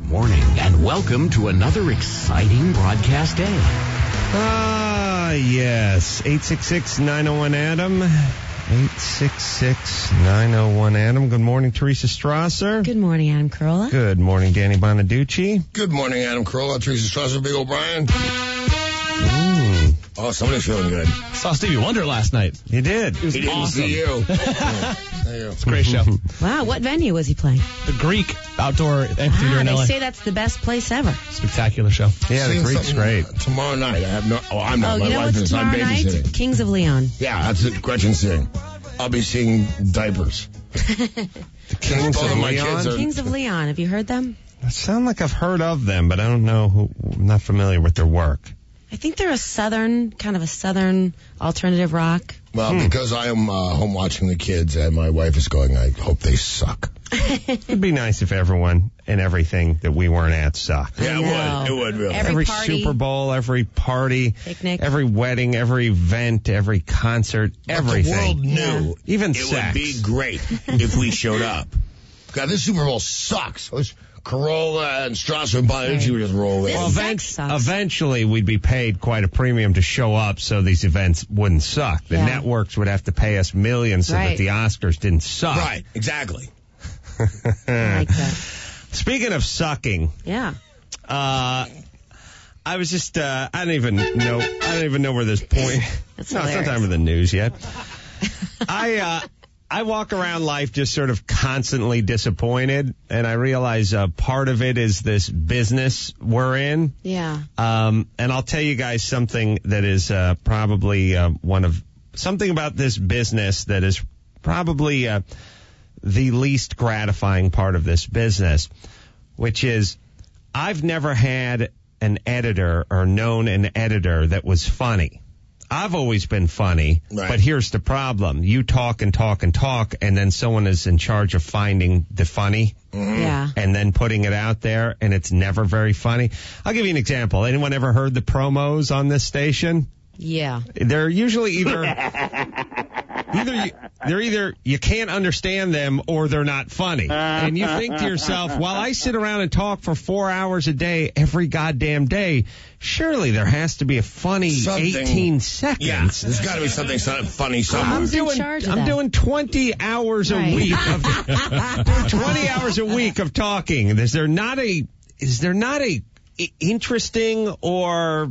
morning, and welcome to another exciting broadcast day. Yes. 866-901-ADAM. 866-901-ADAM. Good morning, Teresa Strasser. Good morning, Adam Carolla. Good morning, Danny Bonaducci. Good morning, Adam Carolla, Teresa Strasser, Big O'Brien. Oh, somebody's feeling good. Saw Stevie Wonder last night. You did. It was He didn't awesome. see you. It's a great show. Wow, what venue was he playing? The Greek Outdoor Amphitheater in They LA. say that's the best place ever. Spectacular show. Yeah, the Seeing Greek's something great. Tomorrow night. I'm not. You know My wife what's is. I'm tomorrow night? babysitting. Kings of Leon. Yeah, that's it. Gretchen's seeing. I'll be seeing diapers. The Kings Both of of my Leon? kids are- Kings of Leon. Have you heard them? I sound like I've heard of them, but I don't know who. I'm not familiar with their work. I think they're a southern alternative rock. Well, because I am home watching the kids, and my wife is going, I hope they suck. It'd be nice if everyone and everything that we weren't at sucked. Yeah, know. it would really. Every party. Super Bowl, every party, Picnic. every wedding, every event, every concert, But everything. the world knew Even it sex. would be great if we showed up. God, this Super Bowl sucks. Carolla and Strasser and Bonaducci would just roll in. Well, sex sucks. Eventually, we'd be paid quite a premium to show up so these events wouldn't suck. The Yeah. networks would have to pay us millions so that Right. the Oscars didn't suck. Right, exactly. I like that. Speaking of sucking, Yeah. I was just, I don't even know where this point. That's It's not hilarious. time for the news yet. I walk around life just sort of constantly disappointed, and I realize part of it is this business we're in. Yeah. And I'll tell you guys something that is probably something about this business that is probably the least gratifying part of this business, which is I've never had an editor or known an editor that was funny. I've always been funny, Right. but here's the problem. You talk and talk and talk, and then someone is in charge of finding the funny Yeah. and then putting it out there, and it's never very funny. I'll give you an example. Anyone ever heard the promos on this station? Yeah. They're usually either you can't understand them or they're not funny. And you think to yourself, while I sit around and talk for 4 hours a day every goddamn day, surely there has to be a funny Something. 18 seconds. Yeah, there's got to be something funny somewhere. Who's in charge of I'm that? doing 20 hours a Right. week of 20 hours a week of talking. Is there not a interesting or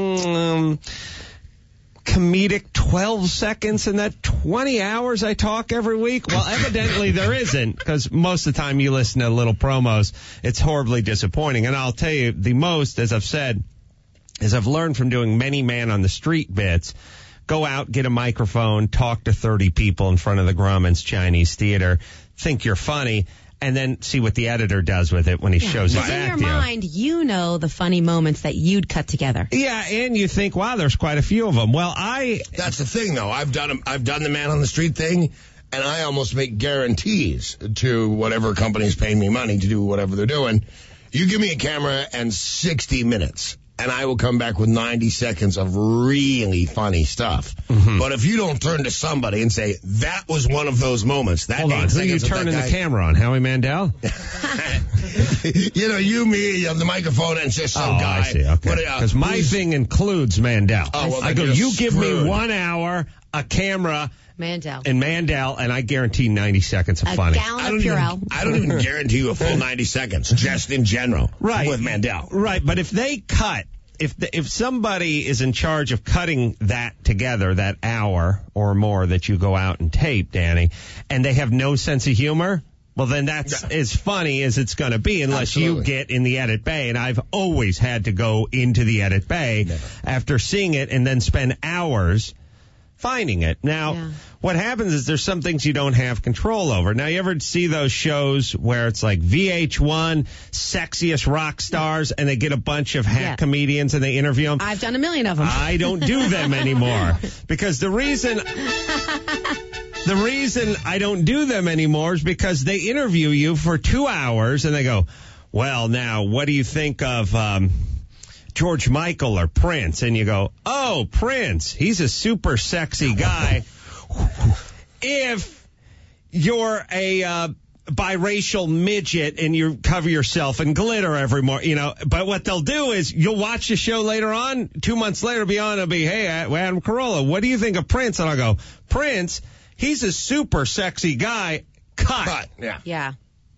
comedic 12 seconds in that 20 hours I talk every week? Well, evidently there isn't, because most of the time you listen to little promos, it's horribly disappointing. And I'll tell you, the most, as I've said, as I've learned from doing many man on the street bits, go out, get a microphone, talk to 30 people in front of the Grauman's Chinese Theater, think you're funny, and then see what the editor does with it when he shows it Because in back your to you. mind, you know the funny moments that you'd cut together. Yeah, and you think, wow, there's quite a few of them. Well, That's the thing, though. I've done the man on the street thing, and I almost make guarantees to whatever company's paying me money to do whatever they're doing. You give me a camera and 60 minutes, and I will come back with 90 seconds of really funny stuff. But if you don't turn to somebody and say, that was one of those moments, that hold 8 on, who are you seconds of that turning the guy- camera on? Howie Mandel? you, me, you have the microphone, and it's just some guy. I see. Okay. Because my who's- thing includes Mandel. Oh, well, I then go, you're you give me screwed. 1 hour, a camera, Mandel. and Mandel, and I guarantee 90 seconds of A funny. gallon of Purell. I don't even guarantee you a full 90 seconds, just in general. Right. With Mandel. Right, but if they cut, if somebody is in charge of cutting that together, that hour or more that you go out and tape, Danny, and they have no sense of humor, well, then that's as funny as it's going to be unless Absolutely. you get in the edit bay. And I've always had to go into the edit bay after seeing it and then spend hours finding it. Now, what happens is there's some things you don't have control over. Now, you ever see those shows where it's like VH1, sexiest rock stars, and they get a bunch of hack comedians and they interview them? I've done a million of them. I don't do them anymore because the reason I don't do them anymore is because they interview you for 2 hours and they go, well, now, what do you think of George Michael or Prince? And you go, oh, Prince, he's a super sexy guy. If you're a biracial midget and you cover yourself in glitter every morning, But what they'll do is you'll watch the show later on. 2 months later, it'll be, hey, Adam Carolla, what do you think of Prince? And I'll go, Prince, he's a super sexy guy. Cut. Yeah.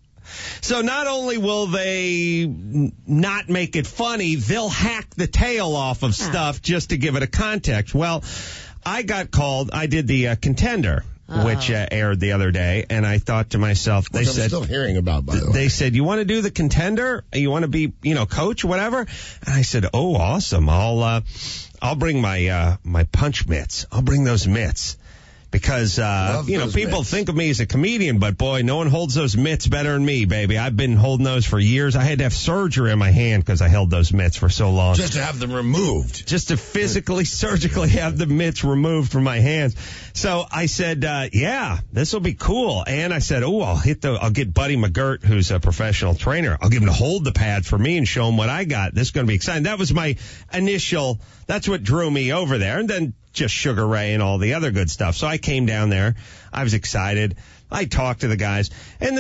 So not only will they not make it funny, they'll hack the tail off of stuff just to give it a context. Well, I did the Contender, which aired the other day, and I thought to myself, I'm still hearing about, by the way. They said, you want to do the Contender? You want to be, coach, whatever? And I said, oh, awesome. I'll bring my punch mitts. I'll bring those mitts. Because, people mitts. think of me as a comedian, but boy, no one holds those mitts better than me, baby. I've been holding those for years. I had to have surgery in my hand because I held those mitts for so long. Just to have them removed. Just to physically, surgically have the mitts removed from my hands. So I said, this will be cool. And I said, I'll get Buddy McGirt, who's a professional trainer. I'll give him to hold the pads for me and show him what I got. This is going to be exciting. That was my that's what drew me over there. And then just Sugar Ray and all the other good stuff. So I came down there. I was excited. I talked to the guys. And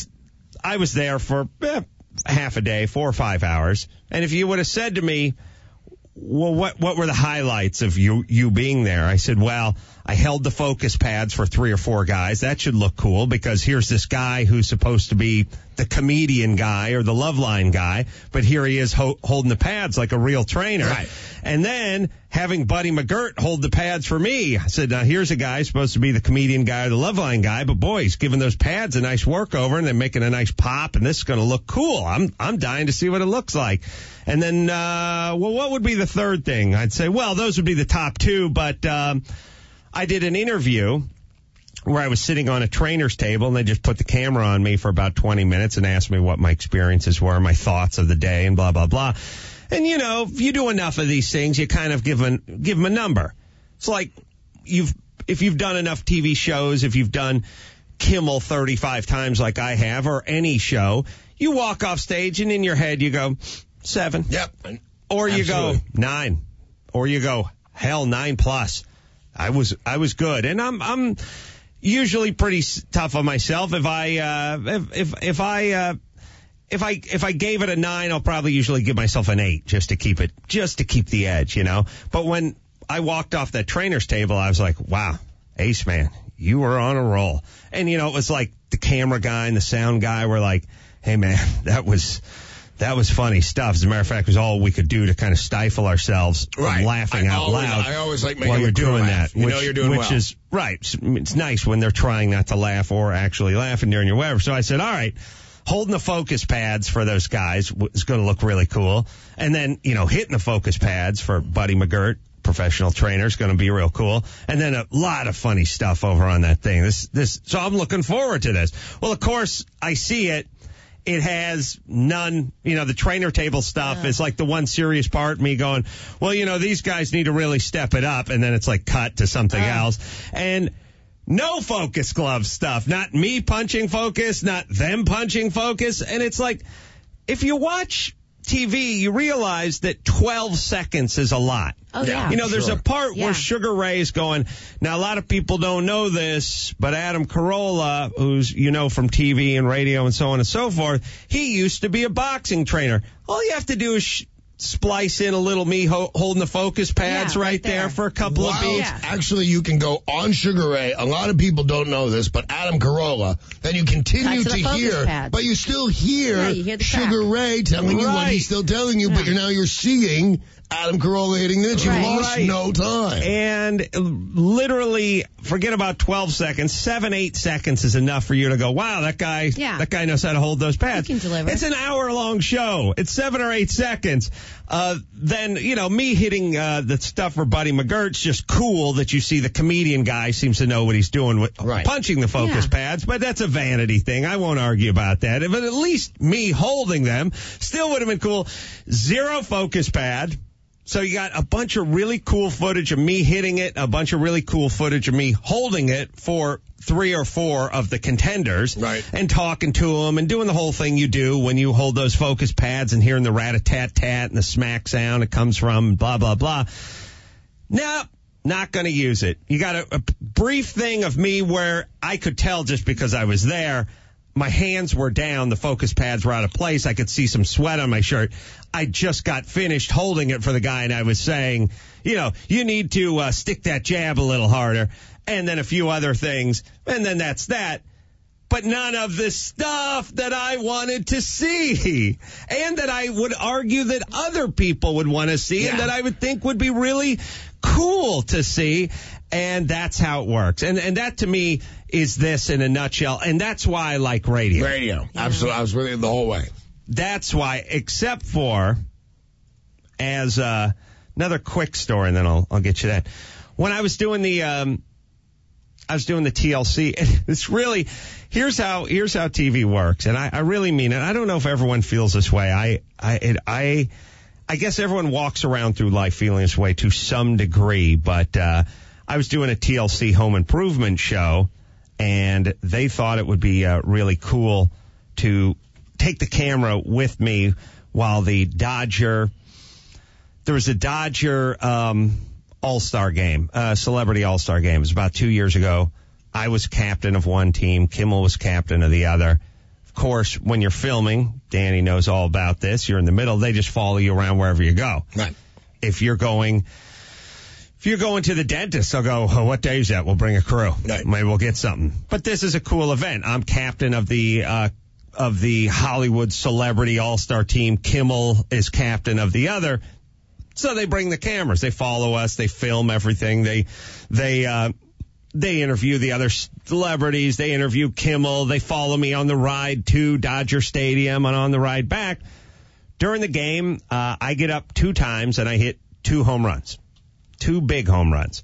I was there for half a day, 4 or 5 hours. And if you would have said to me, well, what were the highlights of you being there? I said, well, I held the focus pads for 3 or 4 guys. That should look cool because here's this guy who's supposed to be the comedian guy or the Loveline guy, but here he is holding the pads like a real trainer. Right. And then having Buddy McGirt hold the pads for me. I said, now here's a guy supposed to be the comedian guy or the Loveline guy, but boy, he's giving those pads a nice work over and they're making a nice pop and this is going to look cool. I'm dying to see what it looks like. And then, what would be the third thing? I'd say, well, those would be the top 2, but I did an interview where I was sitting on a trainer's table and they just put the camera on me for about 20 minutes and asked me what my experiences were, my thoughts of the day and blah, blah, blah. And, if you do enough of these things, you kind of give them a number. It's like if you've done enough TV shows, if you've done Kimmel 35 times like I have or any show, you walk off stage and in your head you go 7. Yep. Or you go 9. Or you go, hell, 9+. I was good. And I'm usually pretty tough on myself. If I gave it a 9, I'll probably usually give myself an 8 just to keep the edge, But when I walked off that trainer's table, I was like, wow, Ace man, you were on a roll. And it was like the camera guy and the sound guy were like, hey man, that was funny stuff. As a matter of fact, it was all we could do to kind of stifle ourselves from laughing out loud. I always like making while you're doing that. You're doing which well. is right. It's nice when they're trying not to laugh or actually laughing during your whatever. So I said, all right, holding the focus pads for those guys is going to look really cool. And then, hitting the focus pads for Buddy McGirt, professional trainer, is going to be real cool. And then a lot of funny stuff over on that thing. So I'm looking forward to this. Well, of course, I see it. It has none, the trainer table stuff is like the one serious part, me going, well, these guys need to really step it up. And then it's like cut to something else. And no focus glove stuff, not me punching focus, not them punching focus. And it's like, if you watch TV, you realize that 12 seconds is a lot. Oh, yeah. There's a part where Sugar Ray is going, now a lot of people don't know this, but Adam Carolla, who's, from TV and radio and so on and so forth, he used to be a boxing trainer. All you have to do is splice in a little me holding the focus pads right there for a couple of beats. Yeah. Actually, you can go on Sugar Ray. A lot of people don't know this, but Adam Carolla, then you continue to hear, pads. but you still hear, you hear the Sugar crack. Ray telling you what he's still telling you, but you're seeing Adam Carolla hitting this. You lost no time. And literally, forget about 12 seconds, 7-8 seconds is enough for you to go, wow, that guy knows how to hold those pads. He can deliver. It's an hour-long show. It's 7 or 8 seconds. Then, me hitting the stuff for Buddy McGirt's just cool that you see the comedian guy seems to know what he's doing with punching the focus pads, but that's a vanity thing. I won't argue about that. But at least me holding them still would have been cool. 0 focus pad. So you got a bunch of really cool footage of me hitting it, a bunch of really cool footage of me holding it for 3 or 4 of the contenders, and talking to them and doing the whole thing you do when you hold those focus pads and hearing the rat-a-tat-tat and the smack sound it comes from, blah, blah, blah. No, not going to use it. You got a brief thing of me where I could tell just because I was there, my hands were down. The focus pads were out of place. I could see some sweat on my shirt. I just got finished holding it for the guy, and I was saying, you need to stick that jab a little harder, and then a few other things, and then that's that. But none of the stuff that I wanted to see, and that I would argue that other people would want to see, and that I would think would be really cool to see. And that's how it works. And that to me is this in a nutshell. And that's why I like radio. Radio. Absolutely. I was with you the whole way. That's why, except for, as another quick story, and then I'll get you that. When I was doing the TLC, it's really, here's how TV works. And I really mean it. I don't know if everyone feels this way. I guess everyone walks around through life feeling this way to some degree, but, I was doing a TLC home improvement show, and they thought it would be really cool to take the camera with me while there was a Dodger All-Star game, Celebrity All-Star game. It was about 2 years ago. I was captain of one team. Kimmel was captain of the other. Of course, when you're filming, Danny knows all about this. You're in the middle. They just follow you around wherever you go. Right. If you're going to the dentist, I'll go, what day is that? We'll bring a crew. Right. Maybe we'll get something. But this is a cool event. I'm captain of the Hollywood Celebrity All-Star team. Kimmel is captain of the other. So they bring the cameras. They follow us. They film everything. They interview the other celebrities. They interview Kimmel. They follow me on the ride to Dodger Stadium and on the ride back. During the game, I get up 2 times and I hit 2 home runs. 2 big home runs.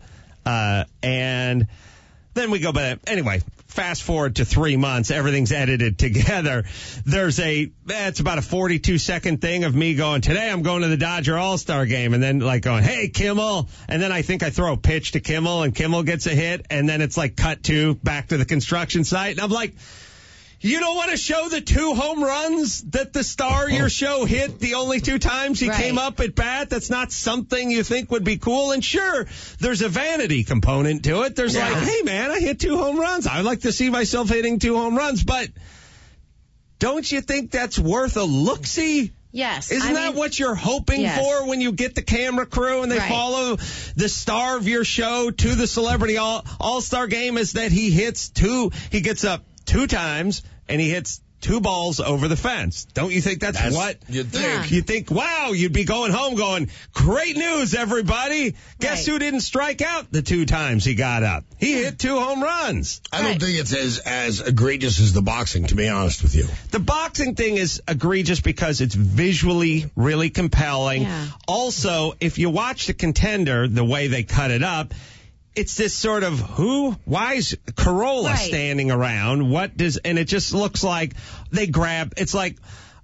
And then we go back. Anyway, fast forward to 3 months. Everything's edited together. It's about a 42-second thing of me going, today I'm going to the Dodger All-Star game. And then like going, hey, Kimmel. And then I think I throw a pitch to Kimmel and Kimmel gets a hit. And then it's like cut to back to the construction site. And I'm like, you don't want to show the 2 home runs that the star of your show hit the only 2 times he came up at bat? That's not something you think would be cool. And sure, there's a vanity component to it. There's like, hey, man, I hit 2 home runs. I'd like to see myself hitting 2 home runs. But don't you think that's worth a look-see? Yes. Isn't that what you're hoping for when you get the camera crew and they follow the star of your show to the Celebrity All-Star game, is that he gets up 2 times and he hits 2 balls over the fence. Don't you think that's what you'd think? Yeah. You think, wow, you'd be going home going, great news, everybody. Guess who didn't strike out the 2 times he got up? He hit 2 home runs. I don't think it's as egregious as the boxing, to be honest with you. The boxing thing is egregious because it's visually really compelling. Yeah. Also, if you watch The Contender, the way they cut it up, it's this sort of why is Corolla standing around? And it just looks like it's like,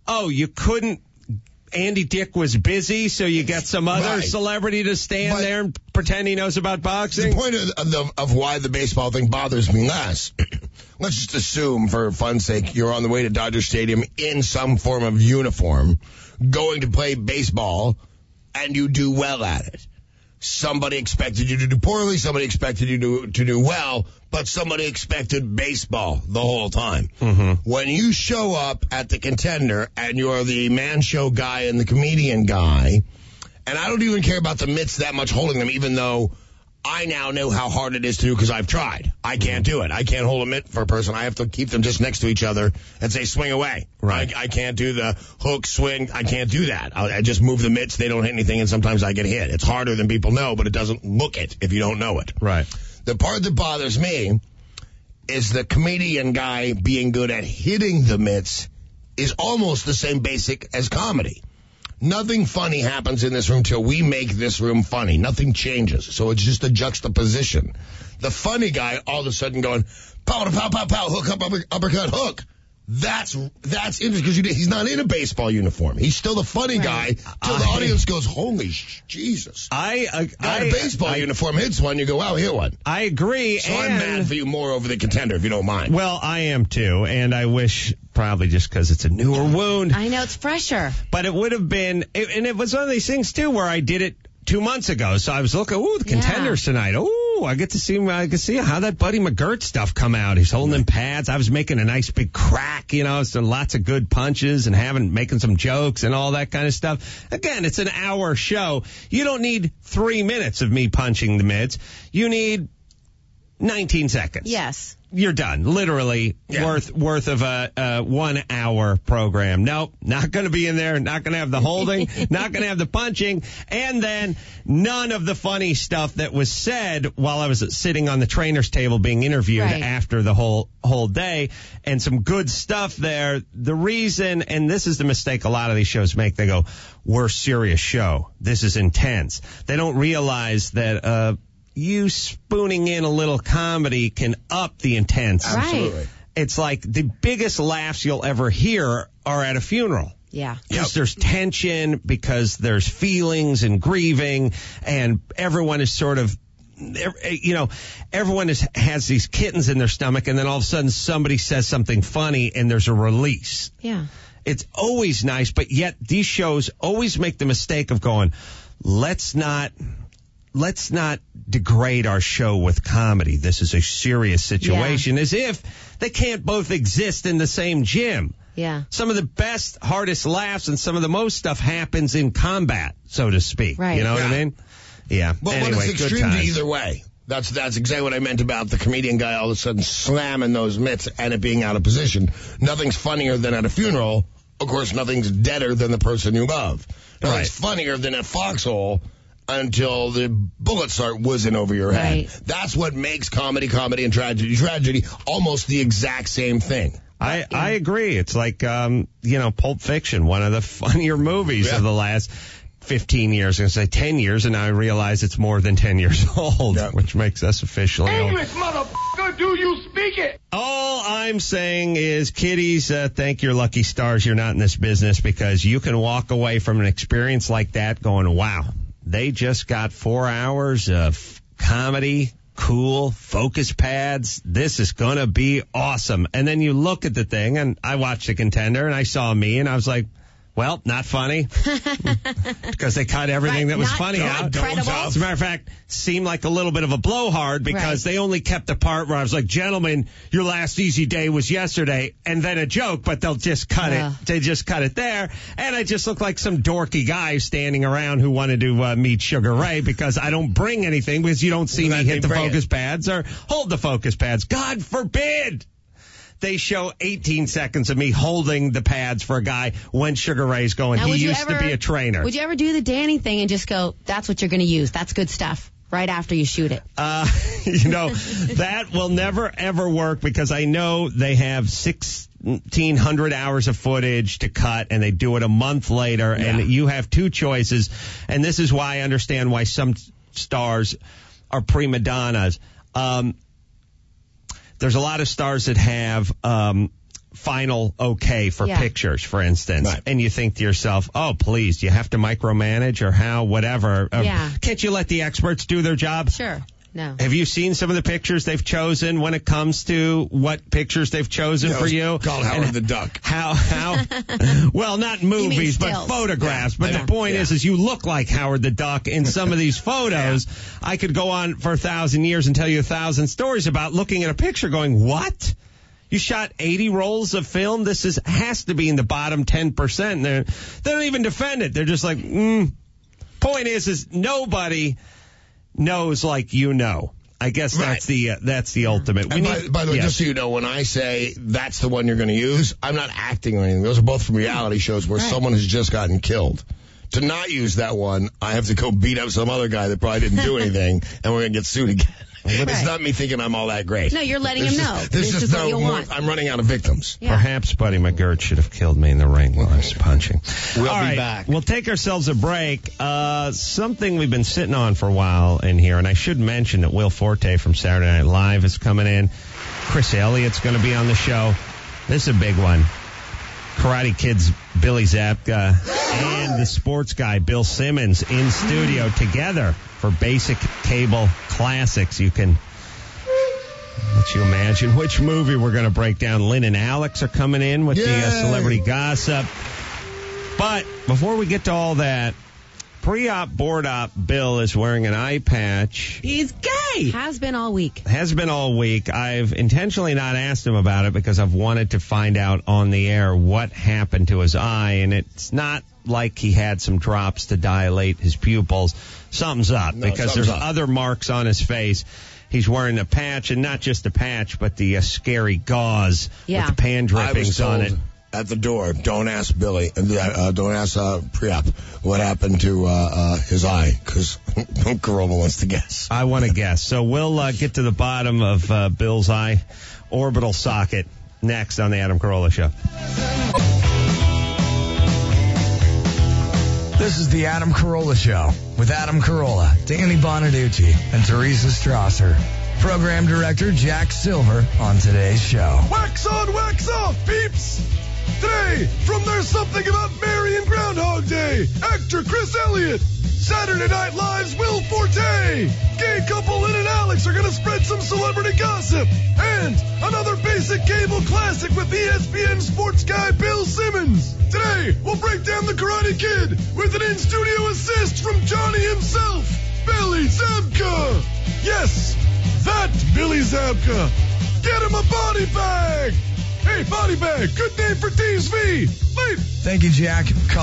Andy Dick was busy, so you get some other celebrity to stand there and pretend he knows about boxing. The point of why the baseball thing bothers me less, let's just assume for fun's sake, you're on the way to Dodger Stadium in some form of uniform, going to play baseball, and you do well at it. Somebody expected you to do poorly, somebody expected you to do well, but somebody expected baseball the whole time. Mm-hmm. When you show up at the Contender and you're the man show guy and the comedian guy, and I don't even care about the mitts that much holding them, even though I now know how hard it is to do because I've tried. I can't do it. I can't hold a mitt for a person. I have to keep them just next to each other and say, swing away. Right. I can't do the hook, swing. I can't do that. I just move the mitts. They don't hit anything, and sometimes I get hit. It's harder than people know, but it doesn't look it if you don't know it. Right. The part that bothers me is the comedian guy being good at hitting the mitts is almost the same basic as comedy. Nothing funny happens in this room till we make this room funny. Nothing changes. So it's just a juxtaposition. The funny guy all of a sudden going, pow, pow, pow, pow, hook, up, uppercut, hook. That's interesting because he's not in a baseball uniform. He's still the funny guy till the audience goes, holy Jesus. Got a baseball uniform, hits one, you go, wow, hit one. I agree. So I'm mad for you more over the Contender, if you don't mind. Well, I am too, and I wish probably just because it's a newer wound. I know, it's fresher. But it would have been, and it was one of these things too where I did it 2 months ago, so I was looking, the Contenders tonight. Woo! I get to see how that Buddy McGirt stuff come out. He's holding them pads. I was making a nice big crack, so lots of good punches and making some jokes and all that kind of stuff. Again, it's an hour show. You don't need 3 minutes of me punching the mids. You need 19 seconds. Yes. You're done. Literally worth of a 1 hour program. Nope, not going to be in there. Not going to have the holding. Not going to have the punching. And then none of the funny stuff that was said while I was sitting on the trainer's table being interviewed after the whole day. And some good stuff there. The reason, and this is the mistake a lot of these shows make, they go, we're a serious show. This is intense. They don't realize that, you spooning in a little comedy can up the intense. Absolutely. It's like the biggest laughs you'll ever hear are at a funeral. Yeah. Because there's tension, because there's feelings and grieving, and everyone is sort of, everyone has these kittens in their stomach, and then all of a sudden somebody says something funny and there's a release. Yeah. It's always nice, but yet these shows always make the mistake of going, let's not degrade our show with comedy. This is a serious situation, as if they can't both exist in the same gym. Yeah. Some of the best, hardest laughs and some of the most stuff happens in combat, so to speak. Right. You know what I mean? Yeah. But anyway, when it's good extreme to times. either way. That's exactly what I meant about the comedian guy all of a sudden slamming those mitts and it being out of position. Nothing's funnier than at a funeral. Of course, nothing's deader than the person you love. Nothing's funnier than a foxhole until the bullets start whizzing over your head. Right. That's what makes comedy and tragedy almost the exact same thing. I agree. It's like, Pulp Fiction, one of the funnier movies of the last 15 years. I was going to say 10 years, and now I realize it's more than 10 years old, which makes us officially old. English, motherfucker, do you speak it? All I'm saying is, kiddies, thank your lucky stars you're not in this business, because you can walk away from an experience like that going, wow, they just got 4 hours of comedy, cool, focus pads. This is going to be awesome. And then you look at the thing, and I watched The Contender, and I saw me, and I was like, well, not funny, because they cut everything that was funny out. As a matter of fact, seemed like a little bit of a blowhard, because they only kept the part where I was like, gentlemen, your last easy day was yesterday, and then a joke, but they'll just cut it. They just cut it there, and I just look like some dorky guy standing around who wanted to meet Sugar Ray, because I don't bring anything, because you don't see me hit the focus pads or hold the focus pads. God forbid they show 18 seconds of me holding the pads for a guy when Sugar Ray's going, now, he used to be a trainer. Would you ever do the Danny thing and just go, that's what you're going to use, that's good stuff, right after you shoot it? That will never, ever work, because I know they have 1,600 hours of footage to cut, and they do it a month later, and you have two choices, and this is why I understand why some stars are prima donnas. There's a lot of stars that have final okay for pictures, for instance. Right. And you think to yourself, oh, please, do you have to micromanage or how, whatever? Can't you let the experts do their job? Sure. No. Have you seen some of the pictures they've chosen when it comes to what pictures they've chosen for you? Called Howard the Duck. How, well, not movies, but photographs. But the point is you look like Howard the Duck in some of these photos. I could go on for 1,000 years and tell you 1,000 stories about looking at a picture going, what? You shot 80 rolls of film? This has to be in the bottom 10%. They don't even defend it. They're just like, Point is nobody knows like you know. I guess that's the ultimate. And by the way, just so you know, when I say that's the one you're going to use, I'm not acting or anything. Those are both from reality shows where someone has just gotten killed. To not use that one, I have to go beat up some other guy that probably didn't do anything, and we're going to get sued again. It's not me thinking I'm all that great. No, you're letting him know. This is what you want. I'm running out of victims. Yeah. Perhaps Buddy McGirt should have killed me in the ring while I was punching. We'll be back. We'll take ourselves a break. Something we've been sitting on for a while in here, and I should mention that Will Forte from Saturday Night Live is coming in. Chris Elliott's going to be on the show. This is a big one. Karate Kid's Billy Zabka and the sports guy Bill Simmons in studio together for Basic Cable Classics. You can let you imagine which movie we're going to break down. Lynn and Alex are coming in with the celebrity gossip. But before we get to all that, Pre-op, board-op Bill is wearing an eye patch. He's gay. Has been all week. Has been all week. I've intentionally not asked him about it because I've wanted to find out on the air what happened to his eye, and it's not like he had some drops to dilate his pupils. Something's up because there's other marks on his face. He's wearing a patch, and not just a patch, but the scary gauze with the pan drippings on it. At the door, don't ask Billy, don't ask Pre-op what happened to his eye, because Carolla wants to guess. I want to guess. So we'll get to the bottom of Bill's eye orbital socket next on the Adam Carolla Show. This is the Adam Carolla Show with Adam Carolla, Danny Bonaducci, and Teresa Strasser. Program Director Jack Silver on today's show. Wax on, wax off, peeps! Today, from There's Something About Mary and Groundhog Day, actor Chris Elliott. Saturday Night Live's Will Forte. Gay couple Lynn and Alex are going to spread some celebrity gossip. And another basic cable classic with ESPN sports guy Bill Simmons. Today, we'll break down the Karate Kid with an in-studio assist from Johnny himself, Billy Zabka. Yes, that Billy Zabka. Get him a body bag. Hey, body bag, good name for TSV. Late. Thank you, Jack. Call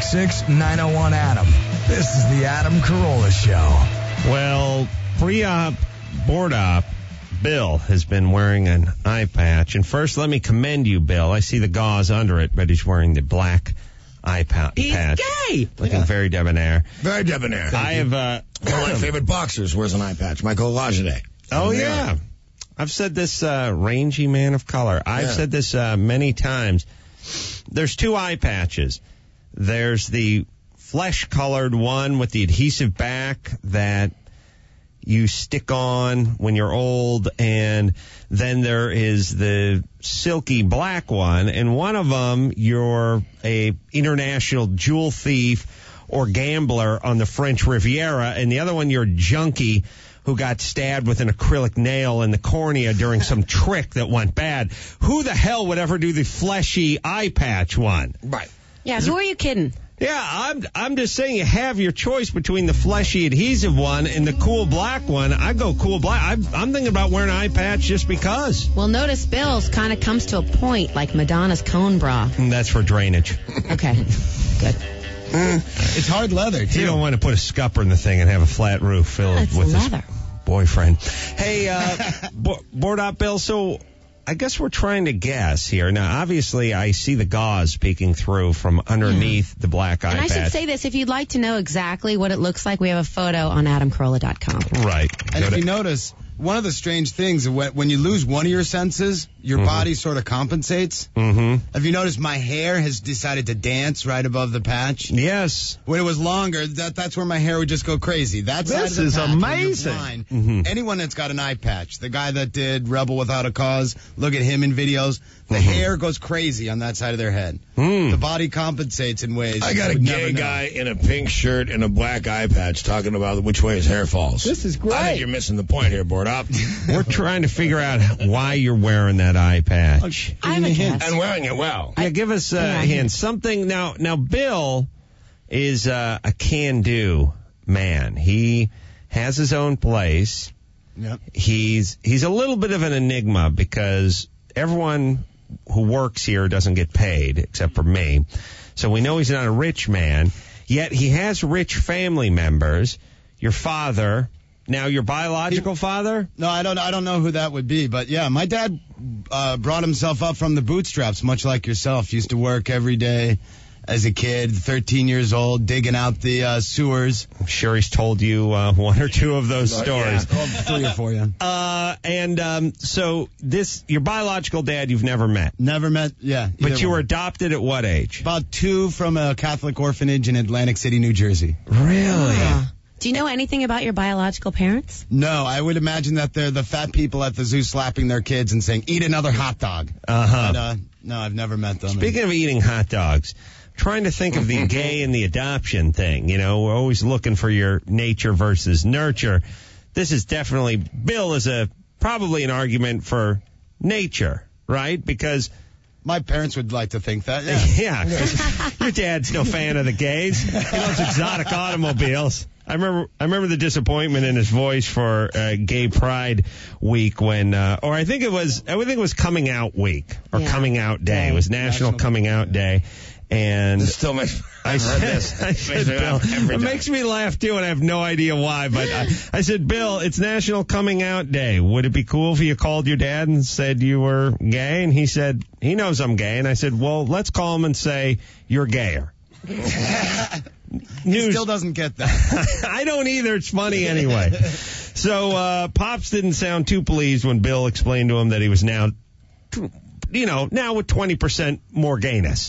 866-901-ADAM. This is the Adam Carolla Show. Well, pre-op, board-op, Bill has been wearing an eye patch. And first, let me commend you, Bill. I see the gauze under it, but he's wearing the black eye patch. He's gay. Looking very debonair. Very debonair. I have one of my favorite boxers wears an eye patch, Michael Olajide. Oh, yeah. I've said this, rangy man of color. I've said this many times. There's two eye patches. There's the flesh-colored one with the adhesive back that you stick on when you're old, and then there is the silky black one, and one of them you're a international jewel thief or gambler on the French Riviera, and the other one you're a junkie who got stabbed with an acrylic nail in the cornea during some trick that went bad. Who the hell would ever do the fleshy eye patch one? Right. Yeah, who are you kidding? Yeah, I'm just saying you have your choice between the fleshy adhesive one and the cool black one. I go cool black. I'm thinking about wearing an eye patch just because. Well, notice Bill's kind of comes to a point like Madonna's cone bra. And that's for drainage. Okay, good. It's hard leather, too. You don't want to put a scupper in the thing and have a flat roof filled with leather. His boyfriend. Hey, board op, Bill, so I guess we're trying to guess here. Now, obviously, I see the gauze peeking through from underneath the black eye patch. And I should say this, if you'd like to know exactly what it looks like, we have a photo on AdamCarolla.com. Right. And if you notice, one of the strange things, when you lose one of your senses, your body sort of compensates. Mm-hmm. Have you noticed my hair has decided to dance right above the patch? Yes. When it was longer, that's where my hair would just go crazy. That side This of the is patch, when you're amazing. blind, Mm-hmm. anyone that's got an eye patch, the guy that did Rebel Without a Cause, look at him in videos, the hair goes crazy on that side of their head. The body compensates in ways. I got a gay guy in a pink shirt and a black eye patch talking about which way his hair falls. This is great. I think you're missing the point here, board up. We're trying to figure out why you're wearing that eye patch. I have a guess. And wearing it well. Yeah, give us a hint. Something. Now, Bill is a can-do man. He has his own place. Yep. He's a little bit of an enigma because everyone who works here doesn't get paid except for me. So we know he's not a rich man, yet he has rich family members. Your father, now your biological father? No, I don't know who that would be, but yeah, my dad brought himself up from the bootstraps, much like yourself. Used to work every day as a kid, 13 years old, digging out the sewers. I'm sure he's told you one or two of those stories. Yeah, 3 or 4, yeah. So your biological dad you've never met. Never met, yeah. But you one. were adopted at what age? About 2 from a Catholic orphanage in Atlantic City, New Jersey. Really? Do you know anything about your biological parents? No, I would imagine that they're the fat people at the zoo slapping their kids and saying, eat another hot dog. Uh-huh. But, no, I've never met them. Speaking of eating hot dogs, trying to think of the gay and the adoption thing. You know, we're always looking for your nature versus nurture. This is definitely, Bill is probably an argument for nature, right? Because My parents would like to think that. Yeah. Yeah, 'cause your dad's no fan of the gays. He loves exotic automobiles. I remember the disappointment in his voice for Gay Pride Week when, or I think it was Coming Out Week or Coming Out Day. It was National Coming Out Day. And This still makes, I've heard this. I said, Bill, it makes me laugh too, and I have no idea why. But I said, Bill, it's National Coming Out Day. Would it be cool if you called your dad and said you were gay? And he said, he knows I'm gay. And I said, well, let's call him and say you're gayer. He still doesn't get that. I don't either. It's funny anyway. So Pops didn't sound too pleased when Bill explained to him that he was now with 20% more gayness.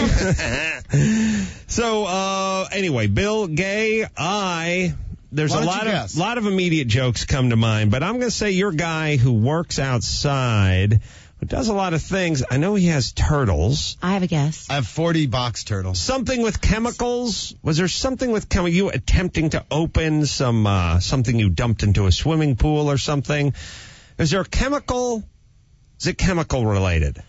So anyway, Bill, gay, there's a lot of immediate jokes come to mind, but I'm going to say you're a guy who works outside, who does a lot of things. I know he has turtles. I have a guess. I have 40 box turtles. Something with chemicals? Was there something with chemicals? You attempting to open something you dumped into a swimming pool or something? Is there a chemical? Is it chemical related?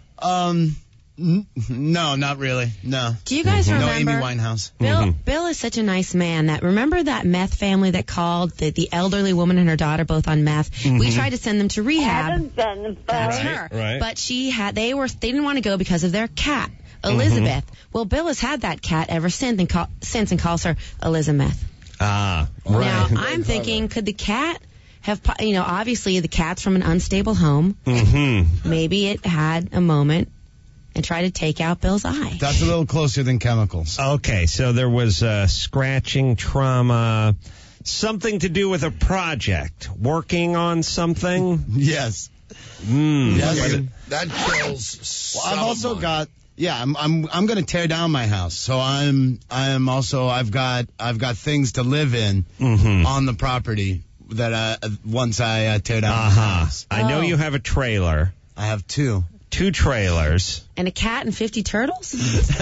No, not really. No. Do you guys remember? No Amy Winehouse. Bill is such a nice man that, remember that meth family that called, the elderly woman and her daughter both on meth? We tried to send them to rehab. That's her. Right. But they didn't want to go because of their cat, Elizabeth. Well, Bill has had that cat ever since and calls her Elizabeth. Right. Now, I'm thinking, could the cat have, obviously the cat's from an unstable home. Maybe it had a moment and tried to take out Bill's eye. That's a little closer than chemicals. Okay, so there was scratching, trauma, something to do with a project, working on something. Yes. Yes. That kills some I've also of mine. got. Yeah, I'm going to tear down my house. So I've got things to live in on the property that once I tear down my house. I know you have a trailer. I have two trailers. And a cat and 50 turtles?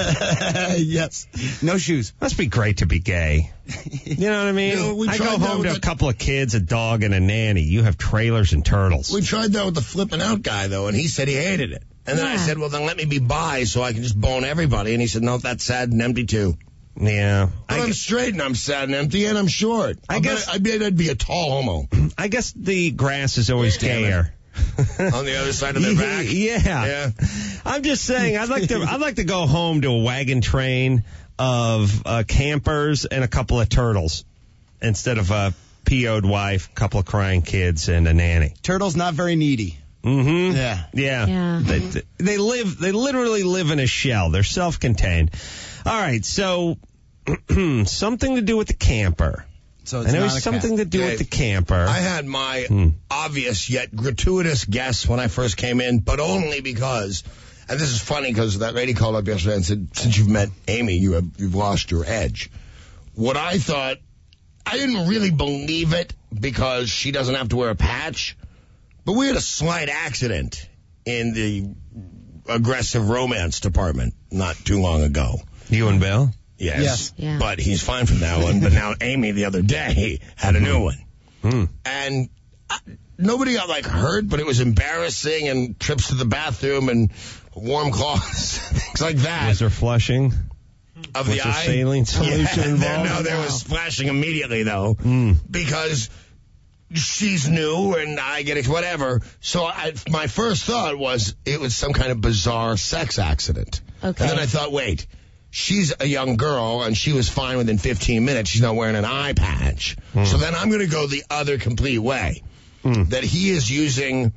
Yes. No shoes. Must be great to be gay. You know what I mean? I go home to a couple of kids, a dog, and a nanny. You have trailers and turtles. We tried that with the flipping out guy, though, and he said he hated it. And then I said, well, then let me be bi so I can just bone everybody. And he said, no, that's sad and empty, too. Yeah. But I'm straight and I'm sad and empty and I'm short. I bet I'd be a tall homo. I guess the grass is always gayer. On the other side of their back? Yeah. I'm just saying, I'd like to go home to a wagon train of campers and a couple of turtles instead of a PO'd wife, a couple of crying kids, and a nanny. Turtles not very needy. Yeah. They literally live in a shell. They're self-contained. All right, so something to do with the camper. So it's I know not it's a something cat. to do with the camper. I had my obvious yet gratuitous guess when I first came in, but only because, and this is funny because that lady called up yesterday and said, since you've met Amy, you've lost your edge. What I thought, I didn't really believe it because she doesn't have to wear a patch, but we had a slight accident in the aggressive romance department not too long ago. You and Bill? Yes. Yeah. But he's fine from that one. But now Amy the other day had a new one. And nobody got hurt, but it was embarrassing and trips to the bathroom and warm cloths, things like that. Was there flushing? Of was the there eye? saline solution involved? No, there was splashing immediately though. Because she's new and I get it, whatever. So my first thought was it was some kind of bizarre sex accident. Okay. And then I thought, wait, she's a young girl and she was fine within 15 minutes. She's not wearing an eye patch. So then I'm going to go the other complete way. That he is using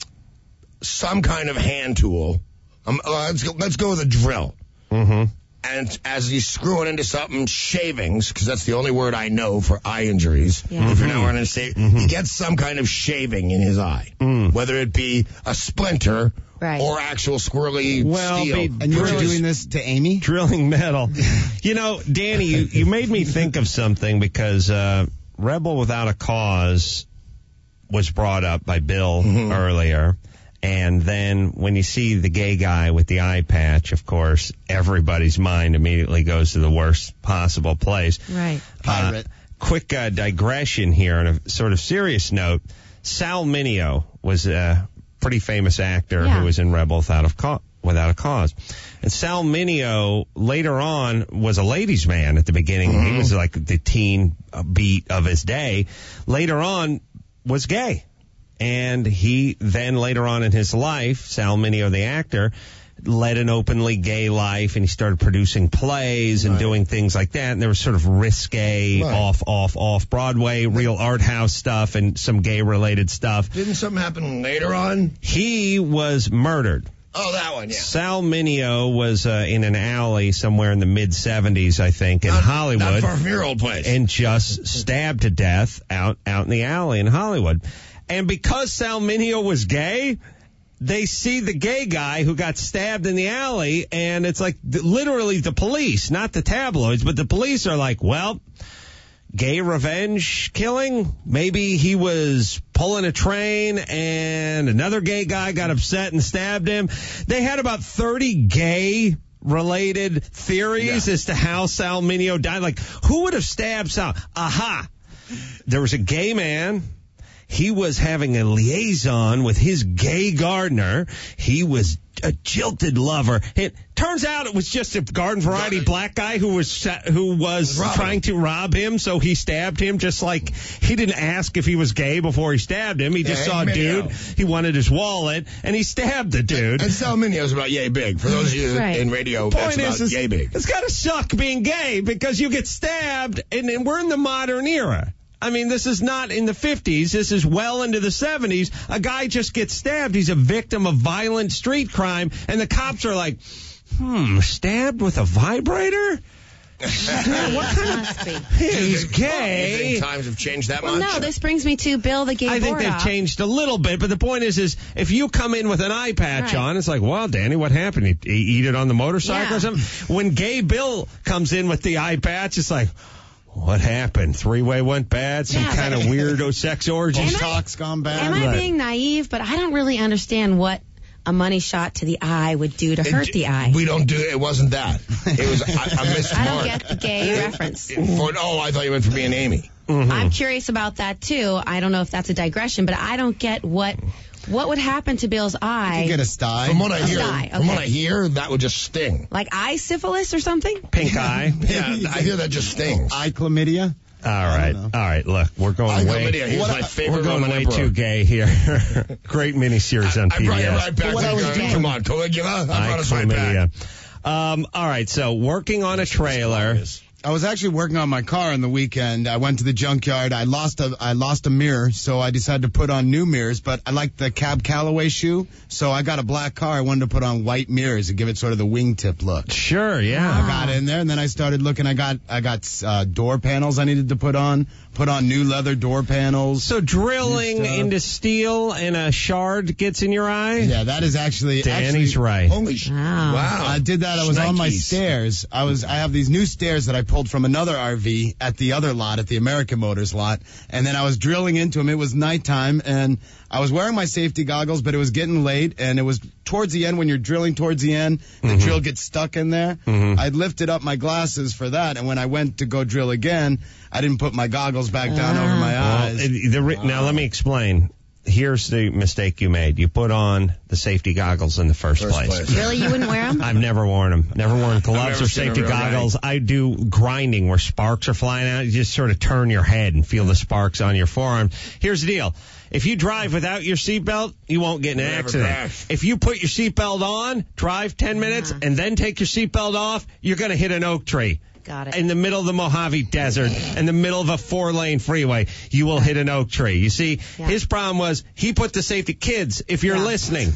some kind of hand tool. Let's go with a drill. And as he's screwing into something, shavings, because that's the only word I know for eye injuries. If you're not wearing a he gets some kind of shaving in his eye. Whether it be a splinter or actual squirrely steel. And you were doing this to Amy? Drilling metal. You know, Danny, you made me think of something because Rebel Without a Cause was brought up by Bill earlier. And then when you see the gay guy with the eye patch, of course, everybody's mind immediately goes to the worst possible place. Right. Pirate. Quick digression here on a sort of serious note. Sal Mineo was a pretty famous actor who was in Rebel Without without a cause. And Sal Mineo later on was a ladies' man at the beginning. He was like the teen beat of his day. Later on was gay. And he then later on in his life, Sal Mineo, the actor, led an openly gay life, and he started producing plays and doing things like that. And there was sort of risque, off Broadway, real art house stuff and some gay related stuff. Didn't something happen later on? He was murdered. Oh, that one, yeah. Sal Mineo was in an alley somewhere in the mid-'70s, I think, in Hollywood. Not far from your old place. And just stabbed to death out in the alley in Hollywood. And because Sal Mineo was gay, they see the gay guy who got stabbed in the alley, and it's like literally the police, not the tabloids, but the police are like, well, gay revenge killing? Maybe he was pulling a train and another gay guy got upset and stabbed him. They had about 30 gay related theories as to how Sal Mineo died. Like, who would have stabbed Sal? Aha! There was a gay man. He was having a liaison with his gay gardener. He was a jilted lover. It turns out it was just a garden variety black guy who was trying to rob him, so he stabbed him. Just like he didn't ask if he was gay before he stabbed him. He just saw a dude. He wanted his wallet, and he stabbed the dude. And Sal Mineo's about yay big. For those of you in radio, that's about yay big. It's got to suck being gay because you get stabbed, and we're in the modern era. I mean, this is not in the 50s. This is well into the 70s. A guy just gets stabbed. He's a victim of violent street crime. And the cops are like, stabbed with a vibrator? What kind of... He's gay. You think times have changed that much? No, this brings me to Bill the gay I think they've changed a little bit. But the point is if you come in with an eye patch on, it's like, well, Danny, what happened? You eat it on the motorcycle or something? When gay Bill comes in with the eye patch, it's like... What happened? Three-way went bad? Some kind of weirdo sex orgy talk's gone bad? Am I being naive? But I don't really understand what a money shot to the eye would do to hurt the eye. We don't do it. It wasn't that. It was I missed I don't get the gay reference. I thought you went for being Amy. I'm curious about that, too. I don't know if that's a digression, but I don't get what would happen to Bill's eye. You get a sty. From what I hear, that would just sting. Like eye syphilis or something? Pink eye? Yeah, I hear that just stings. Eye chlamydia? All right. Look, we're going we're going way too gay here. Great miniseries on PBS. I brought you right back. Come on, Caligula. I brought us right back. All right, so working on a trailer. I was actually working on my car on the weekend. I went to the junkyard. I lost a mirror, so I decided to put on new mirrors. But I like the Cab Calloway shoe, so I got a black car. I wanted to put on white mirrors and give it sort of the wingtip look. Sure, yeah. I got in there, and then I started looking. I got door panels I needed to put on new leather door panels. So drilling into steel and a shard gets in your eye? Yeah, that is actually Danny's right. Holy wow! I did that. I was on my stairs. I have these new stairs that I pulled from another RV at the other lot, at the American Motors lot, and then I was drilling into them. It was nighttime, and I was wearing my safety goggles, but it was getting late, and it was towards the end. When you're drilling towards the end, the drill gets stuck in there. I lifted up my glasses for that, and when I went to go drill again, I didn't put my goggles back down over my eyes. Now let me explain. Here's the mistake you made. You put on the safety goggles in the first place. Really? You wouldn't wear them? I've never worn them. Never worn gloves or safety goggles. I do grinding where sparks are flying out. You just sort of turn your head and feel the sparks on your forearm. Here's the deal. If you drive without your seatbelt, you won't get in an accident. If you put your seatbelt on, drive 10 minutes, and then take your seatbelt off, you're going to hit an oak tree. Got it. In the middle of the Mojave Desert, in the middle of a 4-lane freeway, you will hit an oak tree. You see, his problem was he put the safety... Kids, if you're listening,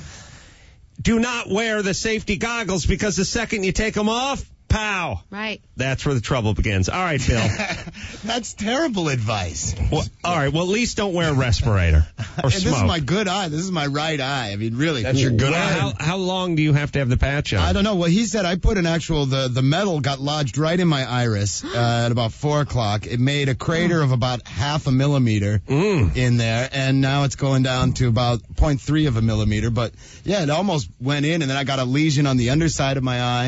do not wear the safety goggles because the second you take them off, pow. Right. That's where the trouble begins. All right, Bill. That's terrible advice. Well, all right, well, at least don't wear a respirator or smoke. This is my good eye. This is my right eye. I mean, really. That's your good eye? How long do you have to have the patch on? I don't know. Well, he said I put an actual, the metal got lodged right in my iris at about 4 o'clock. It made a crater of about 0.5 millimeter in there, and now it's going down to about 0.3 of a millimeter. But, yeah, it almost went in, and then I got a lesion on the underside of my eye,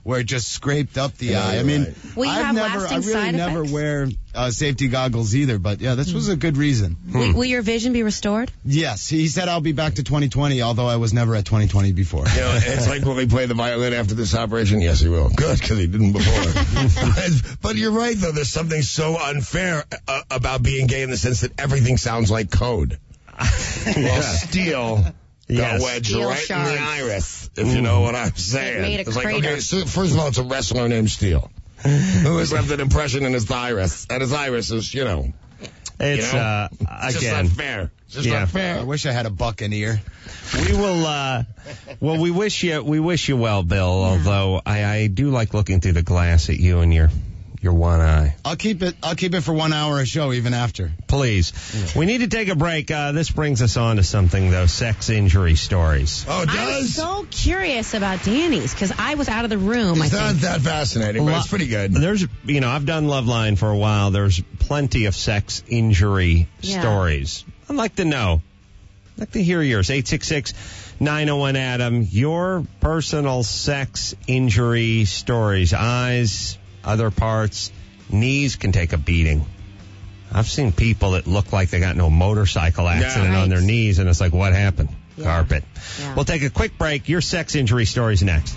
where it just scraped up the eye. I you're mean, right. Will you I have really lasting side never effects? wear safety goggles either. But yeah, this was a good reason. Will your vision be restored? Yes, he said I'll be back to 2020, although I was never at 2020 before. You know, it's like, will he play the violin after this operation? Yes, he will. Good, because he didn't before. But you're right, though. There's something so unfair about being gay in the sense that everything sounds like code. Well, steel got wedged Steel right shards. in the iris, if you know what I'm saying. It made a it's like, crater. okay, so first of all, it's a wrestler named Steel who has left an impression in his iris, and his iris is, It's, it's just again, not fair. It's just not I fair. wish I had a buccaneer. we will, we wish you well, Bill, although I do like looking through the glass at you and your one eye. I'll keep it for 1 hour a show, even after. Please. We need to take a break. This brings us on to something, though, sex injury stories. Oh, it I was does? so curious about Danny's because I was out of the room. It's I not think. that fascinating, but it's pretty good. There's, I've done Loveline for a while. There's plenty of sex injury stories. I'd like to know. I'd like to hear yours. 866-901-ADAM. Your personal sex injury stories. Eyes, other parts, knees can take a beating. I've seen people that look like they got into a motorcycle accident on their knees, and it's like, what happened? Yeah. Carpet. Yeah. We'll take a quick break. Your sex injury stories next.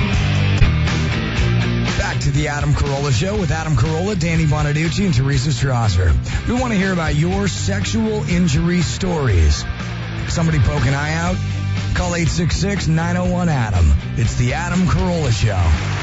Back to the Adam Carolla Show with Adam Carolla, Danny Bonaducci, and Teresa Strasser. We want to hear about your sexual injury stories. Somebody poke an eye out? Call 866-901-ADAM. It's the Adam Carolla Show.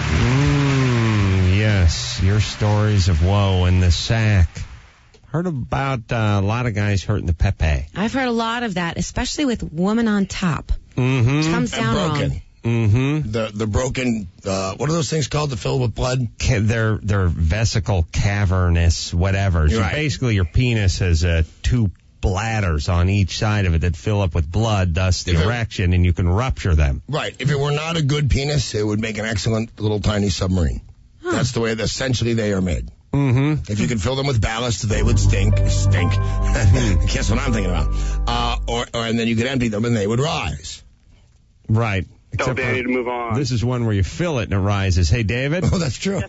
Yes, your stories of woe in the sack. Heard about a lot of guys hurting the pepe. I've heard a lot of that, especially with woman on top. Mm-hmm. Which comes down And broken. wrong. Mm-hmm. The broken, what are those things called to fill with blood? They're vesicle cavernous, whatever. So Right. basically your penis has two bladders on each side of it that fill up with blood, thus the erection, and you can rupture them. Right. If it were not a good penis, it would make an excellent little tiny submarine. That's the way that essentially they are made. Mm-hmm. If you could fill them with ballast, they would stink. Guess what I'm thinking about. And then you could empty them and they would rise. Right. Tell Except Danny for- to move on. This is one where you fill it and it rises. Hey, David, Oh, that's true.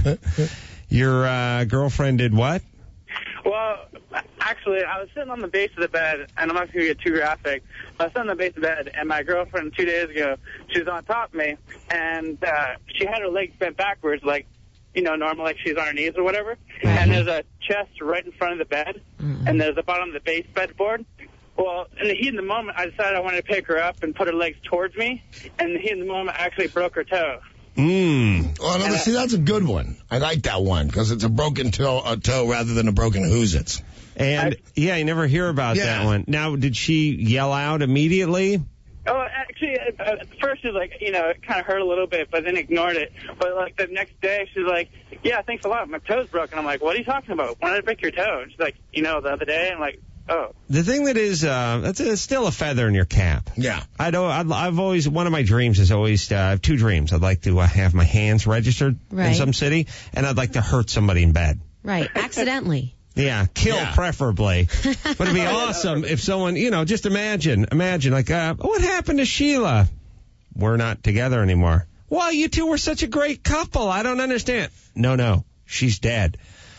your girlfriend did what? Well, actually, I was sitting on the base of the bed, and I'm not going to get too graphic. I was sitting on the base of the bed, and my girlfriend 2 days ago, she was on top of me, and she had her legs bent backwards, like, normal, like she's on her knees or whatever. And there's a chest right in front of the bed, and there's the bottom of the base bedboard. Well, in the heat of the moment, I decided I wanted to pick her up and put her legs towards me, and in the heat of the moment, I actually broke her toe. Well, no, see, that's a good one. I like that one because it's a broken toe rather than a broken who's-its. And, you never hear about that one. Now, did she yell out immediately? Oh, actually, at first she was like, it kind of hurt a little bit, but then ignored it. But, like, the next day, she was like, yeah, thanks a lot. My toe's broken. I'm like, what are you talking about? When did I break your toe? And she's like, the other day. I'm like, oh. The thing that is, it's still a feather in your cap. Yeah. I've always, one of my dreams is always, I have two dreams. I'd like to have my hands registered in Right. some city, and I'd like to hurt somebody in bed. Right. Accidentally. Yeah, kill preferably. But it'd be awesome if someone, just imagine, like, what happened to Sheila? We're not together anymore. Well, you two were such a great couple. I don't understand. No, she's dead.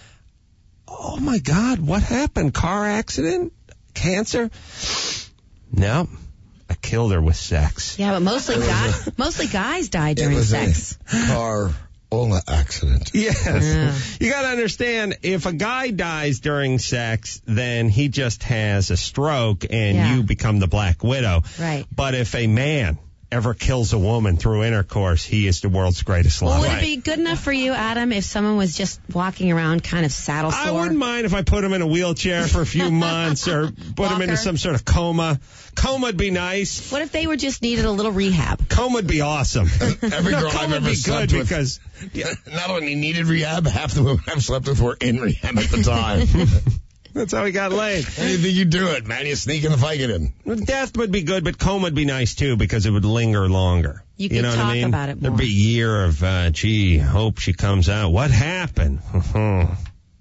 Oh my God, what happened? Car accident? Cancer? No, I killed her with sex. Yeah, but mostly guys die It during was sex. a car-ola accident. Yes. Yeah. You got to understand, if a guy dies during sex, then he just has a stroke and you become the Black Widow. Right. But if a man ever kills a woman through intercourse, he is the world's greatest Well, lover. would it be good enough for you, Adam, if someone was just walking around kind of saddle sore? I wouldn't mind if I put him in a wheelchair for a few months or put him into Walker. some sort of coma. Coma'd be nice. What if they were just needed a little rehab? Coma'd be awesome. Every girl I've coma'd ever be slept good with, because not only needed rehab, half the women I've slept with were in rehab at the time. that's how he got laid. Anything you do it, man. You sneak in the Vicodin. Death would be good, but coma'd be nice too because it would linger longer. You could know what talk I mean? about it more. There'd be a year of, hope she comes out. What happened?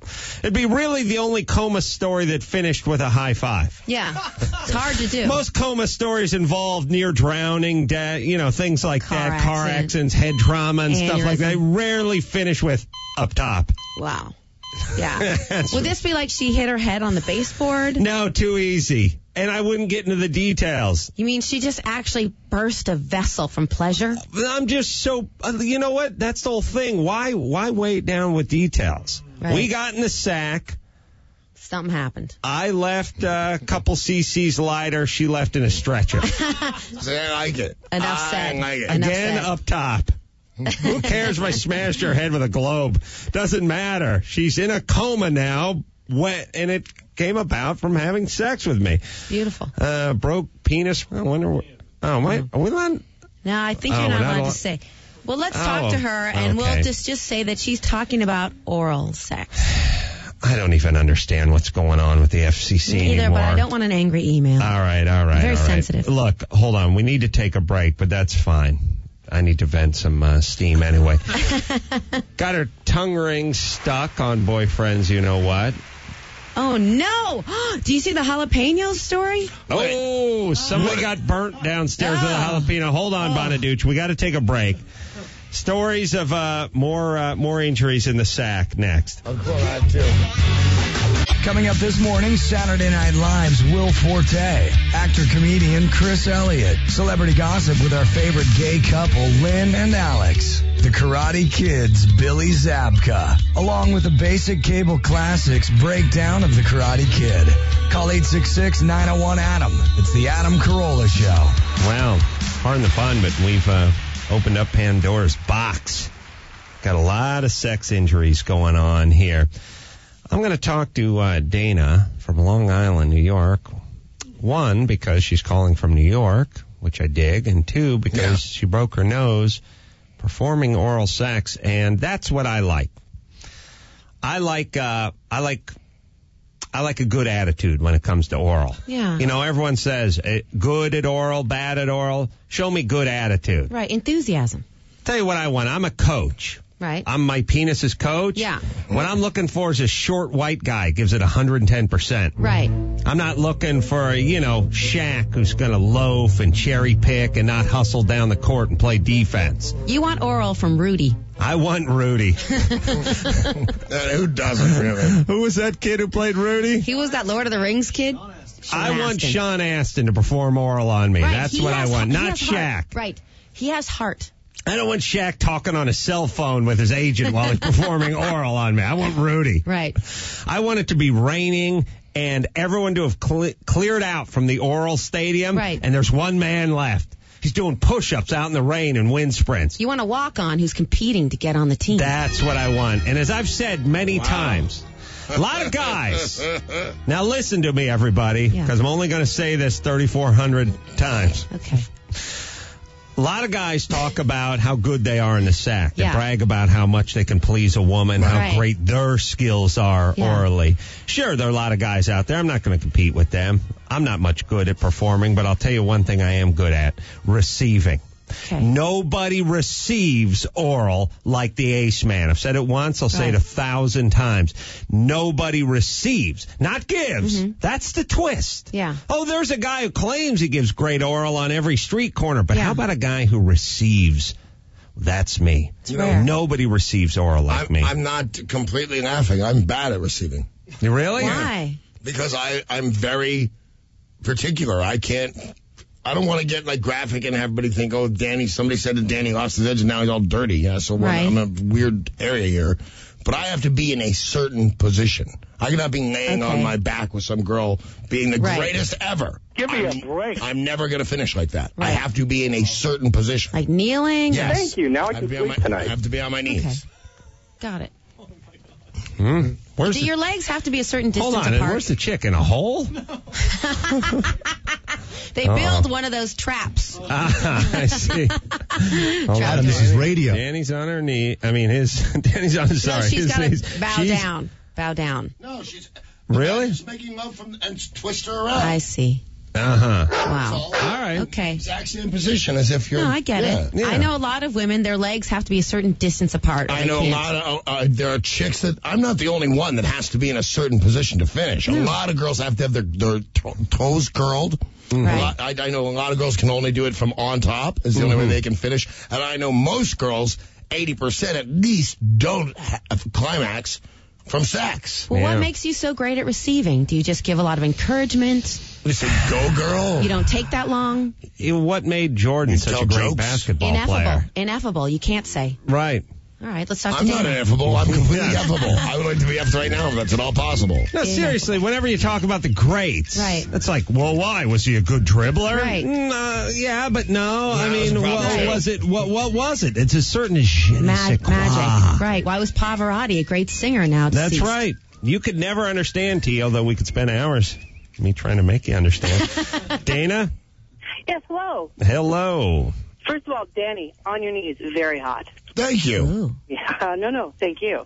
It'd be really the only coma story that finished with a high five. Yeah. It's hard to do. Most coma stories involve near drowning, things like that, car accidents, head trauma, and stuff like that. They rarely finish with up top. Wow. Yeah. Would this be like she hit her head on the baseboard? No, too easy. And I wouldn't get into the details. You mean she just actually burst a vessel from pleasure? I'm just so, you know what? That's the whole thing. Why weigh it down with details? Right. We got in the sack. Something happened. I left a couple cc's lighter. She left in a stretcher. I like it. Enough said. I like it. Again, up top. Who cares if I smashed her head with a globe? Doesn't matter. She's in a coma now, and it came about from having sex with me. Beautiful. Broke penis. I wonder. Are we allowed? No, I think you're not allowed to say. Well, let's talk to her, and we'll just say that she's talking about oral sex. I don't even understand what's going on with the FCC Neither, anymore. but I don't want an angry email. All right. Very sensitive. Look, hold on. We need to take a break, but that's fine. I need to vent some steam anyway. Got her tongue ring stuck on boyfriend's you-know-what. Oh, no. Do you see the jalapeno story? Oh, somebody got burnt downstairs with a jalapeno. Hold on, Bonaduce. We got to take a break. Stories of more injuries in the sack next. I'll call that, too. Coming up this morning, Saturday Night Live's Will Forte, actor-comedian Chris Elliott, celebrity gossip with our favorite gay couple, Lynn and Alex, the Karate Kid's Billy Zabka, along with the basic cable classics breakdown of the Karate Kid. Call 866-901-ADAM. It's the Adam Carolla Show. Well, pardon the pun, but we've opened up Pandora's box. Got a lot of sex injuries going on here. I'm going to talk to Dana from Long Island, New York. One, because she's calling from New York, which I dig, and two, because she broke her nose performing oral sex, and that's what I like. I like a good attitude when it comes to oral. Yeah. You know, everyone says good at oral, bad at oral. Show me good attitude. Right. Enthusiasm. Tell you what I want. I'm a coach. Right. I'm my penis's coach. Yeah. What I'm looking for is a short white guy, gives it 110%. Right. I'm not looking for, Shaq who's going to loaf and cherry pick and not hustle down the court and play defense. You want oral from Rudy. I want Rudy. Who doesn't, really? Who was that kid who played Rudy? He was that Lord of the Rings kid? I want Sean Astin to perform oral on me. Right. That's what I want, not Shaq. Heart. Right. He has heart. I don't want Shaq talking on a cell phone with his agent while he's performing oral on me. I want Rudy. Right. I want it to be raining and everyone to have cleared out from the oral stadium. Right. And there's one man left. He's doing push-ups out in the rain and wind sprints. You want a walk-on who's competing to get on the team. That's what I want. And as I've said many times, a lot of guys. Now listen to me, everybody, because I'm only going to say this 3,400 times. Okay. A lot of guys talk about how good they are in the sack. They Yeah. brag about how much they can please a woman, how great their skills are orally. Sure, there are a lot of guys out there. I'm not going to compete with them. I'm not much good at performing, but I'll tell you one thing I am good at, receiving. Okay. Nobody receives oral like the ace man. I've said it once, I'll say it 1,000 times. Nobody receives, not gives. Mm-hmm. That's the twist. Yeah. Oh, there's a guy who claims he gives great oral on every street corner, but Yeah. how about a guy who receives? That's me. It's rare. Nobody receives oral like me. I'm not completely laughing. I'm bad at receiving. You really? Why? Because I'm very particular. I don't want to get like graphic and have everybody think, oh, somebody said that Danny lost his edge and now he's all dirty. Yeah, so I'm in a weird area here. But I have to be in a certain position. I cannot be laying on my back with some girl being the greatest ever. Give me a break. I'm never going to finish like that. Right. I have to be in a certain position. Like kneeling? Yes. Thank you. Now I can sleep tonight. I have to be on my knees. Okay. Got it. Where's Do your legs have to be a certain distance Hold on, apart? where's the chick? In a hole? They build one of those traps. I see. Adam, this is radio. Danny's on her knee. Danny's on his, No, sorry. she's his got knees. to bow down. Bow down. No, she's Really? just making love and twist her around. I see. Wow. All right. Okay. Exact same position as if you're. No, I get it. Yeah. I know a lot of women, their legs have to be a certain distance apart. or I they know a can't. lot of, there are chicks that, I'm not the only one that has to be in a certain position to finish. A lot of girls have to have their toes curled. Right. I know a lot of girls can only do it from on top, is the only way they can finish. And I know most girls, 80% at least, don't have climax from sex. Well, Yeah. what makes you so great at receiving? Do you just give a lot of encouragement? They say, go girl. You don't take that long? What made Jordan such tell a great jokes? basketball Ineffable. player? Ineffable. You can't say. Right. All right, let's talk to I'm not Dana. ineffable. I'm completely effable. I would like to be effed right now if that's at all possible. No, seriously, whenever you talk about the greats, Right. it's like, well, why? Was he a good dribbler? Right. Yeah, but no. I that was mean, a what problem. was it? What was it? It's a certain je ne sais quoi. Magic. Right. Why was Pavarotti a great singer now? That's deceased? right. You could never understand, T, although we could spend hours me trying to make you understand. Dana? Yes, hello. Hello. First of all, Danny, on your knees, very hot. Thank you. Ooh. Yeah, no, thank you.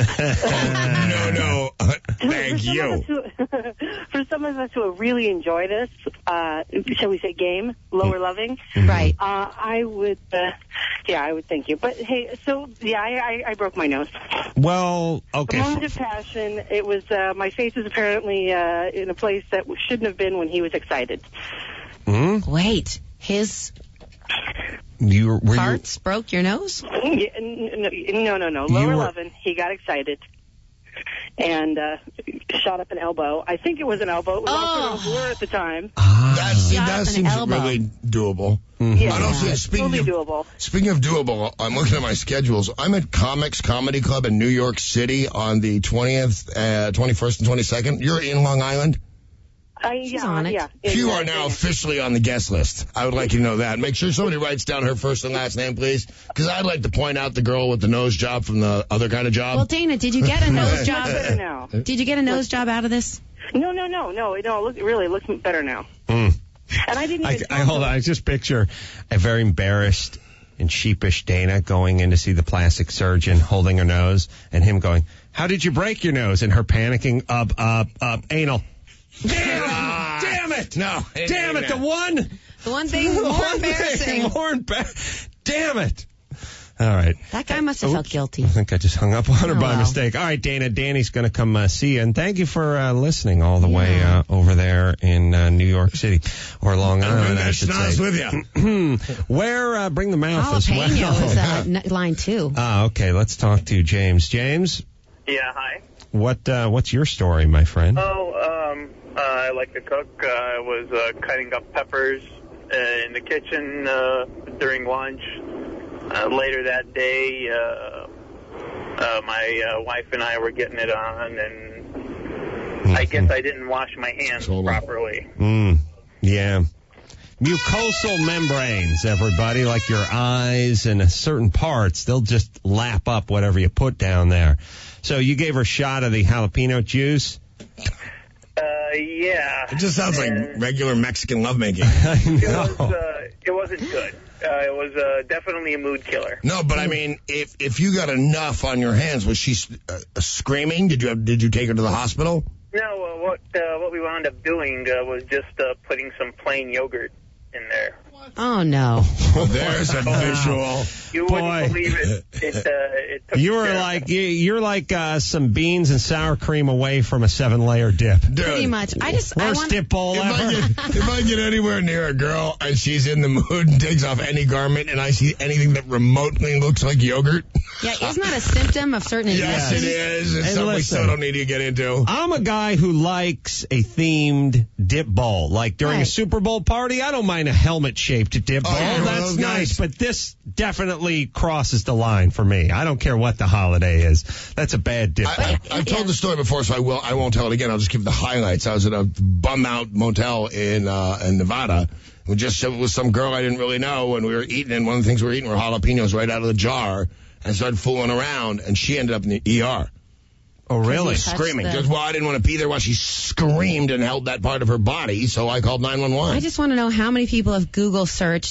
No, thank you. For some of us who really enjoy this, shall we say game, lower loving, Right. I would thank you. But hey, so, yeah, I broke my nose. Well, A okay. moment of passion. It was, my face was apparently in a place that shouldn't have been when he was excited. Wait. His Were you? parts broke your nose? Yeah, no. Lower were- loving. He got excited and shot up an elbow. I think it was an elbow. It was also a blur at the time. That Shot up an seems elbow. really doable. Yeah, I don't see. totally doable. Speaking of doable, I'm looking at my schedules. I'm at Comics Comedy Club in New York City on the 20th, 21st, and 22nd. You're in Long Island. She's on it. Yeah, You are exactly. now officially on the guest list. I would like you to know that. Make sure somebody writes down her first and last name, please, because I'd like to point out the girl with the nose job from the other kind of job. Well, Dana, did you get a nose job? Better now. Did you get a nose job out of this? No. It really looks better now. Mm. And I didn't even. Hold on. I just picture a very embarrassed and sheepish Dana going in to see the plastic surgeon, holding her nose, and him going, "How did you break your nose?" And her panicking, anal. Damn it! No. Damn it! The one thing more one embarrassing. thing more embarrassing. Damn it! All right. That guy must have felt guilty. I think I just hung up on her by well. mistake. All right, Dana. Danny's going to come see you. And thank you for listening all the way over there in New York City. Or Long Island, I should say. with you. Where, bring the mouth as well. Jalapeno is line 2. Okay, let's talk to James. James, Yeah, hi. what's your story, my friend? I like to cook. I was cutting up peppers in the kitchen during lunch. Later that day, my wife and I were getting it on, and I guess I didn't wash my hands properly. Yeah. Mucosal membranes, everybody, like your eyes and certain parts, they'll just lap up whatever you put down there. So you gave her a shot of the jalapeno juice? Yeah. It just sounds like regular Mexican lovemaking. I know. It wasn't good. It was definitely a mood killer. No, but I mean, if you got enough on your hands, was she screaming? Did you take her to the hospital? No, what we wound up doing was just putting some plain yogurt in there. Oh, no. There's a visual. You wouldn't believe it. It took You're like some beans and sour cream away from a 7-layer dip. Dude, Pretty much. Worst dip bowl ever. If I get anywhere near a girl and she's in the mood and takes off any garment and I see anything that remotely looks like yogurt. Yeah, isn't that a symptom of certain Yes, it is. It's And something we listen, still don't need to get into. I'm a guy who likes a themed dip bowl. Like during a Right. Super Bowl party, I don't mind a helmet-shaped dip bowl. yeah, one of That's those nice. guys. But this definitely crosses the line for me. I don't care what the holiday is. That's a bad dip bowl. I've told the story before, so I won't tell it again. I'll just give the highlights. I was at a bum-out motel in Nevada. We just with some girl I didn't really know, and we were eating, and one of the things we were eating were jalapenos right out of the jar, and started fooling around, and she ended up in the ER. Oh, really? Screaming. Just, I didn't want to be there while she screamed and held that part of her body, so I called 911. I just want to know how many people have Google searched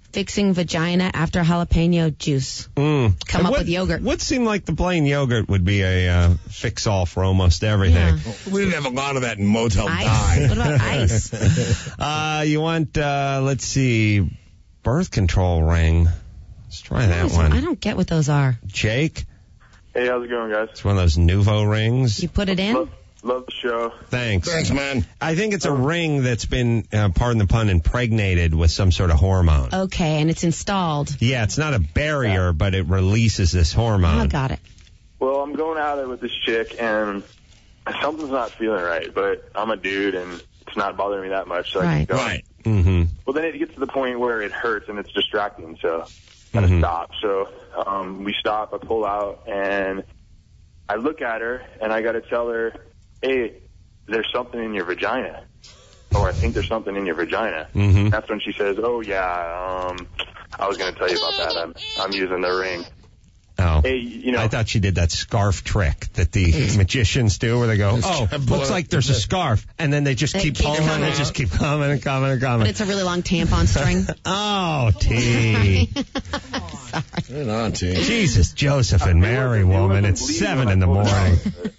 fixing vagina after jalapeno juice. Come up with yogurt. Would seem like the plain yogurt would be a fix-all for almost everything. Yeah. We didn't have a lot of that in Motel Ice. Die. What about ice? You want, let's see, birth control ring. Let's try that one. I don't get what those are. Jake? Hey, how's it going, guys? It's one of those Nuvo rings. You put it in? Love the show. Thanks. Thanks, man. I think it's a ring that's been, pardon the pun, impregnated with some sort of hormone. Okay, and it's installed. Yeah, it's not a barrier, but it releases this hormone. Oh, got it. Well, I'm going out there with this chick, and something's not feeling right, but I'm a dude, and it's not bothering me that much, so I keep going. Right. Mm-hmm. Well, then it gets to the point where it hurts, and it's distracting, so I gotta stop. So we stop, I pull out, and I look at her, and I gotta tell her, hey, there's something in your vagina. Or I think there's something in your vagina. Mm-hmm. That's when she says, oh, yeah, I was going to tell you about that. I'm using the ring. Oh. Hey, you know. I thought she did that scarf trick that the magicians do where they go, oh, looks like there's a scarf. And then they just keep pulling and they just keep coming and coming and coming. But it's a really long tampon string. Oh, T. Right on, T. Jesus, Joseph and Mary, woman. It's 7 in the morning.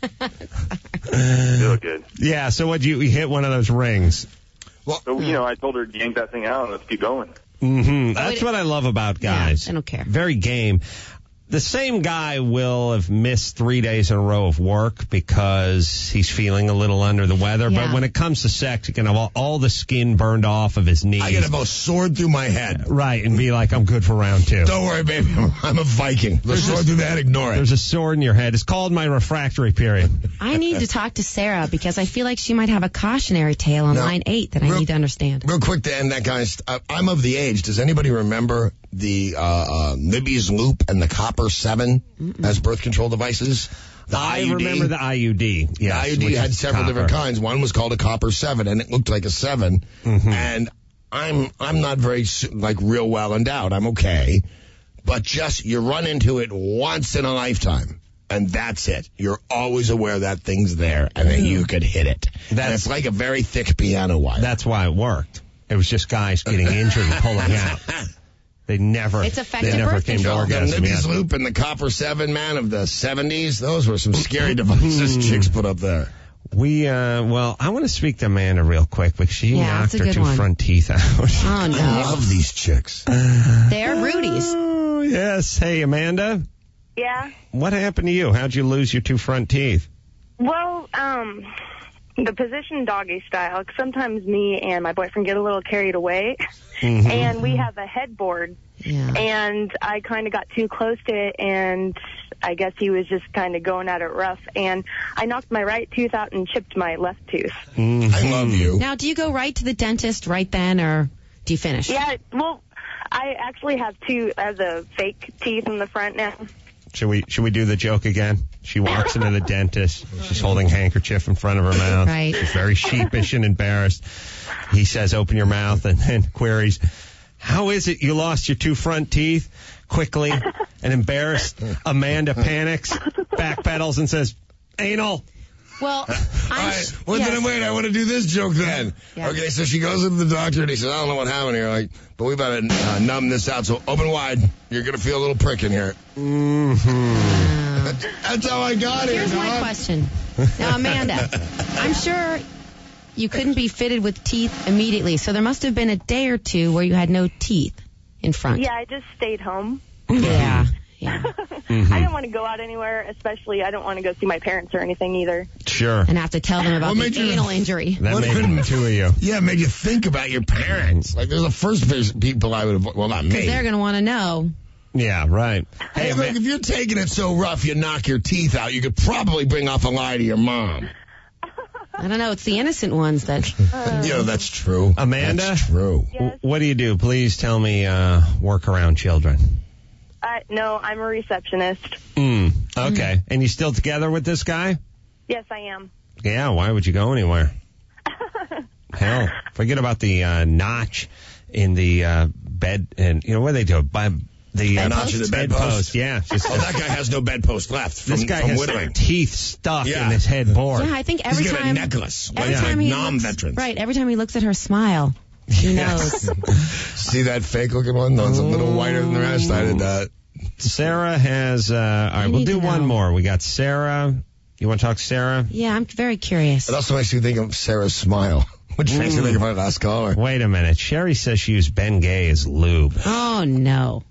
Feel good. Yeah, so what'd you hit one of those rings? Well, so, you know, I told her, yank that thing out and let's keep going. Mm-hmm. That's what I love about guys. Yeah, I don't care. Very game. The same guy will have missed 3 days in a row of work because he's feeling a little under the weather. Yeah. But when it comes to sex, he can have all the skin burned off of his knees. I get a sword through my head. Right, and be like, I'm good for round 2. Don't worry, baby. I'm a Viking. The sword through the head, ignore it. There's a sword in your head. It's called my refractory period. I need to talk to Sarah because I feel like she might have a cautionary tale on line 8 that I need to understand. Real quick to end that, guys. I'm of the age. Does anybody remember the Libby's Loop and the Copper 7 as birth control devices? The I IUD. remember the IUD. Yes, the which IUD had is several copper. different kinds. One was called a Copper 7, and it looked like a 7. And I'm not very real well endowed. I'm okay, but just you run into it once in a lifetime. And that's it. You're always aware that thing's there, and that you could hit it. And it's like a very thick piano wire. That's why it worked. It was just guys getting injured and pulling out. They never, It's effective they never birth came to control. The orgasm. Libby's Yeah. Loop and the Copper 7, man, of the 70s, those were some scary devices chicks put up there. Well, I want to speak to Amanda real quick because she knocked that's a her good 2 one. front teeth out. Oh, I no. love these chicks. They're Rudy's. Oh, yes. Hey, Amanda, Yeah. what happened to you? How'd you lose your 2 front teeth? Well, the position doggy style. Sometimes me and my boyfriend get a little carried away, and we have a headboard, and I kind of got too close to it, and I guess he was just kind of going at it rough, and I knocked my right tooth out and chipped my left tooth. I love you. Now, do you go right to the dentist right then, or do you finish? Yeah, well, I actually have the fake teeth in the front now. Should we do the joke again? She walks into the dentist. She's holding a handkerchief in front of her mouth. Right. She's very sheepish and embarrassed. He says, open your mouth, and then queries, how is it you lost your 2 front teeth? Quickly and embarrassed, Amanda panics, backpedals, and says, anal. Well, Wait, I want to do this joke then. Yeah. Okay, so she goes into the doctor and he says, I don't know what happened here, but we better numb this out. So open wide. You're going to feel a little prick in here. That's how I got it. Here's my question. Now, Amanda, I'm sure you couldn't be fitted with teeth immediately, so there must have been a day or 2 where you had no teeth in front. Yeah, I just stayed home. Yeah. I didn't want to go out anywhere, especially I don't want to go see my parents or anything either. Sure. And have to tell them about the anal injury. That made the 2 of you. Yeah, it made you think about your parents. They're the first people I would have, well, not me. Because they're going to want to know. Yeah, right. Hey, look, if you're taking it so rough you knock your teeth out, you could probably bring off a lie to your mom. I don't know. It's the innocent ones that... That's true. Amanda? That's true. Yes. What do you do? Please tell me work around children. No, I'm a receptionist. Okay. And you still together with this guy? Yes, I am. Yeah, why would you go anywhere? Hell, forget about the notch in the bed, and you know what they do? By the notch in the bedpost. Yeah. Just, that guy has no bedpost left. This guy has whittling. teeth stuck in his headboard. Yeah, I think every He's got time... a necklace, Every time he nom looks, veterans. Right, every time he looks at her smile. He knows. See that fake looking one? The one's a little whiter than the rest. I did that. Sarah has, all right, we'll do one more. We got Sarah. You want to talk to Sarah? Yeah, I'm very curious. It also makes me think of Sarah's smile, which makes me think of my last caller. Wait a minute. Sherry says she used Bengay as lube. Oh, no.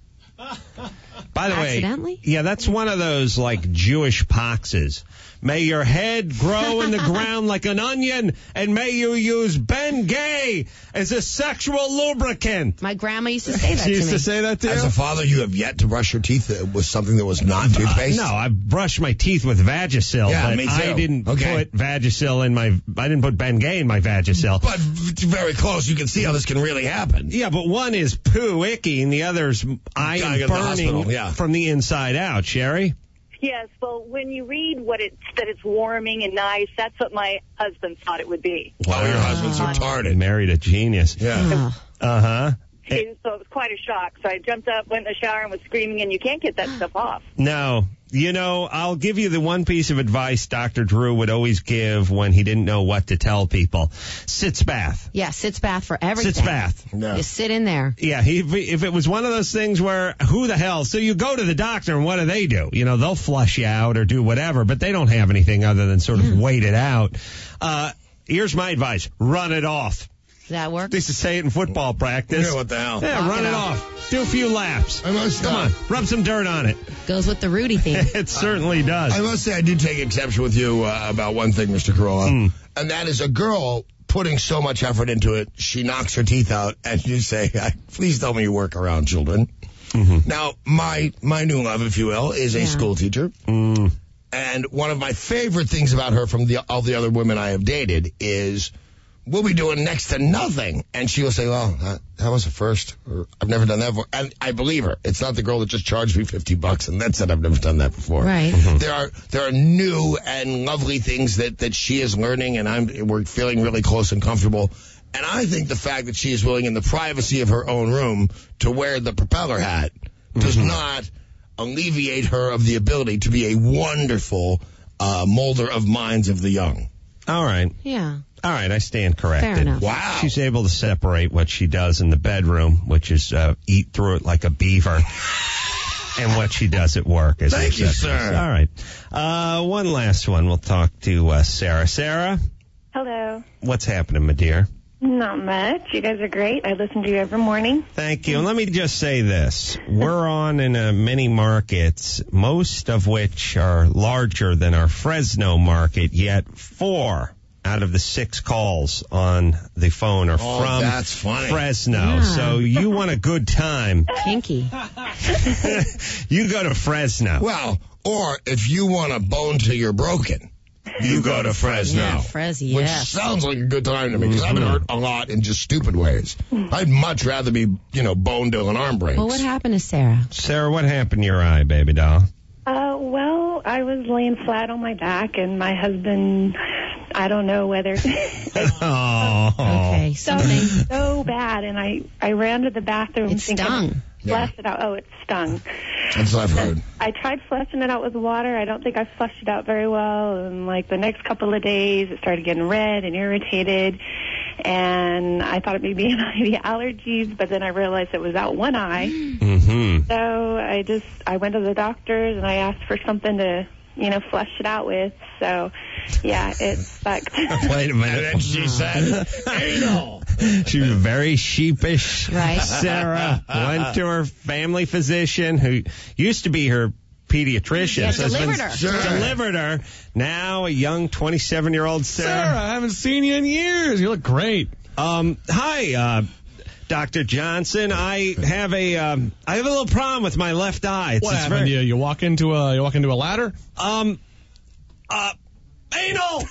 By the way, Accidentally? yeah, that's one of those like Jewish poxes. May your head grow in the ground like an onion, and may you use Bengay as a sexual lubricant. My grandma used to say that She to used me. to say that to you? As a father, you have yet to brush your teeth with something that was not toothpaste? No, I brushed my teeth with Vagisil, Yeah, but me too. I didn't Okay. put Vagisil in my, I didn't put Bengay in my Vagisil. But very close. You can see how this can really happen. Yeah, but one is poo icky and the other's Gotta iron go to the hospital, burning yeah. from the inside out. Sherry? Yes, well, when you read that it's warming and nice, that's what my husband thought it would be. Oh, your husband's retarded. Married a genius. Yeah. Uh-huh. And so it was quite a shock. So I jumped up, went in the shower, and was screaming, and you can't get that stuff off. No. You know, I'll give you the one piece of advice Dr. Drew would always give when he didn't know what to tell people. Sitz bath. Yeah, sits bath for everything. Sitz bath. No. Just sit in there. Yeah, if it was one of those things where, who the hell? So you go to the doctor and what do? You know, they'll flush you out or do whatever, but they don't have anything other than sort of wait it out. Here's my advice. Run it off. That work? They used to say it in football practice. Yeah, what the hell? Yeah, Walk run it it off. Do a few laps. I must Come on, rub some dirt on it. Goes with the Rudy theme. It certainly does. I must say I do take exception with you about one thing, Mr. Carolla, and that is a girl putting so much effort into it, she knocks her teeth out, and you say, please tell me you work around children. Now, my new love, if you will, is a school teacher. And one of my favorite things about her from all the other women I have dated is we'll be doing next to nothing. And she will say, well, that was a first. Or, I've never done that before. And I believe her. It's not the girl that just charged me $50 and then said I've never done that before. Right. There are new and lovely things that she is learning, and we're feeling really close and comfortable. And I think the fact that she is willing in the privacy of her own room to wear the propeller hat does not alleviate her of the ability to be a wonderful molder of minds of the young. All right. Yeah. All right, I stand corrected. Fair enough. Wow. She's able to separate what she does in the bedroom, which is eat through it like a beaver, and what she does at work. As Thank you, sir. All right. One last one. We'll talk to Sarah. Sarah, Hello. what's happening, my dear? Not much. You guys are great. I listen to you every morning. Thank you. And let me just say this. We're on in many markets, most of which are larger than our Fresno market, yet 4 out of the 6 calls on the phone are from that's funny. Fresno. Yeah. So you want a good time, Kinky. you go to Fresno. Well, or if you want a bone till you're broken, you go to Fresno. Yeah, Fresno, Which yes. sounds like a good time to me, because I've been hurt a lot in just stupid ways. I'd much rather be, bone till an arm breaks. Well, what happened to Sarah? Sarah, what happened to your eye, baby doll? Well, I was laying flat on my back, and my husband, I don't know whether Oh. Okay, something. so bad, and I ran to the bathroom. It thinking, stung. Flushed it out. Oh, it stung. That's what I've heard. I tried flushing it out with water. I don't think I flushed it out very well. And the next couple of days, it started getting red and irritated. And I thought it may be the allergies, but then I realized it was out one eye. Mm-hmm. So I went to the doctors and I asked for something to, flush it out with. So, yeah, it sucked. Wait a minute. And then she said, anal. She was very sheepish. Right. Sarah went to her family physician, who used to be her pediatrician. Yeah, so has delivered been- her. Sure. Delivered her. Now a young 27-year-old Sarah. I haven't seen you in years. You look great. Hi, Dr. Johnson. I have a little problem with my left eye. What happened to you? You walk into a ladder? Anal.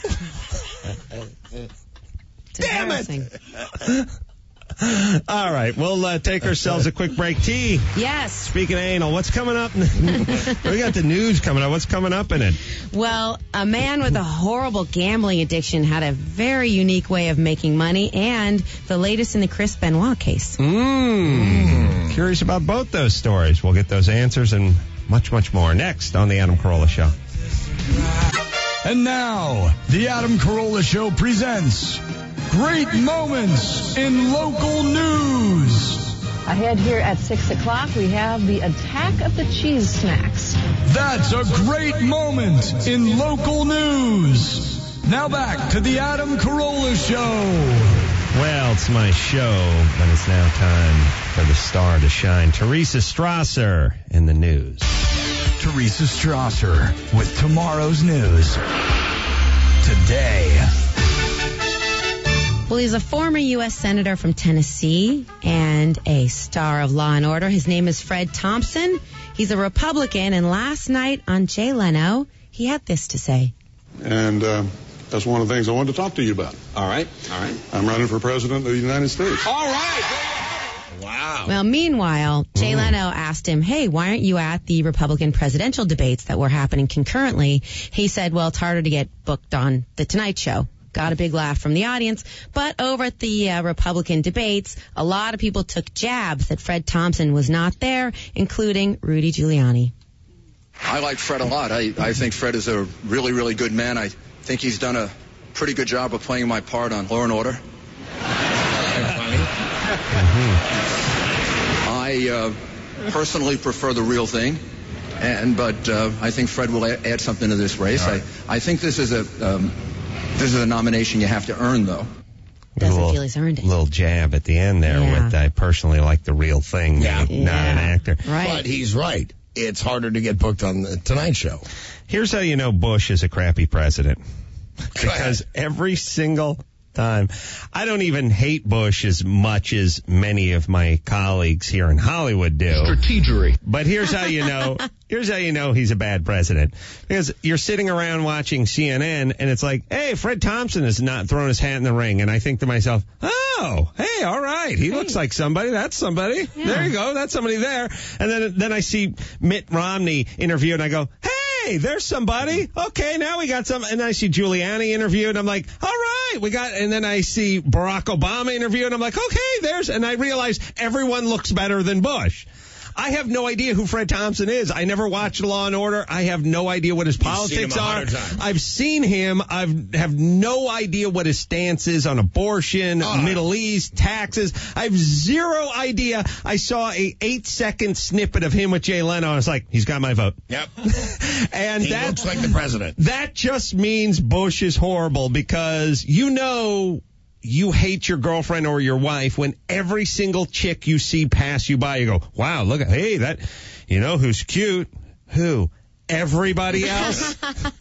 Damn it. All right, we'll take ourselves a quick break. T. Yes. Speaking of anal, what's coming up? We got the news coming up. What's coming up in it? Well, a man with a horrible gambling addiction had a very unique way of making money, and the latest in the Chris Benoit case. Curious about both those stories. We'll get those answers and much, much more next on the Adam Carolla Show. And now, the Adam Carolla Show presents great moments in local news. Ahead here at 6 o'clock, we have the attack of the cheese snacks. That's a great moment in local news. Now back to the Adam Carolla Show. Well, it's my show, but it's now time for the star to shine. Teresa Strasser in the news. Teresa Strasser with tomorrow's news. Today. Well, he's a former U.S. Senator from Tennessee and a star of Law & Order. His name is Fred Thompson. He's a Republican, and last night on Jay Leno, he had this to say. And that's one of the things I wanted to talk to you about. All right. I'm running for president of the United States. All right. Wow. Well, meanwhile, Jay Leno asked him, hey, why aren't you at the Republican presidential debates that were happening concurrently? He said, well, it's harder to get booked on The Tonight Show. Got a big laugh from the audience. But over at the Republican debates, a lot of people took jabs that Fred Thompson was not there, including Rudy Giuliani. I like Fred a lot. I think Fred is a really, really good man. I think he's done a pretty good job of playing my part on Law & Order. I personally prefer the real thing, but I think Fred will add something to this race. Right. I think this is a nomination you have to earn, though. Doesn't feel he's earned it. Little jab at the end there with, I personally like the real thing, not an actor. Right. But he's right. It's harder to get booked on The Tonight Show. Here's how you know Bush is a crappy president. Because every single time, I don't even hate Bush as much as many of my colleagues here in Hollywood do. Strategery. But here's how you know. Here's how you know he's a bad president. Because you're sitting around watching CNN, and it's like, hey, Fred Thompson has not thrown his hat in the ring. And I think to myself, oh, hey, all right. He looks like somebody. That's somebody. Yeah. There you go. That's somebody there. And then I see Mitt Romney interview, and I go, hey, there's somebody. Okay, now we got some. And then I see Giuliani interview, and I'm like, all right, we got. And then I see Barack Obama interview, and I'm like, okay, and I realize everyone looks better than Bush. I have no idea who Fred Thompson is. I never watched Law & Order. I have no idea what his politics are. I've seen him. I have no idea what his stance is on abortion, Middle East, taxes. I have zero idea. I saw a 8-second snippet of him with Jay Leno. I was like, he's got my vote. Yep. And he looks like the president. That just means Bush is horrible because you hate your girlfriend or your wife when every single chick you see pass you by, you go, wow, look at, hey, that, who's cute? Who? Everybody else?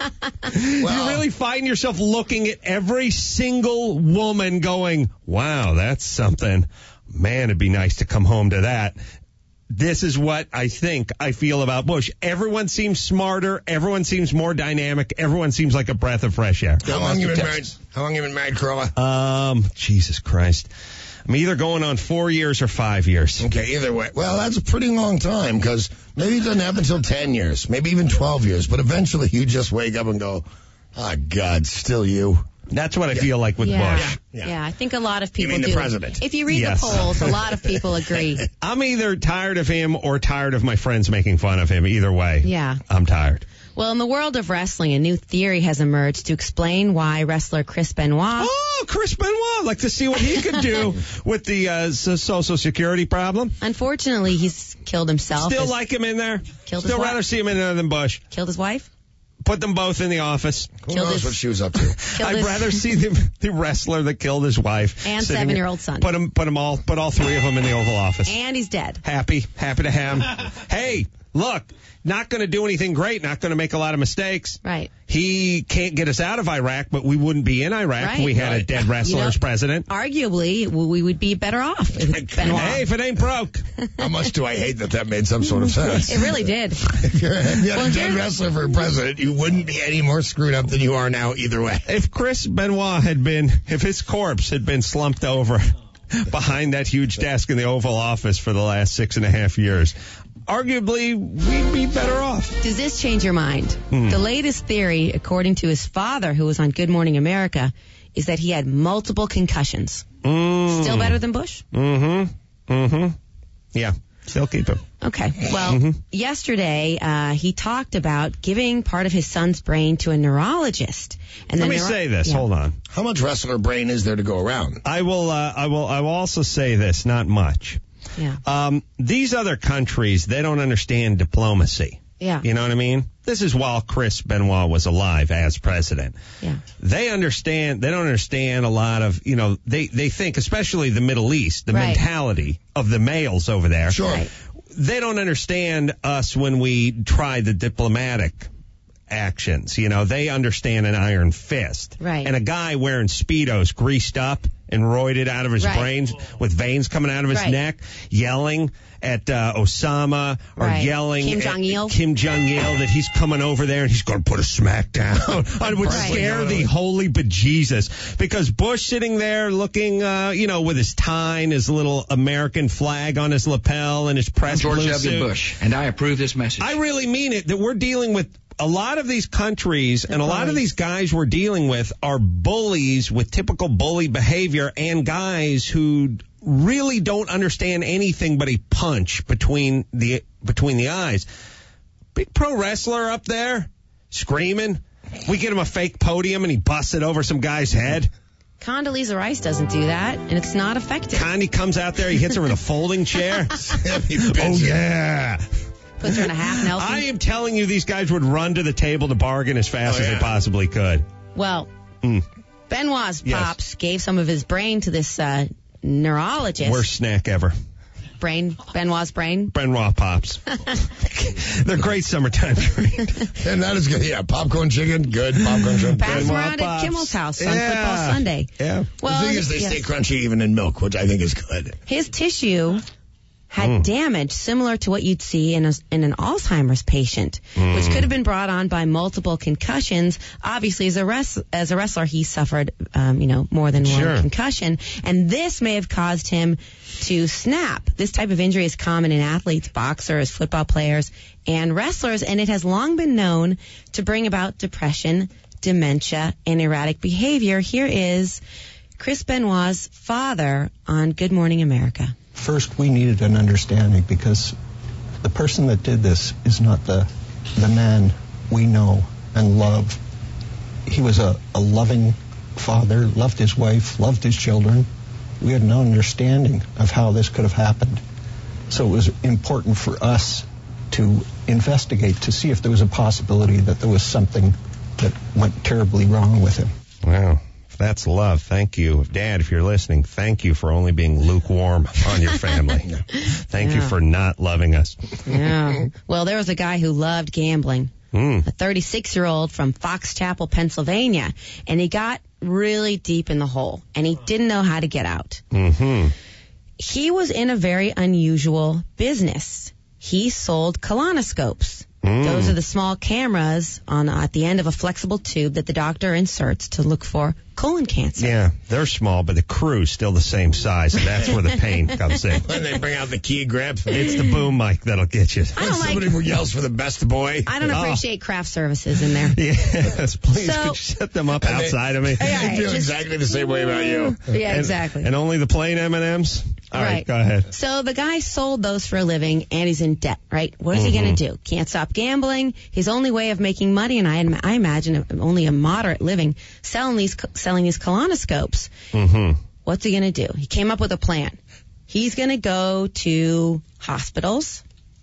You really find yourself looking at every single woman going, wow, that's something. Man, it'd be nice to come home to that. This is what I feel about Bush. Everyone seems smarter. Everyone seems more dynamic. Everyone seems like a breath of fresh air. How long you been married, Carolla? Jesus Christ. I'm either going on 4 years or 5 years. Okay, either way. Well, that's a pretty long time because maybe it doesn't happen until 10 years, maybe even 12 years. But eventually you just wake up and go, oh, God, still you. That's what I feel like with Bush. Yeah, I think a lot of people do. the president? If you read the polls, a lot of people agree. I'm either tired of him or tired of my friends making fun of him. Either way, I'm tired. Well, in the world of wrestling, a new theory has emerged to explain why wrestler Chris Benoit... Oh, Chris Benoit! Like to see what he could do with the Social Security problem. Unfortunately, he's killed himself. Still like him in there. Still rather see him in there than Bush. Killed his wife? Put them both in the office. Who knows what she was up to? I'd rather see the wrestler that killed his wife and 7-year-old son. Put all three of them in the Oval Office. And he's dead. Happy to have him. Hey, look, not going to do anything great. Not going to make a lot of mistakes. Right. He can't get us out of Iraq, but we wouldn't be in Iraq if we had a dead wrestler as president. Arguably, we would be better off if Benoit. Hey, if it ain't broke. How much do I hate that made some sort of sense? It really did. If you had a dead wrestler for president, you wouldn't be any more screwed up than you are now either way. If Chris Benoit if his corpse had been slumped over behind that huge desk in the Oval Office for the last 6.5 years, arguably, we'd be better off. Does this change your mind? The latest theory, according to his father, who was on Good Morning America, is that he had multiple concussions. Still better than Bush? Yeah. Still keep him. Okay. Well, yesterday he talked about giving part of his son's brain to a neurologist. And Let me say this. Hold on. How much wrestler brain is there to go around? I will also say this. Not much. Yeah. These other countries, they don't understand diplomacy. Yeah. You know what I mean? This is while Chris Benoit was alive as president. Yeah. They don't understand a lot of, they think, especially the Middle East, the Right. mentality of the males over there. Sure. Right. They don't understand us when we try the diplomatic actions. They understand an iron fist. Right. And a guy wearing Speedos greased up and roided out of his Right. brains with veins coming out of his Right. neck, yelling at Osama or Right. yelling Kim at Jong-il. Kim Jong-il that he's coming over there and he's going to put a smack down. I would Right. scare the holy bejesus, because Bush sitting there looking, with his tie and his little American flag on his lapel and his press George blue W. suit. Bush, and I approve this message. I really mean it, that we're dealing with a lot of these countries and a lot of these guys we're dealing with are bullies with typical bully behavior, and guys who really don't understand anything but a punch between the eyes. Big pro wrestler up there screaming. We get him a fake podium and he busts it over some guy's head. Condoleezza Rice doesn't do that, and it's not effective. Condi comes out there, he hits her with a folding chair. Oh, yeah. Puts her in a half Nelson. I am telling you, these guys would run to the table to bargain as fast as they possibly could. Well, Benoit's Yes. pops gave some of his brain to this neurologist. Worst snack ever. Benoit's brain. Benoit Pops. They're great summertime treat. And that is good. Yeah, popcorn chicken, good. Popcorn chicken. Pass them Benoit around at Pops. Kimmel's house on Yeah. Football Sunday. Yeah. Well, The thing is, they stay crunchy even in milk, which I think is good. his tissue had damage similar to what you'd see in an Alzheimer's patient, which could have been brought on by multiple concussions. Obviously, as a wrestler, he suffered, more than one concussion, and this may have caused him to snap. This type of injury is common in athletes, boxers, football players, and wrestlers, and it has long been known to bring about depression, dementia, and erratic behavior. Here is Chris Benoit's father on Good Morning America. First, we needed an understanding, because the person that did this is not the man we know and love. He was a loving father, loved his wife, loved his children. We had no understanding of how this could have happened. So it was important for us to investigate to see if there was a possibility that there was something that went terribly wrong with him. Wow. That's love. Thank you. Dad, if you're listening, thank you for only being lukewarm on your family. Thank you for not loving us. Yeah. Well, there was a guy who loved gambling, a 36-year-old from Fox Chapel, Pennsylvania, and he got really deep in the hole, and he didn't know how to get out. Mm-hmm. He was in a very unusual business. He sold colonoscopes. Those are the small cameras at the end of a flexible tube that the doctor inserts to look for colon cancer. Yeah, they're small, but the crew's still the same size, and that's where the pain comes in. When they bring out the key grip. It's the boom mic that'll get you. I don't Somebody yells for the best boy. I don't appreciate craft services in there. Yes, please, So- could you set them up outside of me? I feel exactly the same way about you. Yeah, exactly. And only the plain M&Ms? All right, go ahead. So the guy sold those for a living, and he's in debt, right? What is he going to do? Can't stop gambling. His only way of making money, and I imagine only a moderate living, selling these colonoscopes. Mm-hmm. What's he going to do? He came up with a plan. He's going to go to hospitals.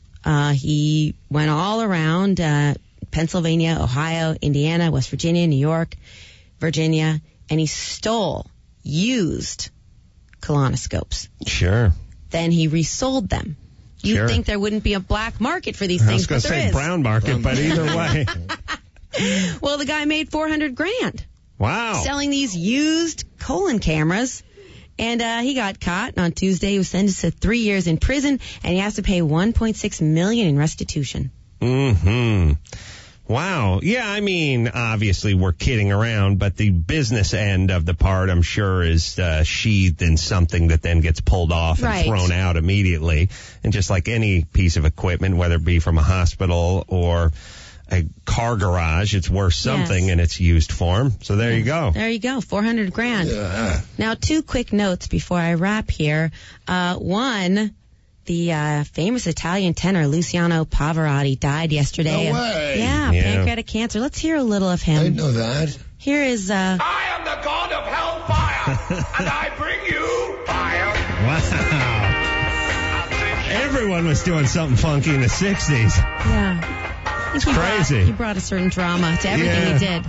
He went all around Pennsylvania, Ohio, Indiana, West Virginia, New York, Virginia, and he stole used colonoscopes. Sure. Then he resold them. You'd Sure. think there wouldn't be a black market for these I things, was going but to there say is. brown market, but either way. Well, the guy made $400,000 Wow. selling these used colon cameras. And he got caught, and on Tuesday he was sentenced to 3 years in prison, and he has to pay $1.6 million in restitution. Mm-hmm. Wow. Yeah, I mean, obviously we're kidding around, but the business end of the part, I'm sure, is sheathed in something that then gets pulled off and Right. thrown out immediately. And just like any piece of equipment, whether it be from a hospital or a car garage, it's worth something in its used form. So there you go. There you go, $400,000. Yeah. Now, two quick notes before I wrap here. One, The famous Italian tenor Luciano Pavarotti died yesterday. No way. Yeah, pancreatic cancer. Let's hear a little of him. I didn't know that. Here is... I am the god of hellfire, and I bring you fire. Wow. Everyone was doing something funky in the 60s. Yeah. It's crazy. He brought a certain drama to everything he did.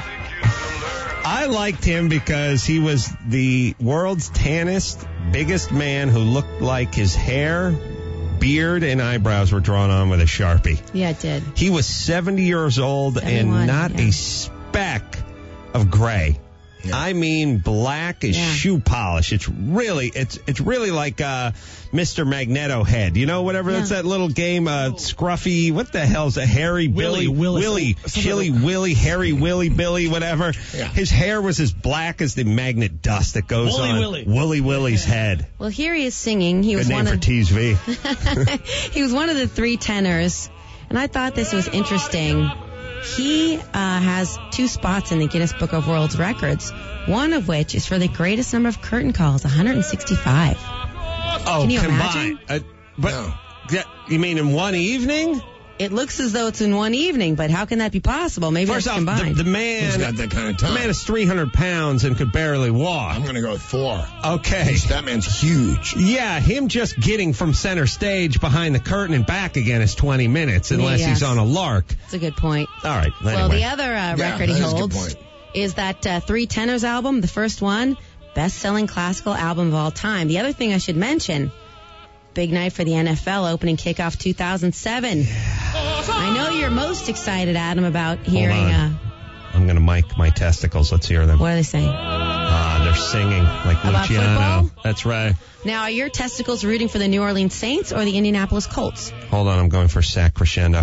I liked him because he was the world's tannest, biggest man who looked like his hair, beard, and eyebrows were drawn on with a Sharpie. Yeah, it did. He was 70 years old and not a speck of gray. Yeah. I mean, black as shoe polish. It's really like Mr. Magneto Head. You know, whatever. That's that little game. Scruffy. What the hell's a Harry Billy Willy Chili Willy Harry Willy Billy whatever. Yeah. His hair was as black as the magnet dust that goes on Wooly Willy's head. Well, here he is singing. He was Good name for TV. He was one of the 3 tenors, and I thought this was interesting. He has 2 spots in the Guinness Book of World Records, one of which is for the greatest number of curtain calls, 165. Oh, can you combined. imagine? You mean in one evening? It looks as though it's in one evening, but how can that be possible? Maybe First it's off, combined. The man got that kind of time. The man is 300 pounds and could barely walk. I'm going to go with 4. Okay. That man's huge. Yeah, him just getting from center stage behind the curtain and back again is 20 minutes, unless he's on a lark. That's a good point. All right. Anyway. Well, the other record he holds is that 3 Tenors album, the first one, best-selling classical album of all time. The other thing I should mention, big night for the NFL, opening kickoff 2007. I know you're most excited, Adam, about hearing... I'm going to mic my testicles. Let's hear them. What are they saying? They're singing like about Luciano. Football? That's right. Now, are your testicles rooting for the New Orleans Saints or the Indianapolis Colts? Hold on, I'm going for sac crescendo.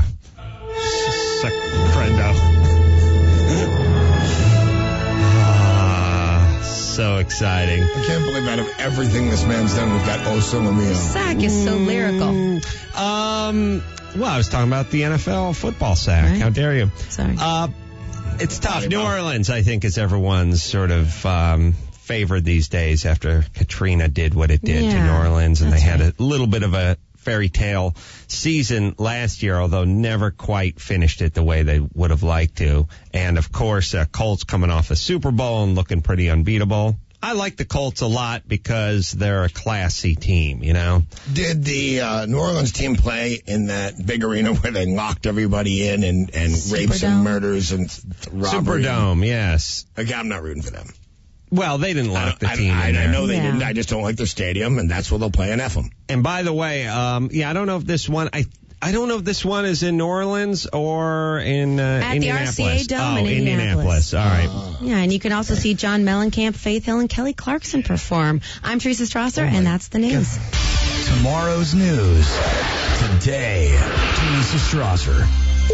So exciting. I can't believe out of everything this man's done, we've got Oso Lamio. Sack is so lyrical. Well, I was talking about the NFL football sack. Right. How dare you? Sorry. It's tough. New Orleans, I think, is everyone's sort of favored these days after Katrina did what it did to New Orleans, and they had a little bit of a fairy tale season last year, although never quite finished it the way they would have liked to. And, of course, Colts coming off a Super Bowl and looking pretty unbeatable. I like the Colts a lot because they're a classy team, you know. Did the New Orleans team play in that big arena where they locked everybody in and rapes and murders and robbery? Superdome, yes. Okay, I'm not rooting for them. Well, they didn't lock the team in there. I know they didn't. I just don't like their stadium, and that's where they'll play in F-em. And by the way, I don't know if this one... I don't know if this one is in New Orleans or in Indianapolis. At the RCA Dome in Indianapolis. All right. Yeah, and you can also see John Mellencamp, Faith Hill, and Kelly Clarkson perform. I'm Teresa Strasser, and that's the news. Tomorrow's news. Today, Teresa Strasser.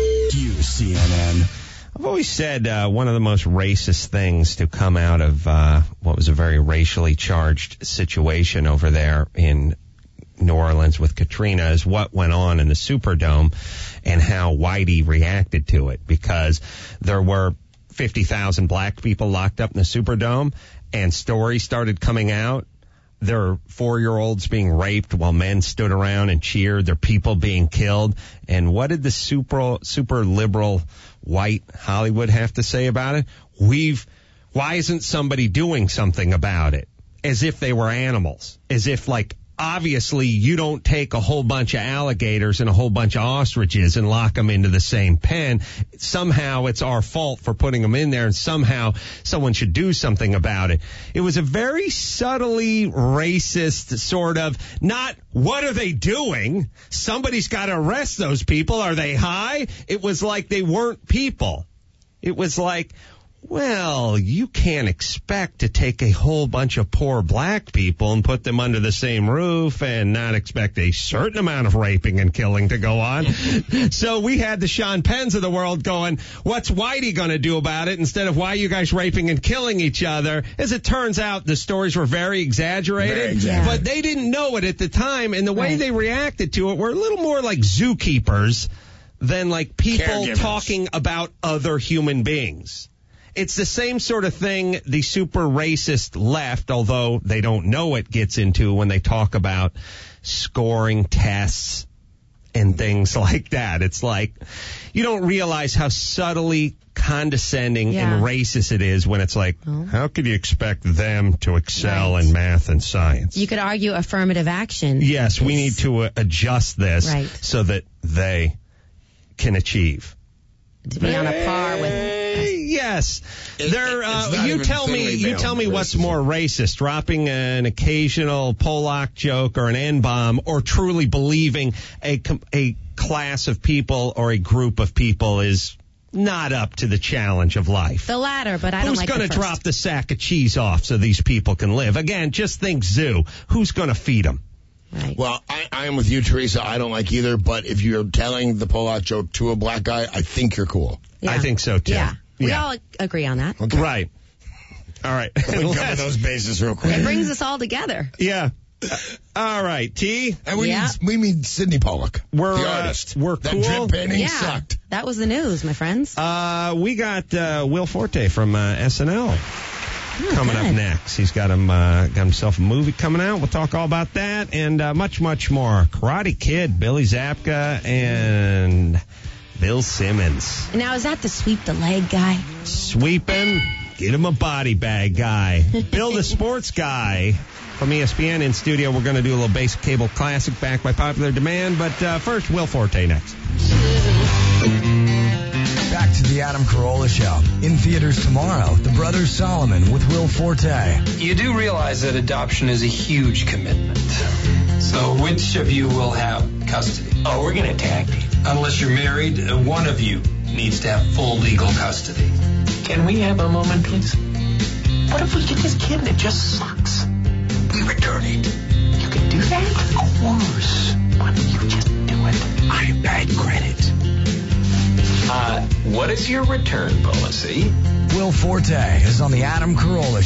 QCNN. I've always said one of the most racist things to come out of what was a very racially charged situation over there in New Orleans with Katrina is what went on in the Superdome and how Whitey reacted to it, because there were 50,000 black people locked up in the Superdome, and stories started coming out. There are 4-year-olds being raped while men stood around and cheered. There are people being killed. And what did the super liberal white Hollywood have to say about it? Why isn't somebody doing something about it? As if they were animals. As if, like, obviously you don't take a whole bunch of alligators and a whole bunch of ostriches and lock them into the same pen. Somehow it's our fault for putting them in there, and somehow someone should do something about it. It was a very subtly racist sort of, not what are they doing? Somebody's got to arrest those people. Are they high? It was like they weren't people. It was like, well, you can't expect to take a whole bunch of poor black people and put them under the same roof and not expect a certain amount of raping and killing to go on. So we had the Sean Penns of the world going, what's Whitey going to do about it, instead of why are you guys raping and killing each other? As it turns out, the stories were very exaggerated, but they didn't know it at the time, and the way they reacted to it were a little more like zookeepers than like people talking about other human beings. It's the same sort of thing the super racist left, although they don't know it, gets into when they talk about scoring tests and things like that. It's like you don't realize how subtly condescending and racist it is when it's like, how could you expect them to excel in math and science? You could argue affirmative action. Yes, we need to adjust this so that they can achieve. To be on a par with. Yes. You tell me what's more racist, dropping an occasional Polak joke or an N-bomb, or truly believing a class of people or a group of people is not up to the challenge of life. The latter, but I don't like the Who's going first. to drop the sack of cheese off so these people can live? Again, just think zoo. Who's going to feed them? Right. Well, I am with you, Teresa. I don't like either, but if you're telling the Polak joke to a black guy, I think you're cool. Yeah. I think so, too. Yeah. We all agree on that. Okay. Right. All right. We'll cover those bases real quick. It brings us all together. Yeah. All right, T. And we mean Sidney Pollock, the artist. We're that cool. drip painting sucked. That was the news, my friends. We got Will Forte from SNL coming up next. He's got himself a movie coming out. We'll talk all about that and much, much more. Karate Kid, Billy Zabka, and Bill Simmons. Now, is that the sweep the leg guy? Sweeping, get him a body bag guy. Bill the sports guy from ESPN in studio. We're going to do a little basic cable classic backed by popular demand. But first, Will Forte next. Back to the Adam Carolla Show. In theaters tomorrow, The Brothers Solomon with Will Forte. You do realize that adoption is a huge commitment. So which of you will have custody? Oh, we're going to tag team. Unless you're married, one of you needs to have full legal custody. Can we have a moment, please? What if we get this kid and it just sucks? We return it. You can do that? Of course. Why don't you just do it? I have bad credit. What is your return policy? Will Forte is on the Adam Carolla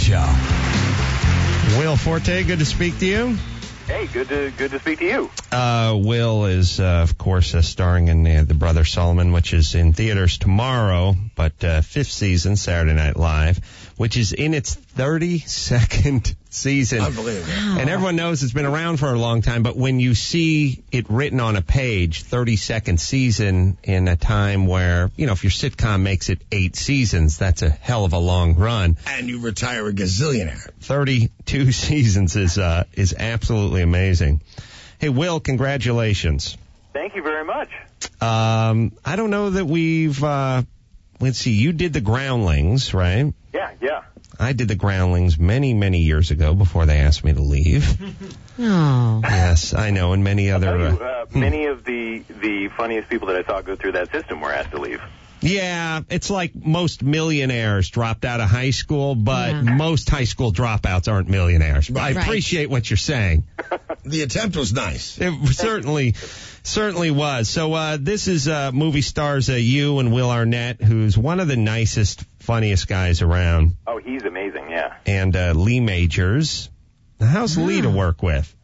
Show. Will Forte, good to speak to you. Hey, good to speak to you. Will is, of course, starring in The Brothers Solomon, which is in theaters tomorrow, but fifth season, Saturday Night Live, which is in its 32nd season. Unbelievable. Wow. And everyone knows it's been around for a long time, but when you see it written on a page, 32nd season, in a time where, if your sitcom makes it 8 seasons, that's a hell of a long run. And you retire a gazillionaire. 32 seasons is absolutely amazing. Hey, Will, congratulations. Thank you very much. I don't know that we've, let's see, you did The Groundlings, right? Yeah. I did The Groundlings many, many years ago before they asked me to leave. Oh. Yes, I know, and many other... Many of the funniest people that I saw go through that system were asked to leave. Yeah, it's like most millionaires dropped out of high school, but most high school dropouts aren't millionaires. But I appreciate what you're saying. The attempt was nice. It certainly was. So this is movie stars you and Will Arnett, who's one of the nicest, funniest guys around. Oh, he's amazing, yeah. And Lee Majors. How's Lee to work with?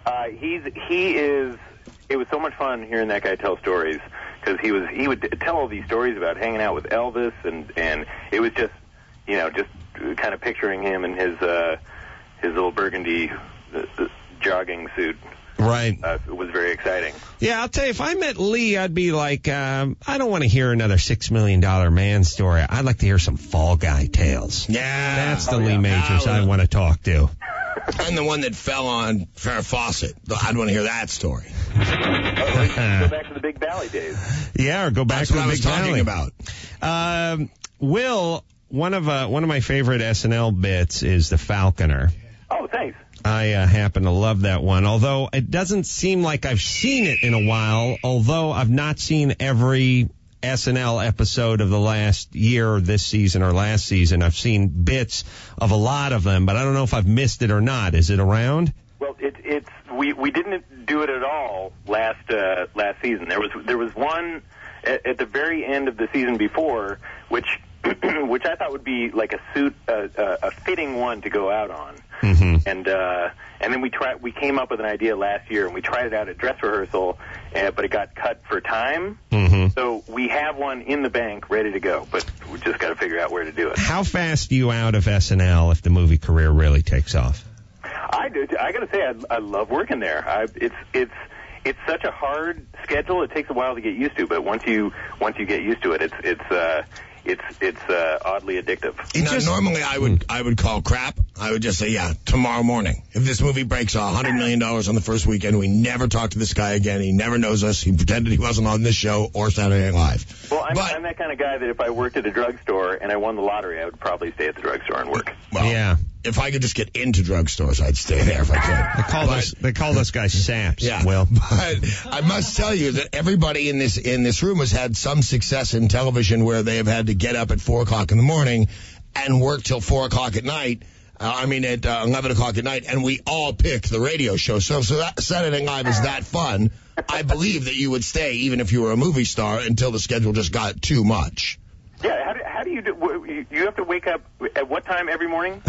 He is. It was so much fun hearing that guy tell stories, because he would tell all these stories about hanging out with Elvis, and it was just just kind of picturing him in his little burgundy jogging suit. Right. It was very exciting. Yeah, I'll tell you, if I met Lee, I'd be like, I don't want to hear another $6 Million Man story. I'd like to hear some Fall Guy tales. Yeah. That's the Lee Majors I want to talk to. And the one that fell on Farrah Fawcett. I'd want to hear that story. Go back to the Big Valley days. Yeah, or go back to the Big Valley. That's what I was talking about. Will, one of my favorite SNL bits is the Falconer. Oh, thanks. I happen to love that one, although it doesn't seem like I've seen it in a while, although I've not seen every SNL episode of the last year or this season or last season. I've seen bits of a lot of them, but I don't know if I've missed it or not. Is it around? Well, we didn't do it at all last season. There was one at the very end of the season before, which I thought would be like a fitting one to go out on. Mm-hmm. And then we came up with an idea last year, and we tried it out at dress rehearsal, but it got cut for time. Mm-hmm. So we have one in the bank ready to go, but we just got to figure out where to do it. How fast are you out of SNL if the movie career really takes off? I got to say, I love working there. It's such a hard schedule. It takes a while to get used to, but once you get used to it, it's oddly addictive. Normally I would call crap. I would just say, yeah, tomorrow morning. If this movie breaks $100 million on the first weekend, we never talk to this guy again. He never knows us. He pretended he wasn't on this show or Saturday Night Live. Well, I'm that kind of guy that if I worked at a drugstore and I won the lottery, I would probably stay at the drugstore and work. Well, yeah. If I could just get into drugstores, I'd stay there if I could. They call those guys saps. Yeah. Well, but I must tell you that everybody in this room has had some success in television where they have had to get up at 4 o'clock in the morning and work till 4 o'clock at night. At 11 o'clock at night, and we all pick the radio show. So that Saturday Night Live is that fun. I believe that you would stay even if you were a movie star until the schedule just got too much. Yeah, how do you do? You have to wake up at what time every morning?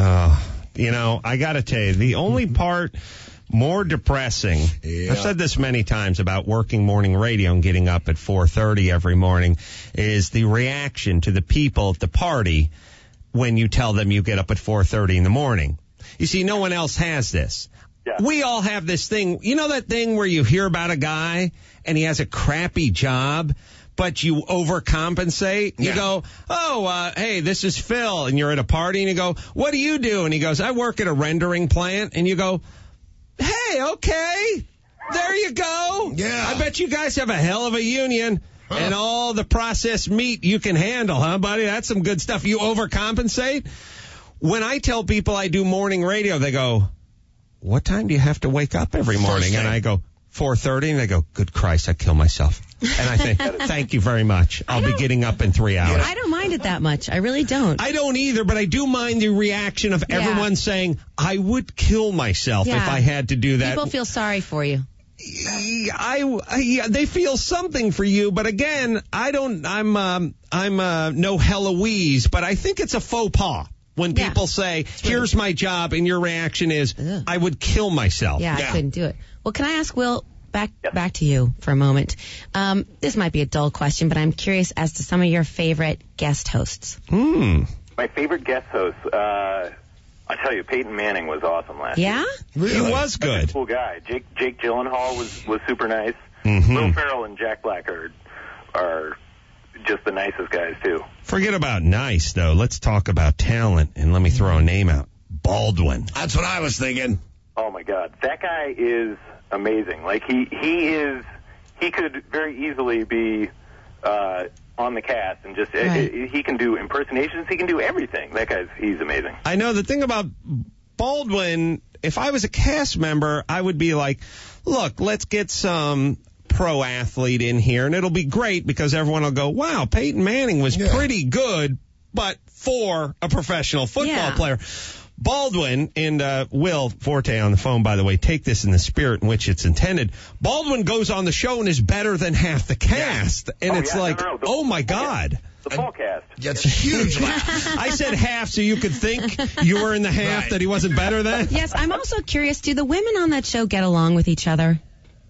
I got to tell you, the only part more depressing, I've said this many times about working morning radio and getting up at 4:30 every morning, is the reaction to the people at the party when you tell them you get up at 4:30 in the morning. You see, no one else has this. Yeah. We all have this thing. You know that thing where you hear about a guy and he has a crappy job, but you overcompensate? You go, hey, this is Phil, and you're at a party, and you go, what do you do? And he goes, I work at a rendering plant. And you go, hey, okay, there you go. Yeah. I bet you guys have a hell of a union. And all the processed meat you can handle, huh, buddy? That's some good stuff. You overcompensate. When I tell people I do morning radio, they go, what time do you have to wake up every morning? And I go, 4:30. And they go, good Christ, I'd kill myself. And I think, thank you very much. I'll be getting up in 3 hours. I don't mind it that much. I really don't. I don't either, but I do mind the reaction of everyone saying, I would kill myself if I had to do that. People feel sorry for you. They feel something for you, but again, I'm no Heloise, but I think it's a faux pas when people say, here's my job, and your reaction is, I would kill myself. Yeah, I couldn't do it. Well, can I ask Will, back to you for a moment. This might be a dull question, but I'm curious as to some of your favorite guest hosts. My favorite guest host, I tell you, Peyton Manning was awesome last year. Really? He was good. Cool guy. Jake Gyllenhaal was super nice. Will Ferrell and Jack Black are just the nicest guys too. Forget about nice though. Let's talk about talent, and let me throw a name out. Baldwin. That's what I was thinking. Oh my God, that guy is amazing. Like he could very easily be on the cast and just he can do impersonations. He can do everything. He's amazing. I know the thing about Baldwin. If I was a cast member, I would be like, look, let's get some pro athlete in here, and it'll be great because everyone will go, wow, Peyton Manning was pretty good, but for a professional football player. Baldwin, and Will Forte on the phone, by the way, take this in the spirit in which it's intended. Baldwin goes on the show and is better than half the cast. And it's oh my God. The full cast. That's huge. I said half so you could think you were in the half that he wasn't better than. Yes, I'm also curious, do the women on that show get along with each other?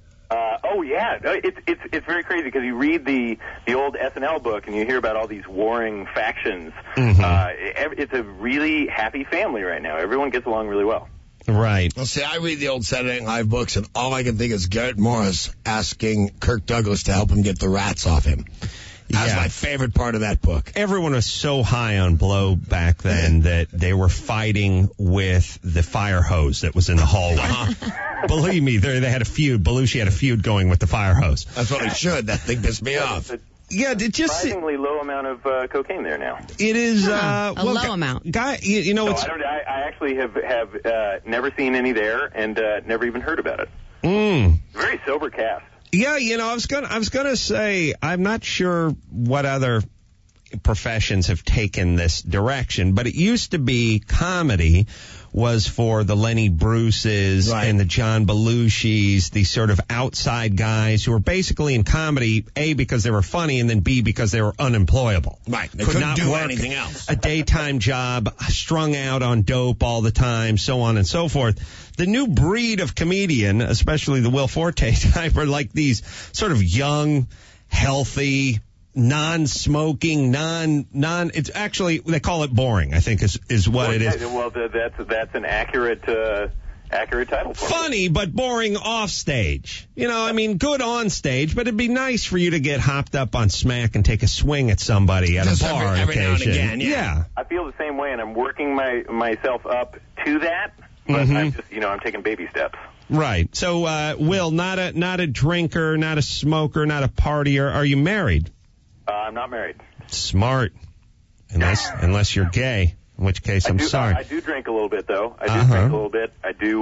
It's very crazy because you read the old SNL book and you hear about all these warring factions. It's a really happy family right now. Everyone gets along really well. Right. Well, see, I read the old Saturday Night Live books, and all I can think is Garrett Morris asking Kirk Douglas to help him get the rats off him. That's my favorite part of that book. Everyone was so high on blow back then that they were fighting with the fire hose that was in the hallway. Believe me, they had a feud. Belushi had a feud going with the fire hose. That's what he should. That thing pissed me off. Yeah, it just surprisingly low amount of cocaine there now. It is a low amount. Guy, you know, I actually have never seen any there and never even heard about it. Very sober cast. Yeah, you know, I was gonna say I'm not sure what other professions have taken this direction, but it used to be comedy was for the Lenny Bruces and the John Belushis, these sort of outside guys who were basically in comedy, A, because they were funny, and then B, because they were unemployable. Right. They Could couldn't not do work anything else. A daytime job, strung out on dope all the time, so on and so forth. The new breed of comedian, especially the Will Forte type, are like these sort of young, healthy, non-smoking, it's actually, they call it boring, I think is what it is. Well, that's an accurate title for Funny, but boring off stage. You know, I mean, good on stage, but it'd be nice for you to get hopped up on smack and take a swing at somebody at Just a bar every now and occasion. again, yeah. I feel the same way, and I'm working myself up to that, but I'm just, I'm taking baby steps. Right. So, Will, not a drinker, not a smoker, not a partier. Are you married? I'm not married. Smart. Unless you're gay, in which case I'm sorry. I do drink a little bit, though. I do drink a little bit.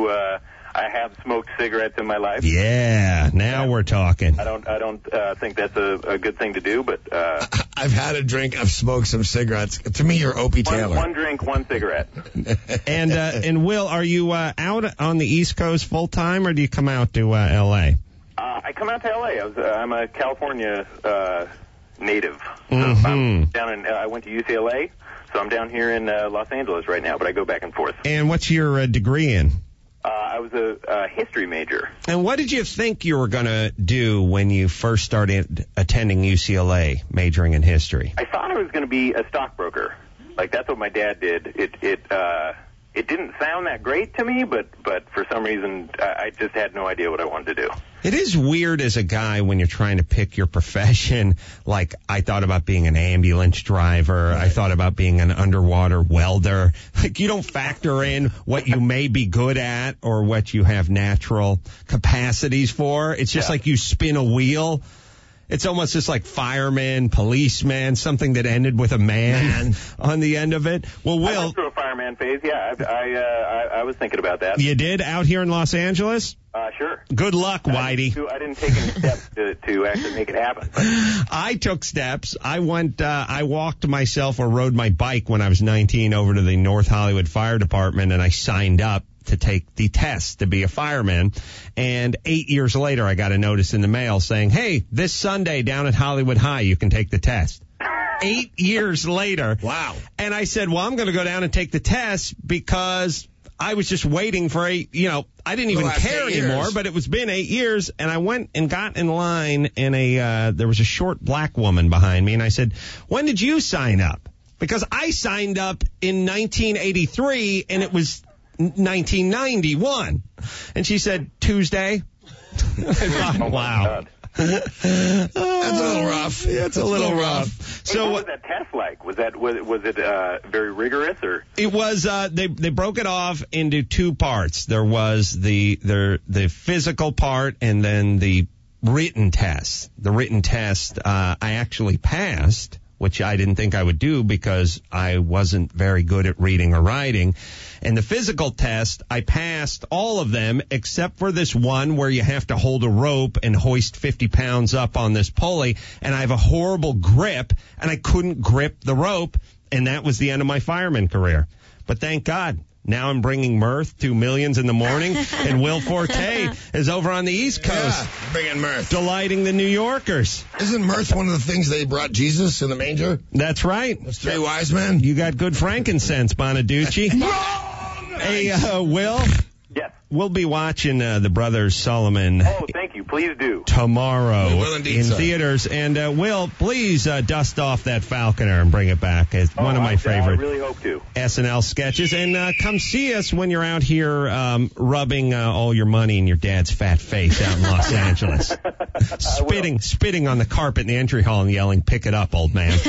I have smoked cigarettes in my life. Yeah, now we're talking. I don't think that's a good thing to do, but I've had a drink. I've smoked some cigarettes. To me, you're Opie Taylor. One drink, one cigarette. And Will, are you out on the East Coast full time, or do you come out to L.A.? I come out to L.A. I'm a California native. Mm-hmm. I went to UCLA, so I'm down here in Los Angeles right now, but I go back and forth. And what's your degree in? I was a history major. And what did you think you were going to do when you first started attending UCLA, majoring in history? I thought I was going to be a stockbroker. Like, that's what my dad did. It didn't sound that great to me, but for some reason, I just had no idea what I wanted to do. It is weird as a guy when you're trying to pick your profession. Like, I thought about being an ambulance driver. Right. I thought about being an underwater welder. Like, you don't factor in what you may be good at or what you have natural capacities for. It's just like you spin a wheel. It's almost just like fireman, policeman, something that ended with a man on the end of it. Well, Will, I went through a fireman phase. Yeah, I was thinking about that. You did out here in Los Angeles? Sure. Good luck, Whitey. I didn't take any steps to actually make it happen. But I took steps. I walked myself or rode my bike when I was 19 over to the North Hollywood Fire Department, and I signed up to take the test to be a fireman. And 8 years later, I got a notice in the mail saying, hey, this Sunday down at Hollywood High, you can take the test. 8 years later. Wow. And I said, well, I'm going to go down and take the test because I was just waiting for I didn't even care anymore, but it was been 8 years, and I went and got in line, and there was a short black woman behind me, and I said, when did you sign up? Because I signed up in 1983, and it was 1991. And she said, Tuesday. I thought, wow. That's a little rough. Yeah, it's a little rough. So what was that test like? Was it very rigorous, or? It was. They broke it off into two parts. There was the physical part, and then the written test. The written test I actually passed, which I didn't think I would do because I wasn't very good at reading or writing. And the physical test, I passed all of them except for this one where you have to hold a rope and hoist 50 pounds up on this pulley. And I have a horrible grip, and I couldn't grip the rope. And that was the end of my fireman career. But thank God. Now I'm bringing mirth to Millions in the Morning, and Will Forte is over on the East Coast. Yeah, bringing mirth. Delighting the New Yorkers. Isn't mirth one of the things they brought Jesus in the manger? That's right. Those three wise men. You got good frankincense, Bonaducci. Hey, Will? Yes. We'll be watching The Brothers Solomon. Oh, thank you. Please do. Tomorrow indeed, in sir. theaters. And Will, please dust off that Falconer and bring it back. It's one of my favorite I really hope to. SNL sketches. And come see us when you're out here rubbing all your money in your dad's fat face out in Los Angeles. Spitting on the carpet in the entry hall and yelling, pick it up, old man.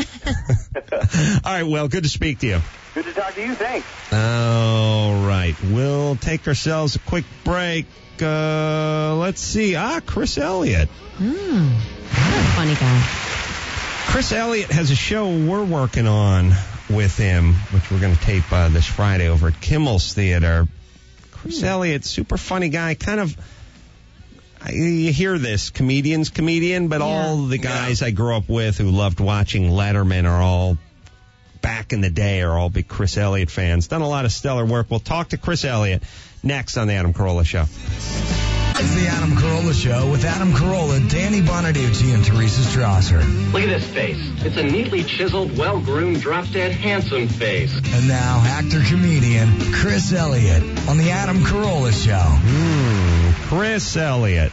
All right, Will, good to speak to you. Good to talk to you. Thanks. All right. We'll take ourselves a quick break. Let's see. Chris Elliott. What a funny guy. Chris Elliott has a show we're working on with him, which we're going to tape this Friday over at Kimmel's Theater. Chris Elliott, super funny guy. Kind of, you hear this, comedian, but all the guys I grew up with who loved watching Letterman are all back in the day are all big Chris Elliott fans. Done a lot of stellar work. We'll talk to Chris Elliott next on The Adam Carolla Show. It's The Adam Carolla Show with Adam Carolla, Danny Bonaducci, and Teresa Strasser. Look at this face. It's a neatly chiseled, well-groomed, drop-dead, handsome face. And now, actor-comedian Chris Elliott on The Adam Carolla Show. Chris Elliott.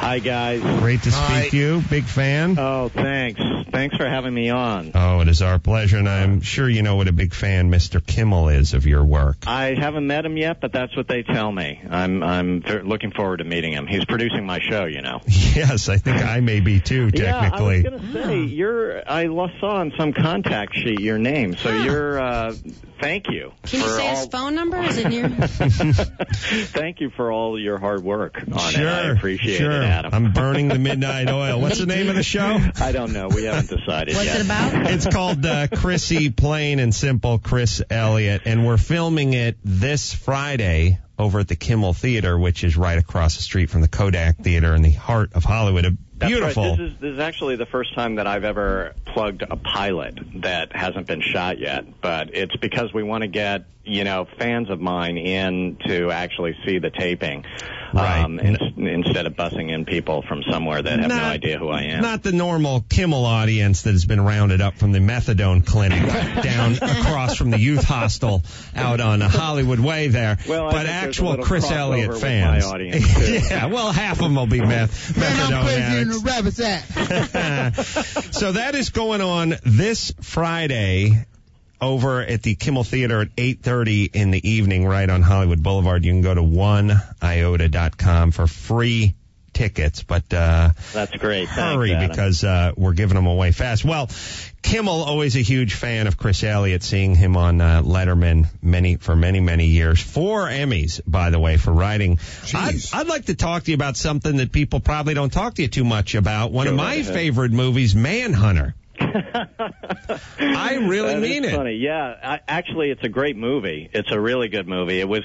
Hi, guys. Great to speak to you. Big fan. Oh, thanks. Thanks for having me on. Oh, it is our pleasure, and I'm sure you know what a big fan Mr. Kimmel is of your work. I haven't met him yet, but that's what they tell me. I'm looking forward to meeting him. He's producing my show, you know. Yes, I think I may be too, technically. Yeah, I was going to say, I saw on some contact sheet your name, so you're, thank you. Can you say his phone number? Is it near? Thank you for all your hard work on it. I appreciate it, Adam. I'm burning the midnight oil. What's the name of the show? I don't know. We haven't decided What's yet. it about? It's called Chrissy, Plain and Simple Chris Elliott, and we're filming it this Friday over at the Kimmel Theater, which is right across the street from the Kodak Theater in the heart of Hollywood. Beautiful. That's right. This is actually the first time that I've ever plugged a pilot that hasn't been shot yet, but it's because we want to get, fans of mine in to actually see the taping. Right. Instead of bussing in people from somewhere that have no idea who I am. Not the normal Kimmel audience that has been rounded up from the methadone clinic down across from the youth hostel out on Hollywood Way there. Well, but actual Chris Elliott fans. My audience too. Yeah, well, half of them will be methadone addicts. The rabbit's at. So that is going on this Friday over at the Kimmel Theater at 8:30 in the evening right on Hollywood Boulevard. You can go to oneiota.com for free tickets, but that's great. Hurry, Thanks, because we're giving them away fast. Well, Kimmel, always a huge fan of Chris Elliott, seeing him on Letterman for many years. 4 Emmys, by the way, for writing. I'd like to talk to you about something that people probably don't talk to you too much about. One of my favorite movies, Manhunter. I really mean it. Funny, yeah. Actually, it's a great movie. It's a really good movie. It was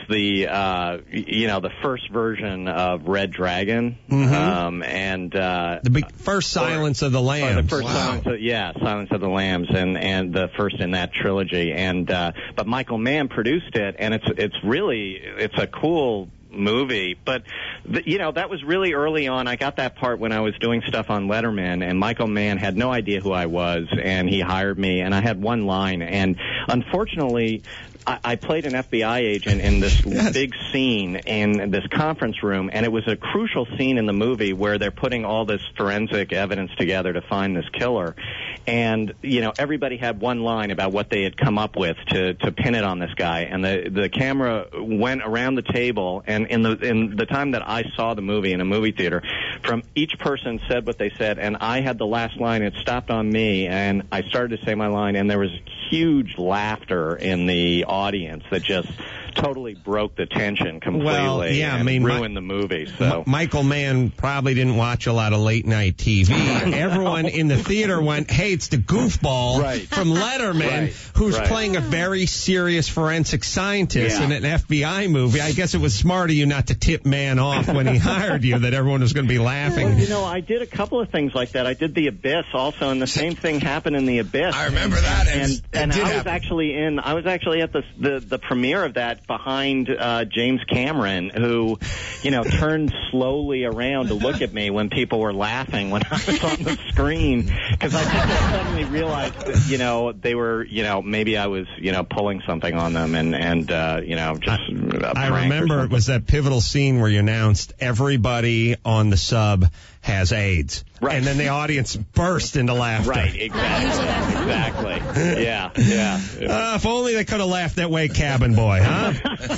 the first version of Red Dragon, and the first Silence of the Lambs. The first Silence of the Lambs, and the first in that trilogy. And but Michael Mann produced it, and it's a cool movie, but that was really early on. I got that part when I was doing stuff on Letterman, and Michael Mann had no idea who I was, and he hired me, and I had one line, and unfortunately I played an FBI agent in this big scene in this conference room, and it was a crucial scene in the movie where they're putting all this forensic evidence together to find this killer. And, everybody had one line about what they had come up with to pin it on this guy. And the camera went around the table, and in the time that I saw the movie in a movie theater, from each person said what they said, and I had the last line. It stopped on me, and I started to say my line, and there was huge laughter in the audience that just totally broke the tension completely and ruined the movie. So Michael Mann probably didn't watch a lot of late night TV. Everyone in the theater went, hey, it's the goofball from Letterman who's playing a very serious forensic scientist in an FBI movie. I guess it was smart of you not to tip Mann off when he hired you, that everyone was going to be laughing. Well, I did a couple of things like that. I did The Abyss also, and the same thing happened in The Abyss. I remember that. And I was actually at the premiere of that behind James Cameron, who, turned slowly around to look at me when people were laughing when I was on the screen, because I think I suddenly realized that, they were, maybe I was, pulling something on them and just I remember it was that pivotal scene where you announced everybody on the sub has AIDS. Right. And then the audience burst into laughter. Right, exactly. Yeah. If only they could have laughed that way, Cabin Boy, huh?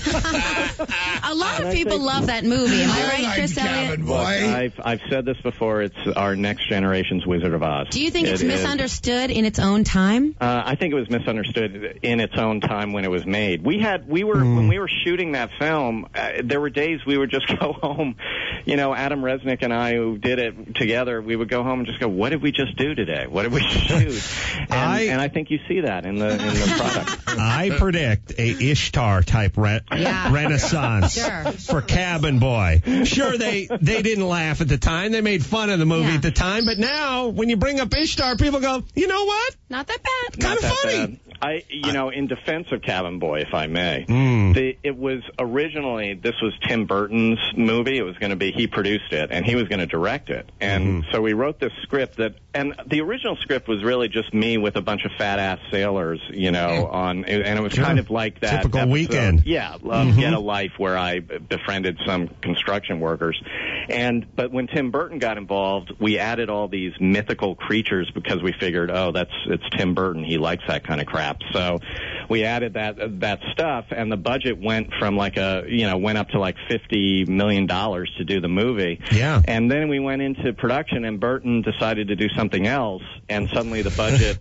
A lot of people love that movie. Am I right, Chris Elliott? Look, I've said this before. It's our next generation's Wizard of Oz. Do you think it's misunderstood in its own time? I think it was misunderstood in its own time when it was made. When we were shooting that film, there were days we would just go home. Adam Resnick and I, who did it together, we would go home and just go, what did we just do today? What did we shoot? And I think you see that in the product. I predict a Ishtar type renaissance for Cabin Boy. Sure, they didn't laugh at the time. They made fun of the movie at the time, but now when you bring up Ishtar, people go, you know what? Not that bad. Kind of funny. Bad. In defense of Cabin Boy, if I may, it was originally, this was Tim Burton's movie. It was going to be, he produced it, and he was going to direct it. And so we wrote this script and the original script was really just me with a bunch of fat-ass sailors, and it was kind of like that typical episode, weekend. Get a Life, where I befriended some construction workers. But when Tim Burton got involved, we added all these mythical creatures because we figured, it's Tim Burton. He likes that kind of crap. So we added that stuff, and the budget went from went up to like $50 million to do the movie. Yeah. And then we went into production, and Burton decided to do something else, and suddenly the budget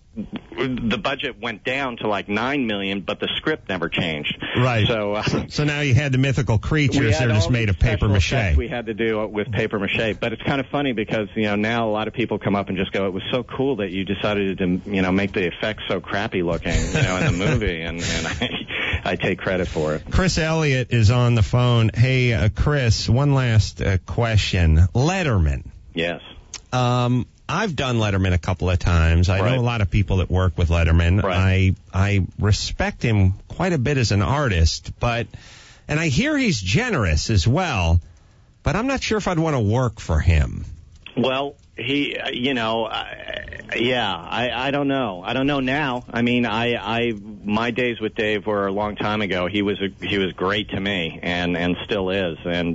went down to like $9 million, but the script never changed. Right. So now you had the mythical creatures. They're just made of paper mache. We had to do with paper mache, but it's kind of funny because now a lot of people come up and just go, "It was so cool that you decided to make the effects so crappy looking in the movie," and I take credit for it. Chris Elliott is on the phone. Hey, Chris, one last question. Letterman. Yes. I've done Letterman a couple of times. I know a lot of people that work with Letterman. Right. I respect him quite a bit as an artist, and I hear he's generous as well, but I'm not sure if I'd want to work for him. Well, he, I don't know. I don't know now. I mean, my days with Dave were a long time ago. He was great to me and still is. And,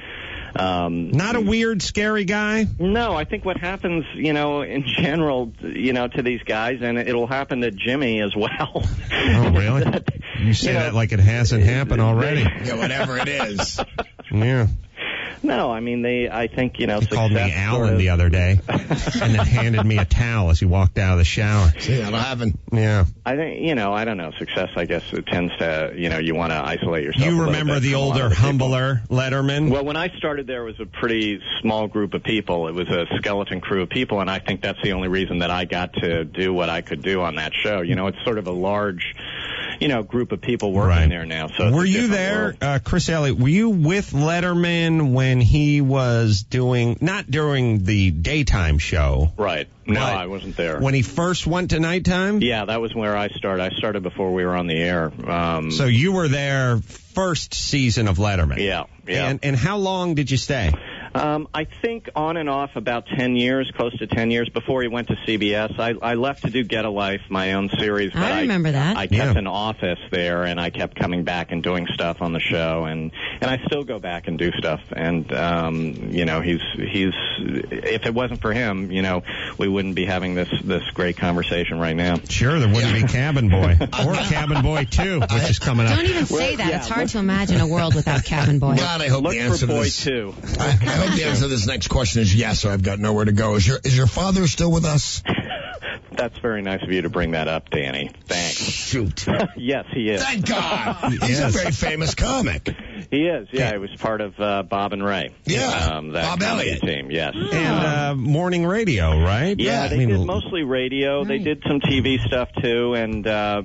not a weird, scary guy? No, I think what happens, in general, to these guys, and it'll happen to Jimmy as well. Oh, really? You say that like it hasn't happened already. Yeah, whatever it is. Yeah. No, I mean, I think, He called me Alan the other day and then handed me a towel as he walked out of the shower. See, that'll happen. Yeah. I think, I don't know. Success, I guess, it tends to, you want to isolate yourself. You remember the older, humbler Letterman? Well, when I started there, it was a pretty small group of people. It was a skeleton crew of people, and I think that's the only reason that I got to do what I could do on that show. It's sort of a large, group of people working there now. So were you there, Chris Elliott, were you with Letterman when he was not during the daytime show? Right. No, I wasn't there. When he first went to nighttime? Yeah, that was where I started. I started before we were on the air. So you were there first season of Letterman? Yeah. And how long did you stay? I think on and off about 10 years, close to 10 years before he went to CBS. I left to do Get a Life, my own series. But I remember that. I kept an office there, and I kept coming back and doing stuff on the show, and I still go back and do stuff. And he's if it wasn't for him, we wouldn't be having this great conversation right now. Sure, there wouldn't be Cabin Boy or Cabin Boy 2, which is coming up. Don't even say that. It's hard to imagine a world without Cabin Boy. God, I hope Look the answer for to Boy this. 2. I hope the answer to this next question is yes, or I've got nowhere to go. Is your father still with us? That's very nice of you to bring that up, Danny. Thanks. Shoot. Yes, he is. Thank God. He's a very famous comic. He is, yeah. He was part of Bob and Ray. Yeah, that Bob Elliott team, yes. And morning radio, right? Yeah, they did mostly radio. They did some TV stuff, too, and,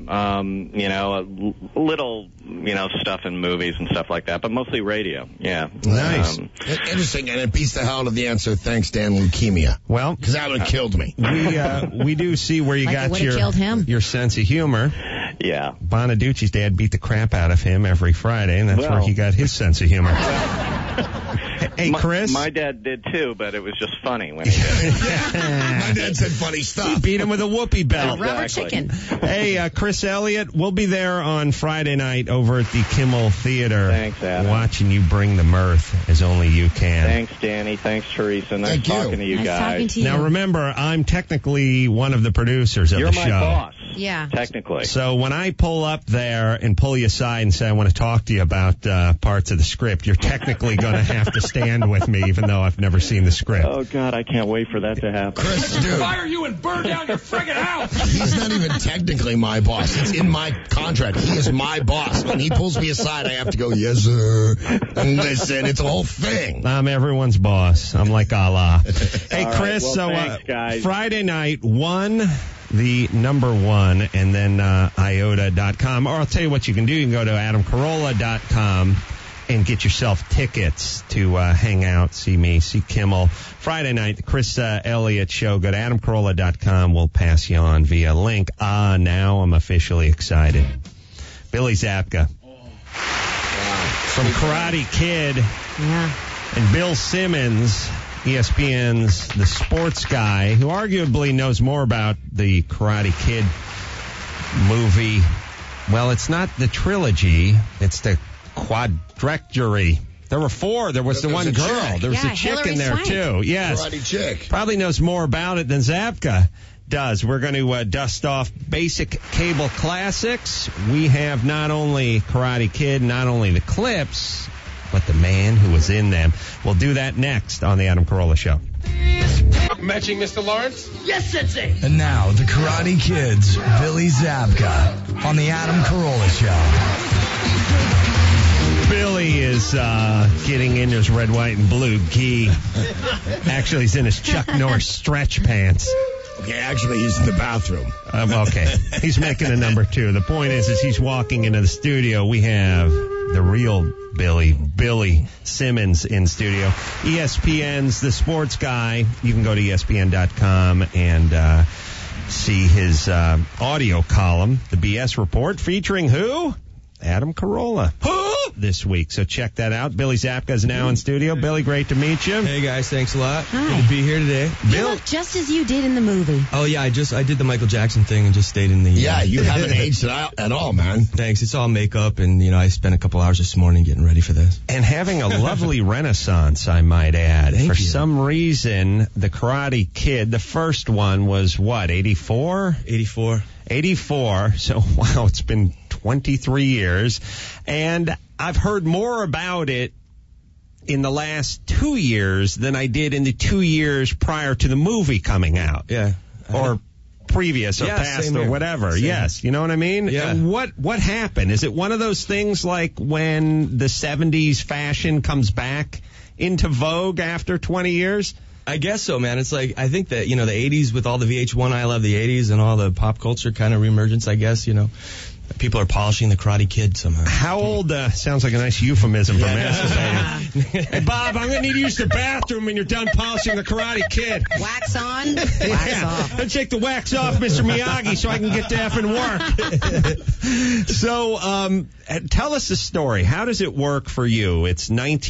a little, stuff in movies and stuff like that, but mostly radio, yeah. Nice. Interesting, and it beats the hell out of the answer, thanks, Dan, leukemia. Well, because that would have killed me. We do see where you got your sense of humor. Yeah. Bonaducci's dad beat the crap out of him every Friday, and that's where he got his sense of humor. Hey, Chris? My dad did, too, but it was just funny when he did. My dad said funny stuff. He beat him with a whoopee belt. Rubber chicken. Hey, Chris Elliott, we'll be there on Friday night over at the Kimmel Theater. Thanks, Adam. Watching you bring the mirth as only you can. Thanks, Danny. Thanks, Teresa. Nice talking to you nice guys. Talking to you. Now, remember, I'm technically one of the producers of You're the show. You're my boss. Yeah. Technically. So when I pull up there and pull you aside and say I want to talk to you about parts of the script, you're technically going to have to stand with me, even though I've never seen the script. Oh, God, I can't wait for that to happen. Chris, dude. Fire you and burn down your friggin' house! He's not even technically my boss. It's in my contract. He is my boss. When he pulls me aside, I have to go, yes, sir. And listen, it's a whole thing. I'm everyone's boss. I'm like Allah. Hey, All Chris, right, well, thanks, guys. Friday night, the number 1, and then iota.com. Or I'll tell you what you can do. You can go to adamcarolla.com and get yourself tickets to hang out, see me, see Kimmel. Friday night, the Chris Elliott Show. Go to adamcarolla.com. We'll pass you on via link. Now I'm officially excited. Billy Zabka. From Karate Kid. Yeah. And Bill Simmons, ESPN's The Sports Guy, who arguably knows more about the Karate Kid movie. Well, it's not the trilogy, it's the quadrectory There were 4. There was the one girl. Chick. There was a chick Hillary in there, Swank. too. Yes. Karate chick. Probably knows more about it than Zabka does. We're going to dust off basic cable classics. We have not only Karate Kid, not only the clips, but the man who was in them. We'll do that next on the Adam Carolla Show. Matching, Mr. Lawrence? Yes, Sensei. And now, the Karate Kid's Billy Zabka on the Adam Carolla Show. Billy is getting in his red, white, and blue gi. Actually, he's in his Chuck Norris stretch pants. Okay, actually, he's in the bathroom. Okay. He's making a number 2. The point is he's walking into the studio. We have the real Billy Simmons in studio. ESPN's The Sports Guy. You can go to ESPN.com and see his audio column, The BS Report, featuring who? Adam Carolla. This week. So check that out. Billy Zabka is now in studio. Billy, great to meet you. Hey guys, thanks a lot. Hi. Good to be here today. You look just as you did in the movie. Oh yeah, I did the Michael Jackson thing and just stayed in the. Yeah, you haven't aged at all, man. Thanks. It's all makeup, and I spent a couple hours this morning getting ready for this. And having a lovely renaissance, I might add. Thank for you. some reason, the Karate Kid, the first one was what, 84? 84. 84. So wow, it's been 23 years. And I've heard more about it in the last 2 years than I did in the 2 years prior to the movie coming out. Yeah. Or previous or past same or here. whatever. Same. Yes. You know what I mean? Yeah. And what happened? Is it one of those things like when the 70s fashion comes back into vogue after 20 years? I guess so, man. It's like, I think that, the 80s with all the VH1 I Love the 80s and all the pop culture kind of reemergence, I guess, people are polishing the Karate Kid somehow. How old, sounds like a nice euphemism for masturbating. Hey, Bob, I'm going to need to use the bathroom when you're done polishing the Karate Kid. Wax on, wax off. Let's take the wax off, Mr. Miyagi, so I can get to effing work. So, tell us the story. How does it work for you? It's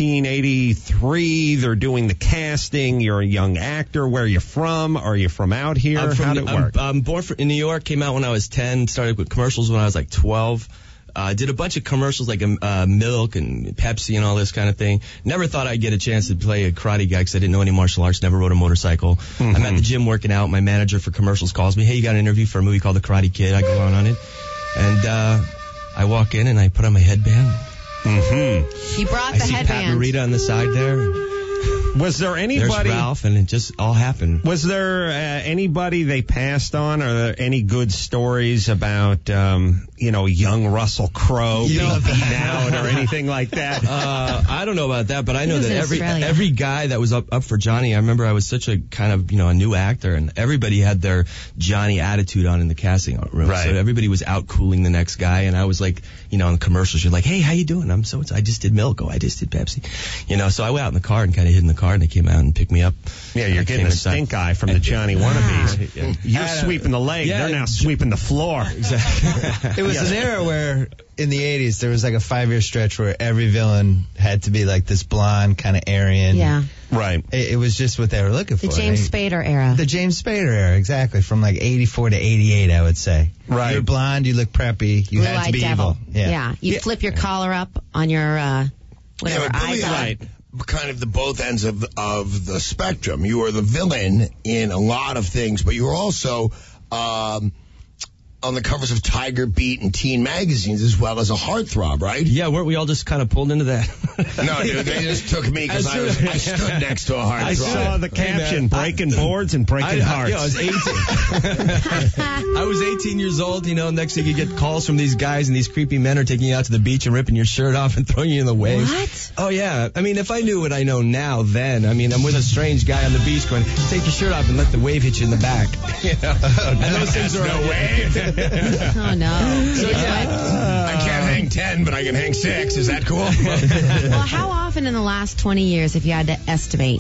1983. They're doing the casting. You're a young actor. Where are you from? Are you from out here? How did it work? I'm born in New York, came out when I was 10, started with commercials when I was like 12. Did a bunch of commercials like Milk and Pepsi and all this kind of thing. Never thought I'd get a chance to play a karate guy because I didn't know any martial arts, never rode a motorcycle. Mm-hmm. I'm at the gym working out. My manager for commercials calls me, hey, you got an interview for a movie called The Karate Kid. I go on it. And I walk in and I put on my headband. Mm-hmm. You brought I the see headband. Pat Morita on the side there. Was there anybody? There's Ralph, and it just all happened. Was there anybody they passed on? Are there any good stories about, young Russell Crowe being beaten out or anything like that? I don't know about that, but I know He was that in Australia. every guy that was up for Johnny, I remember I was such a kind of, a new actor, and everybody had their Johnny attitude on in the casting room. Right. So everybody was out cooling the next guy, and I was like, in the commercials, you're like, hey, how you doing? I just did Milk. Oh, I just did Pepsi. So I went out in the car and kind of hid in the car, and they came out and picked me up. Yeah, you're getting a stink eye from the Johnny wannabes. You're sweeping the leg. Yeah. They're now sweeping the floor. Exactly. It was an era where, in the 80s, there was like a 5-year stretch where every villain had to be like this blonde, kind of Aryan. Yeah. Right. It was just what they were looking for. The James Spader era. The James Spader era, exactly. From like 84 to 88, I would say. Right. You're blonde, you look preppy, you had to Blue-eyed be devil. evil. Yeah. You flip your collar up on your, whatever, but Billy, eye. kind of the both ends of the spectrum. You are the villain in a lot of things, but you are also on the covers of Tiger Beat and teen magazines as well as a heartthrob, right? Yeah, weren't we all just kind of pulled into that? No, dude, they just took me because I stood next to a heartthrob. I saw the caption, breaking boards and breaking hearts. I was 18. I was 18 years old, next thing you get calls from these guys, and these creepy men are taking you out to the beach and ripping your shirt off and throwing you in the waves. What? Oh, yeah. I mean, if I knew what I know now then, I'm with a strange guy on the beach going, take your shirt off and let the wave hit you in the back. And those things are no wave. Oh, no. So, I can't hang 10, but I can hang 6. Is that cool? Well, how often in the last 20 years, if you had to estimate,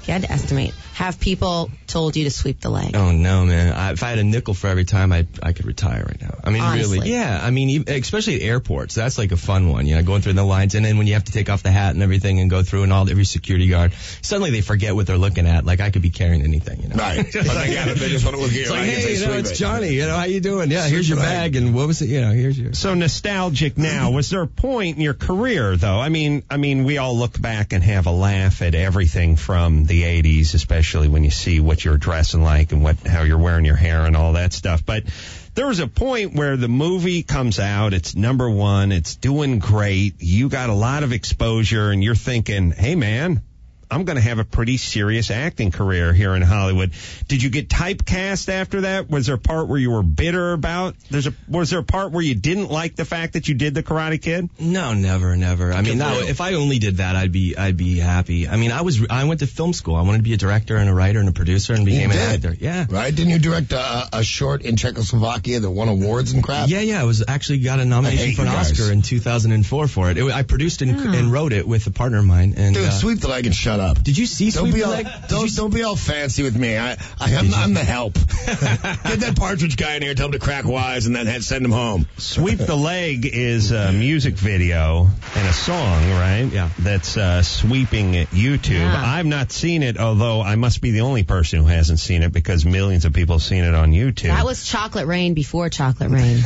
You had to estimate. Have people told you to sweep the leg? Oh no, man! If I had a nickel for every time, I could retire right now. I mean, Honestly. really, yeah. I mean, especially at airports, that's like a fun one. Going through the lines, and then when you have to take off the hat and everything, and go through and every security guard, suddenly they forget what they're looking at. Like I could be carrying anything, Right. But they just want to look at you. It's like, hey, it's Johnny. How you doing? Yeah, here's your bag, and what was it? Here's your. So nostalgic now. Was there a point in your career, though? I mean, we all look back and have a laugh at everything from the 80s, especially when you see what you're dressing like and how you're wearing your hair and all that stuff. But there was a point where the movie comes out, it's number one, it's doing great, you got a lot of exposure, and you're thinking, hey, man, I'm going to have a pretty serious acting career here in Hollywood. Did you get typecast after that? Was there a part where you were bitter about? Was there a part where you didn't like the fact that you did The Karate Kid? No, never. I mean, no, if I only did that, I'd be happy. I mean, I went to film school. I wanted to be a director and a writer and a producer and became an actor. Yeah. Right? Didn't you direct a short in Czechoslovakia that won awards and crap? Yeah. I was actually got a nomination for an Oscar in 2004 for it. I produced and wrote it with a partner of mine. And, dude, sweep the leg and shut up. Did you see Sweep the Leg? Don't be all fancy with me. I'm the help. Get that Partridge guy in here, tell him to crack wise, and then send him home. Sweep the Leg is a music video and a song, right? Yeah. That's sweeping YouTube. Yeah. I've not seen it, although I must be the only person who hasn't seen it because millions of people have seen it on YouTube. That was Chocolate Rain before Chocolate Rain.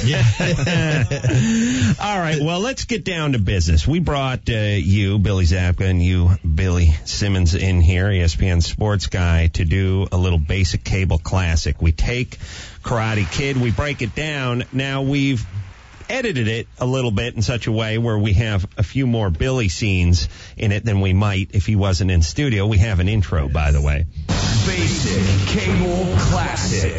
All right, well, let's get down to business. We brought you, Billy Zabka, and you, Billy Simmons, in here, ESPN sports guy, to do a little basic cable classic. We take Karate Kid, we break it down. Now we've edited it a little bit in such a way where we have a few more Billy scenes in it than we might if he wasn't in studio. We have an intro, by the way. Basic Cable Classic.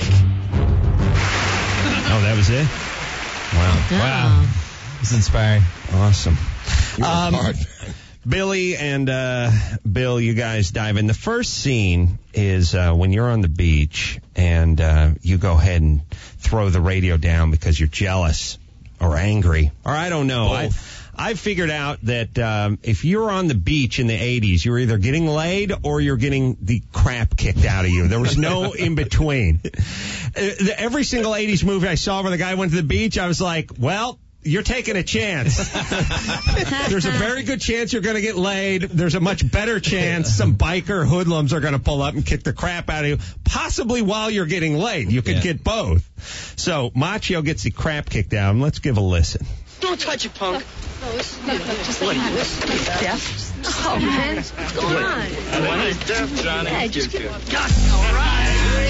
Oh, that was it? Wow. It's inspiring. Awesome. Hard. Billy and Bill, you guys dive in. The first scene is when you're on the beach and you go ahead and throw the radio down because you're jealous or angry, or I don't know. I figured out that if you're on the beach in the 80s, you're either getting laid or you're getting the crap kicked out of you. There was no in between. Every single 80s movie I saw where the guy went to the beach, I was like, well, you're taking a chance. There's a very good chance you're going to get laid. There's a much better chance some biker hoodlums are going to pull up and kick the crap out of you, possibly while you're getting laid. You could get both. So Machio gets the crap kicked out. Let's give a listen. Don't touch it, punk. Just like deaf. Oh, man. What's going on? He's deaf, Johnny. Yeah, just get... All right.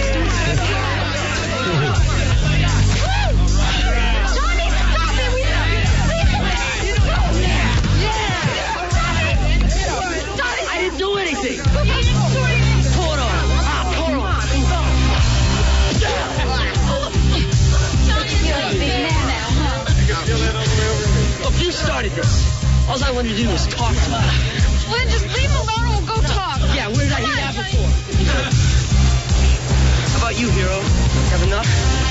I didn't do anything. Pull it on. Pull it on. You're a big man now, huh? Look, you started this. All I wanted to do was talk to you. Well, then just leave him alone and we'll go talk. Yeah, where did I hear that before? How about you, hero? Have enough?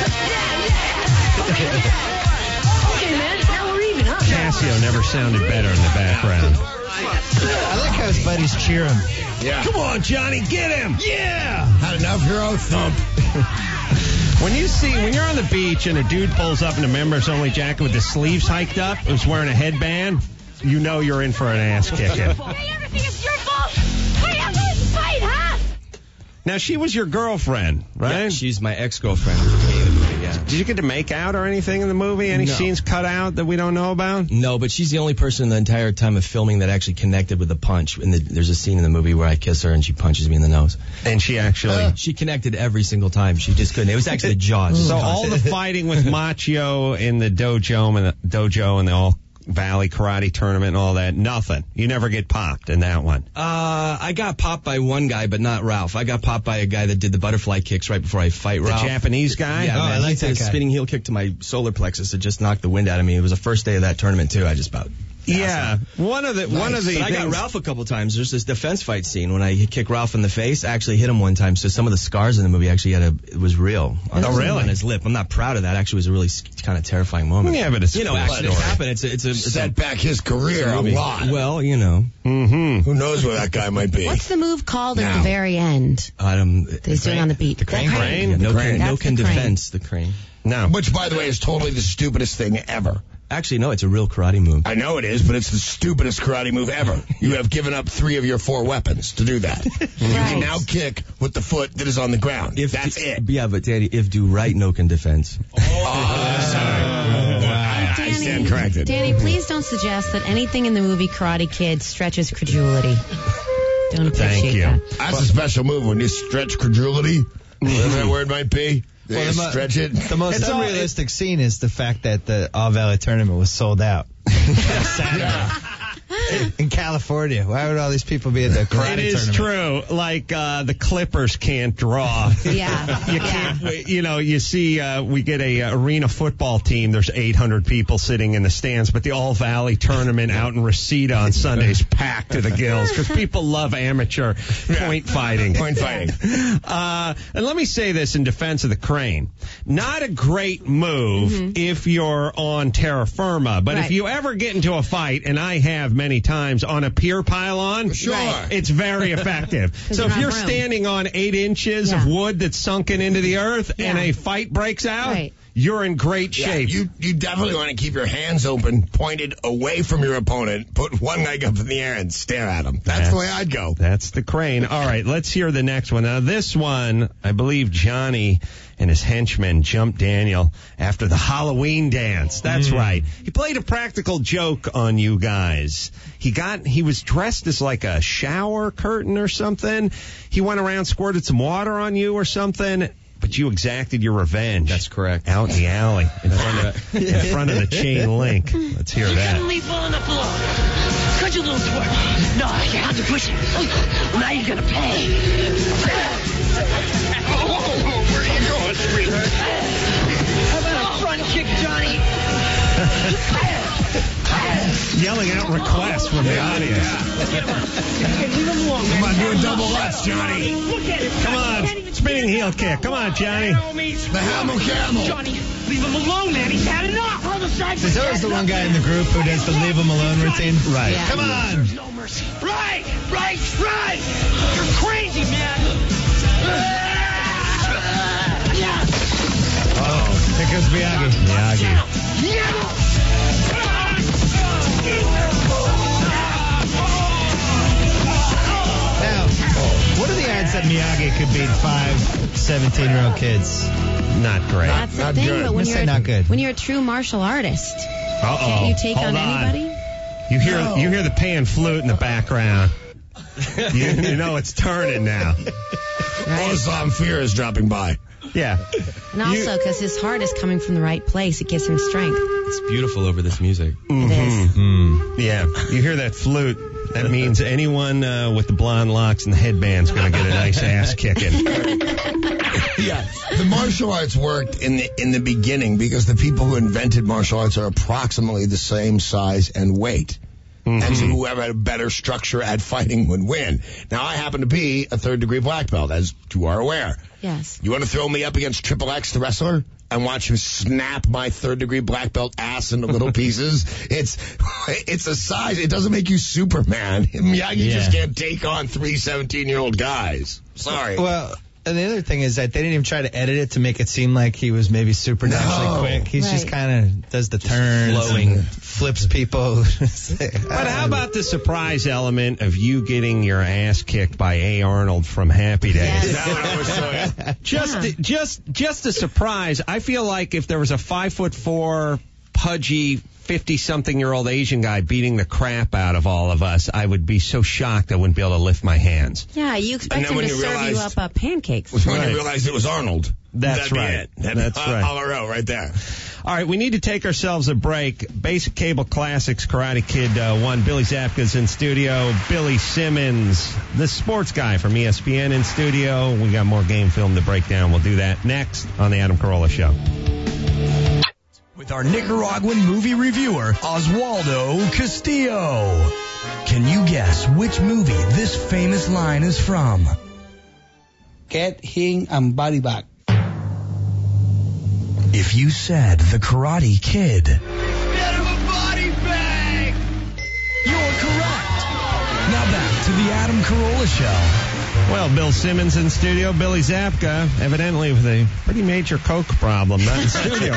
Okay, man. Now we're even, huh? Cassio never sounded better in the background. I like how his buddies cheer him. Yeah. Come on, Johnny, get him! Yeah! Had enough, hero? Thump. When you're on the beach and a dude pulls up in a members only jacket with the sleeves hiked up, who's wearing a headband, you know you're in for an ass kicking. Hey, everything is your fault. Hey, I'm going to fight, huh? Now, she was your girlfriend, right? Yeah, she's my ex-girlfriend who became the movie, yeah. Did you get to make out or anything in the movie? Any scenes cut out that we don't know about? No, but she's the only person in the entire time of filming that actually connected with the punch. There's a scene in the movie where I kiss her and she punches me in the nose. And she actually... she connected every single time. She just couldn't. It was actually the jaws. So all the fighting with Machio in the dojo and the All Valley Karate Tournament and all that, nothing. You never get popped in that one. I got popped by one guy, but not Ralph. I got popped by a guy that did the butterfly kicks right before I fight Ralph. The Japanese guy? Yeah, man. I like that a guy. spinning heel kick to my solar plexus. It just knocked the wind out of me. It was the first day of that tournament, too. I just about Yeah, one of the But I got things- Ralph a couple times. There's this defense fight scene when I kick Ralph in the face. I actually hit him one time, so some of the scars in the movie actually it was real. On his lip. I'm not proud of that. Actually, it was a really kind of terrifying moment. Yeah, but it's a cool accidents story. happen. It's a Set back his career a lot. Well, Mm-hmm. Who knows where that guy might be? What's the move called at the very end? He's doing on the beat. The crane. Crane. No That's can the crane. defense. The crane. No. Which, by the way, is totally the stupidest thing ever. Actually, no, it's a real karate move. I know it is, but it's the stupidest karate move ever. You have given up 3 of your 4 weapons to do that. You can now kick with the foot that is on the ground. That's it. Yeah, but Danny, if do right, no can defense. I stand corrected. Danny, please don't suggest that anything in the movie Karate Kid stretches credulity. Don't appreciate that. That's a special move when you stretch credulity, whatever that word might be. They stretch it. The most unrealistic scene is the fact that the All Valley tournament was sold out. In California. Why would all these people be at the karate It is tournament? true. Like the Clippers can't draw. Yeah. You can't. You know, you see, we get a arena football team. There's 800 people sitting in the stands, but the All Valley tournament out in Reseda on Sundays packed to the gills because people love amateur point fighting. Point fighting. And let me say this in defense of the crane: not a great move if you're on terra firma, but if you ever get into a fight, and I have many times on a pier pylon, it's very effective. So if you're standing on 8 inches of wood that's sunken into the earth and a fight breaks out, you're in great shape. You definitely want to keep your hands open, pointed away from your opponent, put one leg up in the air and stare at him. That's the way I'd go. That's the crane. All right, let's hear the next one. Now, this one, I believe Johnny and his henchmen jumped Daniel after the Halloween dance. That's right. He played a practical joke on you guys. He was dressed as like a shower curtain or something. He went around, squirted some water on you or something. But you exacted your revenge. That's correct. Out in the alley, in front of the chain link. Let's hear You that. gotta leave on the floor. Cut your little twerk. No, you have to push it. Now you're gonna pay. Where are you going, sweetheart? How about a front kick, Johnny? Yelling out requests from the audience. Leave him alone. Come on, do a double lutz, Johnny. Look at it. Come on, spinning heel kick. Come on, Johnny. The Hamel Camel. Johnny, leave him alone, man. He's had enough. Other side. There's always the one guy in the group who does the leave him alone routine. Right. Yeah. Come on. There's no mercy. Right. You're crazy, man. Oh, here goes Miyagi. Now, what are the odds that Miyagi could beat 5 17-year-old kids? Not great. That's the thing, but when Not good. when you're a true martial artist, Uh-oh. can't you take Hold on anybody? You hear the pan flute in the background. you know it's turning now. Osam Fear is dropping by. Yeah. And also, because his heart is coming from the right place, it gives him strength. It's beautiful over this music. It is. Yeah. You hear that flute. That means anyone with the blonde locks and the headband's going to get a nice ass kicking. Yeah, the martial arts worked in the beginning because the people who invented martial arts are approximately the same size and weight. And so whoever had a better structure at fighting would win. Now, I happen to be a 3rd-degree black belt, as you are aware. Yes. You want to throw me up against Triple X, the wrestler, and watch him snap my 3rd-degree black belt ass into little pieces? It's a size. It doesn't make you Superman. Miyagi just can't take on 3 17-year-old guys. Sorry. Well, and the other thing is that they didn't even try to edit it to make it seem like he was maybe supernaturally quick. He's just kind of does the turns, flowing, flips people. But how about the surprise element of you getting your ass kicked by A. Arnold from Happy Days? Just a surprise. I feel like if there was a 5'4", pudgy 50-something-year-old Asian guy beating the crap out of all of us, I would be so shocked I wouldn't be able to lift my hands. Yeah, you expect him to serve you up pancakes. When you realized it was Arnold. That's right. That's right. All a row right there. All right, we need to take ourselves a break. Basic Cable Classics, Karate Kid 1. Billy Zapka's in studio. Billy Simmons, the sports guy from ESPN, in studio. We got more game film to break down. We'll do that next on the Adam Carolla Show. with our Nicaraguan movie reviewer, Oswaldo Castillo. Can you guess which movie this famous line is from? Get him and body back. If you said The Karate Kid, Get him a body bag! you're correct. Now back to the Adam Carolla Show. Well, Bill Simmons in studio. Billy Zabka, evidently with a pretty major coke problem, not in studio.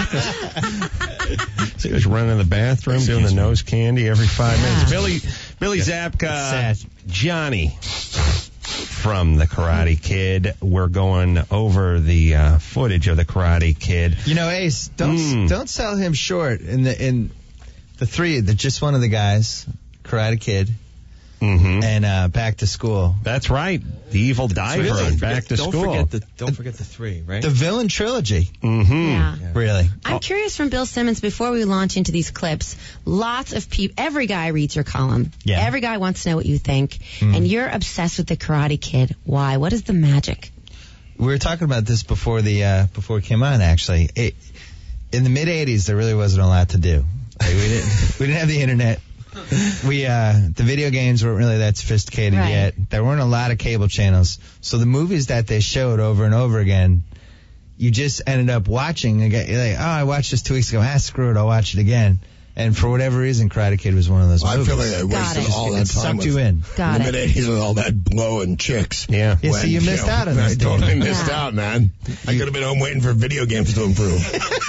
So he was running the bathroom, doing the nose candy every 5 minutes. Billy Zabka, Johnny from The Karate Kid. We're going over the footage of The Karate Kid. You know, Ace, don't sell him short. In the three, just one of the guys, Karate Kid. And Back to School. That's right. The Evil Diver and Back to School. Don't forget the three, right? The villain trilogy. Yeah. Really. I'm curious from Bill Simmons, before we launch into these clips, lots of people, every guy reads your column. Yeah. Every guy wants to know what you think. And you're obsessed with The Karate Kid. Why? What is the magic? We were talking about this before it came on, actually. In the mid-'80s, there really wasn't a lot to do. Like, we didn't have the internet. The video games weren't really that sophisticated yet. There weren't a lot of cable channels. So the movies that they showed over and over again, you just ended up watching. You're like, oh, I watched this 2 weeks ago. Screw it, I'll watch it again. And for whatever reason, Karate Kid was one of those movies. I feel like I wasted all that time. Sucked you in. Got the mid-'80s with all that blowing chicks. Yeah. So you missed out on this. I totally missed out, man. I could have been home waiting for video games to improve.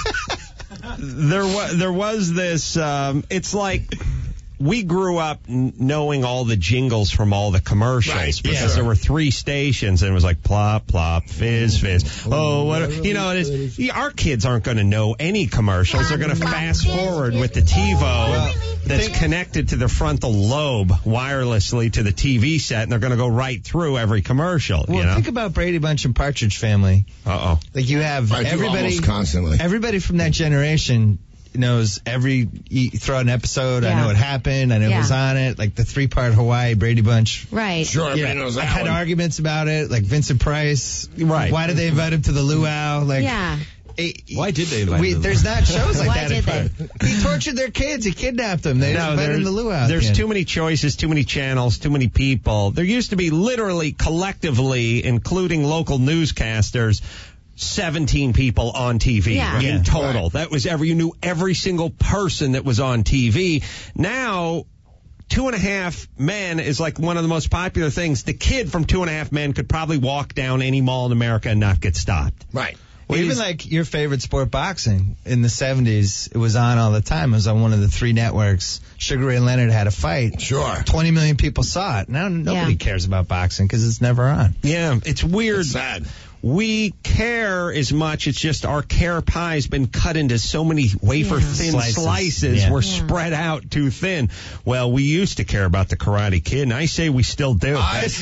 There was this, it's like, we grew up knowing all the jingles from all the commercials because there were 3 stations and it was like plop, plop, fizz, fizz. Oh, what, our kids aren't going to know any commercials. They're going to fast forward with the TiVo that's connected to the frontal lobe wirelessly to the TV set, and they're going to go right through every commercial. Well, think about Brady Bunch and Partridge Family. Uh-oh. Like you have everybody constantly. Everybody from that generation knows you throw out an episode, I know what happened, I know who was on it, like the 3-part Hawaii Brady Bunch. Right. Sure, everybody knows that I had arguments about it, like Vincent Price. Right. Why did they invite him to the luau? Like, why did they invite him? There's not shows like Why that. did they? He tortured their kids. He kidnapped them. They invited him to the luau. There's too many choices, too many channels, too many people. There used to be literally, collectively, including local newscasters, 17 people on TV in total. That was you knew every single person that was on TV. Now, 2.5 Men is like one of the most popular things. The kid from 2.5 Men could probably walk down any mall in America and not get stopped. Right. Well, even like your favorite sport, boxing, in the 70s, it was on all the time. It was on one of the 3 networks. Sugar Ray Leonard had a fight. Sure. 20 million people saw it. Now nobody cares about boxing because it's never on. Yeah, it's weird. It's sad. We care as much. It's just our care pie's been cut into so many wafer-thin slices. We're spread out too thin. Well, we used to care about the Karate Kid, and I say we still do.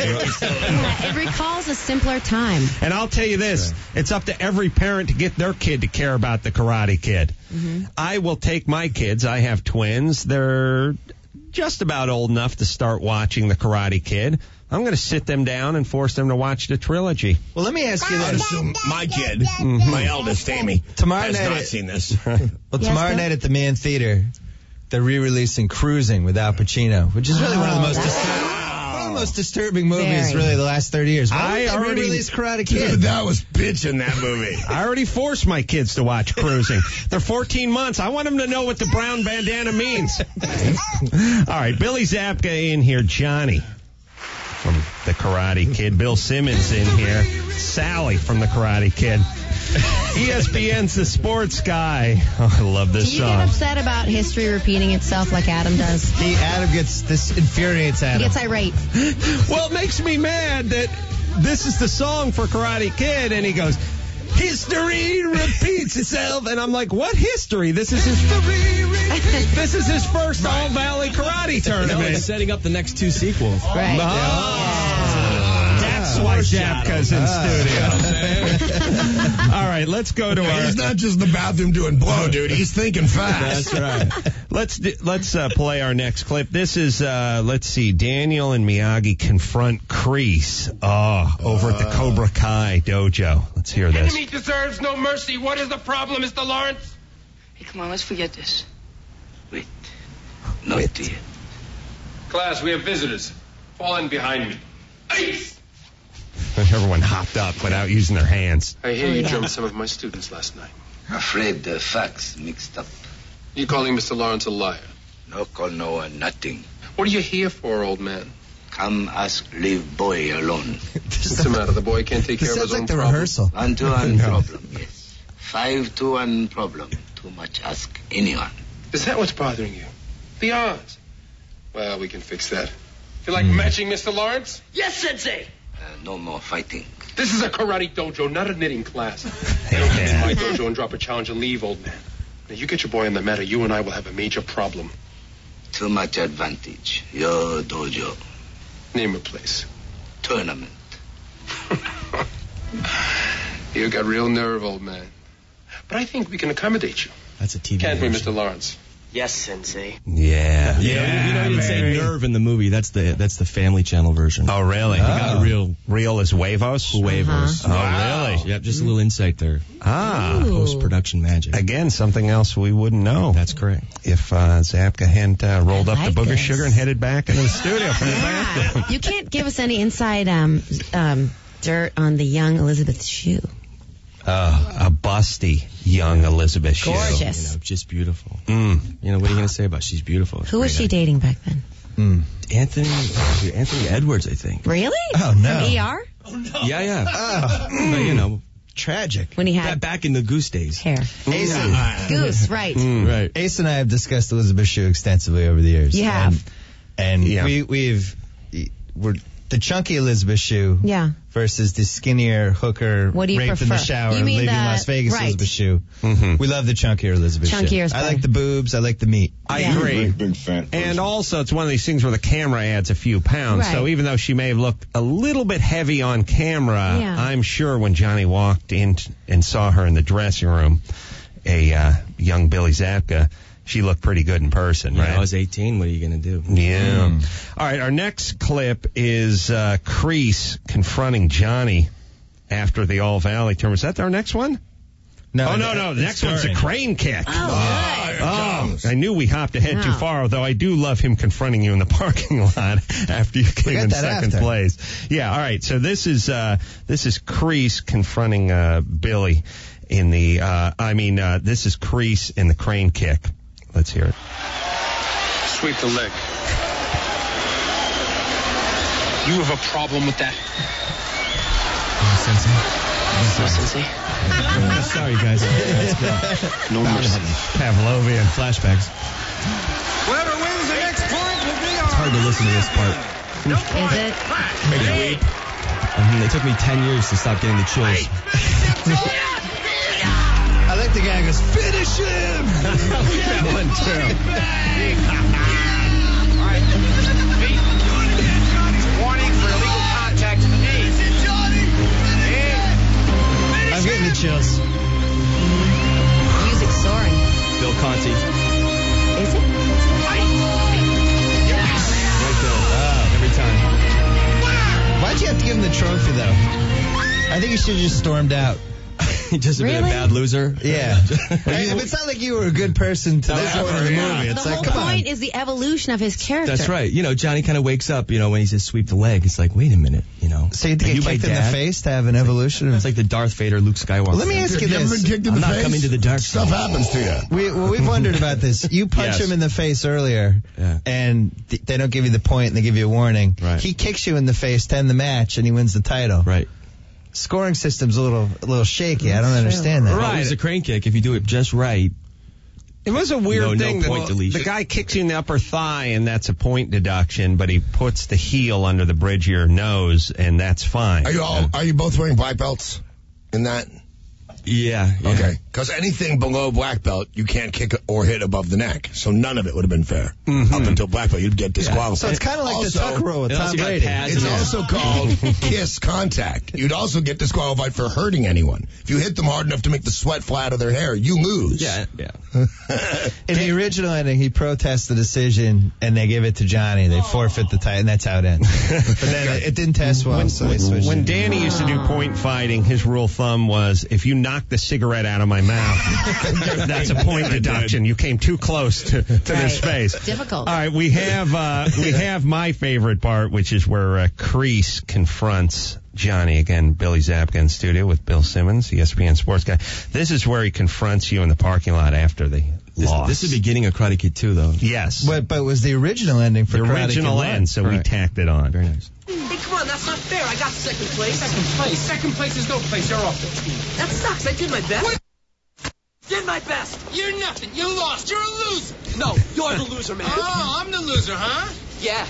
It recalls a simpler time. And I'll tell you this. It's up to every parent to get their kid to care about the Karate Kid. I will take my kids. I have twins. They're just about old enough to start watching the Karate Kid. I'm going to sit them down and force them to watch the trilogy. Well, let me ask you I'd this. assume my kid, my eldest, Amy, has not seen this. Well, tomorrow night at the Mann Theater, they're re-releasing Cruising with Al Pacino, which is really one of the most disturbing movies, really, the last 30 years. Why I already released Karate Kid. Dude, that was bitching, that movie. I already forced my kids to watch Cruising. They're 14 months. I want them to know what the brown bandana means. All right, Billy Zabka in here, Johnny from the Karate Kid, Bill Simmons in here, Sally from the Karate Kid. ESPN's The Sports Guy. Oh, I love this song. Do you get upset about history repeating itself like Adam does? This infuriates Adam. He gets irate. Well, it makes me mad that this is the song for Karate Kid, and he goes, history repeats itself, and I'm like, what history? This is his first All Valley Karate tournament. He's setting up the next 2 sequels. Right. That's why Zabka's in studio. All right, let's go to our... He's not just in the bathroom doing blow, dude. He's thinking fast. That's right. Let's play our next clip. This is, let's see, Daniel and Miyagi confront Kreese over at the Cobra Kai dojo. Let's hear this. Enemy deserves no mercy. What is the problem, Mr. Lawrence? Hey, come on, let's forget this. Wait. Not yet. Class, we have visitors. Fall in behind me. Ace! Everyone hopped up without using their hands. I hear you jumped some of my students last night. Afraid the facts mixed up. You calling Mr. Lawrence a liar? No call no one, nothing. What are you here for, old man? Come ask, leave boy alone. What's the matter? The boy can't take care of his own problem? Rehearsal. 1-to-1 problem, yes. 5-to-1 problem. Too much ask anyone. Is that what's bothering you? The odds. Well, we can fix that. You like matching, Mr. Lawrence? Yes, Sensei. No more fighting. This is a karate dojo, not a knitting class. You don't come in my dojo and drop a challenge and leave, old man. Now, you get your boy on the mat, or you and I will have a major problem. Too much advantage. Your dojo. Name a place. Tournament. You got real nerve, old man. But I think we can accommodate you. That's a TV Can't we, version. Mr. Lawrence? Yes, Sensei. Yeah. You didn't say nerve in the movie. That's the Family Channel version. Oh, really? He got real as huevos? Huevos. Oh, really? Yeah, just a little insight there. Post-production magic. Again, something else we wouldn't know. That's correct. If Zapka hadn't rolled up the booger this. sugar and headed back into the studio from the bathroom. You can't give us any inside dirt on the young Elizabeth Shue. A busty young Elizabeth Shue. Gorgeous. Just beautiful. What are you going to say about it? She's beautiful. Who was she dating back then? Anthony Edwards, I think. Really? Oh, no. From ER? Yeah. But, tragic. When he had back in the Goose days. Hair. Goose, right. Right. Ace and I have discussed Elizabeth Shue extensively over the years. You have. And we're the chunky Elizabeth Shue versus the skinnier hooker what do you raped prefer? in the shower You mean leaving the- Las Vegas right. Elizabeth Shue. We love the chunkier Elizabeth Shue. Chunkier is I better. like the boobs. I like the meat. I agree. Big fan. And also, it's one of these things where the camera adds a few pounds. Right. So even though she may have looked a little bit heavy on camera, Yeah. I'm sure when Johnny walked in and saw her in the dressing room, a young Billy Zapka, she looked pretty good in person, right? I was 18. What are you going to do? Yeah. All right, our next clip is Kreese confronting Johnny after the All Valley tournament. Is that our next one? No. No. The next one's a crane kick. Oh, I knew we hopped ahead too far, although I do love him confronting you in the parking lot after you came in second place. Yeah, all right. So this is Kreese confronting Billy in the this is Kreese in the crane kick. Let's hear it. Sweep the leg. You have a problem with that? Sensei. Sorry, guys. No mercy. Pavlovian Flashbacks. Whoever wins the next point will be It's hard to listen to this part. is it? Make it weep. It took me 10 years to stop getting the chills. I like the guy who goes, finish him! that one too. All right. Warning for illegal contact to the knee. I'm getting the chills. Music soaring. Bill Conti. Is it? Right there. Every time. Why'd you have to give him the trophy, though? I think he should have just stormed out. Just a bit of Really? bad loser. Yeah. It's not like you were a good person to this point of the movie. It's The like, whole come point on. is the evolution of his character. That's right. Johnny kind of wakes up, when he says sweep the leg. It's like, wait a minute, So you have to Are get you my kicked in the dad? face to have an evolution? It's like the Darth Vader, Luke Skywalker. Well, let me ask you Have you ever this. been kicked in I'm the not face? coming to the dark Stuff side. happens to you. We've wondered about this. You punch Yes. him in the face earlier, and they don't give you the point, and they give you a warning. Right. He kicks you in the face to end the match, and he wins the title. Right. Scoring system's a little shaky. I don't understand that. Well, it was a crane kick. If you do it just right, It was a weird No thing point that deletion. the guy kicks you in the upper thigh, and that's a point deduction, but he puts the heel under the bridge of your nose, and that's fine. Are you both wearing black belts in that? yeah. Okay. Because anything below black belt, you can't kick or hit above the neck. So none of it would have been fair. Up until black belt, you'd get disqualified. So it's kind of like Also, the tuck roll with it also Tom got Brady. pads It's in there. also called kiss contact. You'd also get disqualified for hurting anyone. If you hit them hard enough to make the sweat fly out of their hair, you lose. Yeah. In the original ending, he protests the decision, and they give it to Johnny. They forfeit the title, and that's how it ends. But then it didn't test well, so they switched When it. Danny used to do point fighting, his rule of thumb was if you knock knocked the cigarette out of my mouth. That's a point deduction. You came too close to this space. Difficult. All right, we have my favorite part, which is where Kreese confronts Johnny. Again, Billy Zabka in studio with Bill Simmons, ESPN sports guy. This is where he confronts you in the parking lot after the loss. This is the beginning of Karate Kid 2, though. Yes. But it was the original ending for the Karate original Kid end, so we tacked it on. Very nice. Hey, come on, that's not fair. I got second place. Second place is no place. You're off the team. That sucks. I did my best. What? Did my best. You're nothing. You lost. You're a loser. No, you're the loser, man. Oh, I'm the loser, huh? Yeah.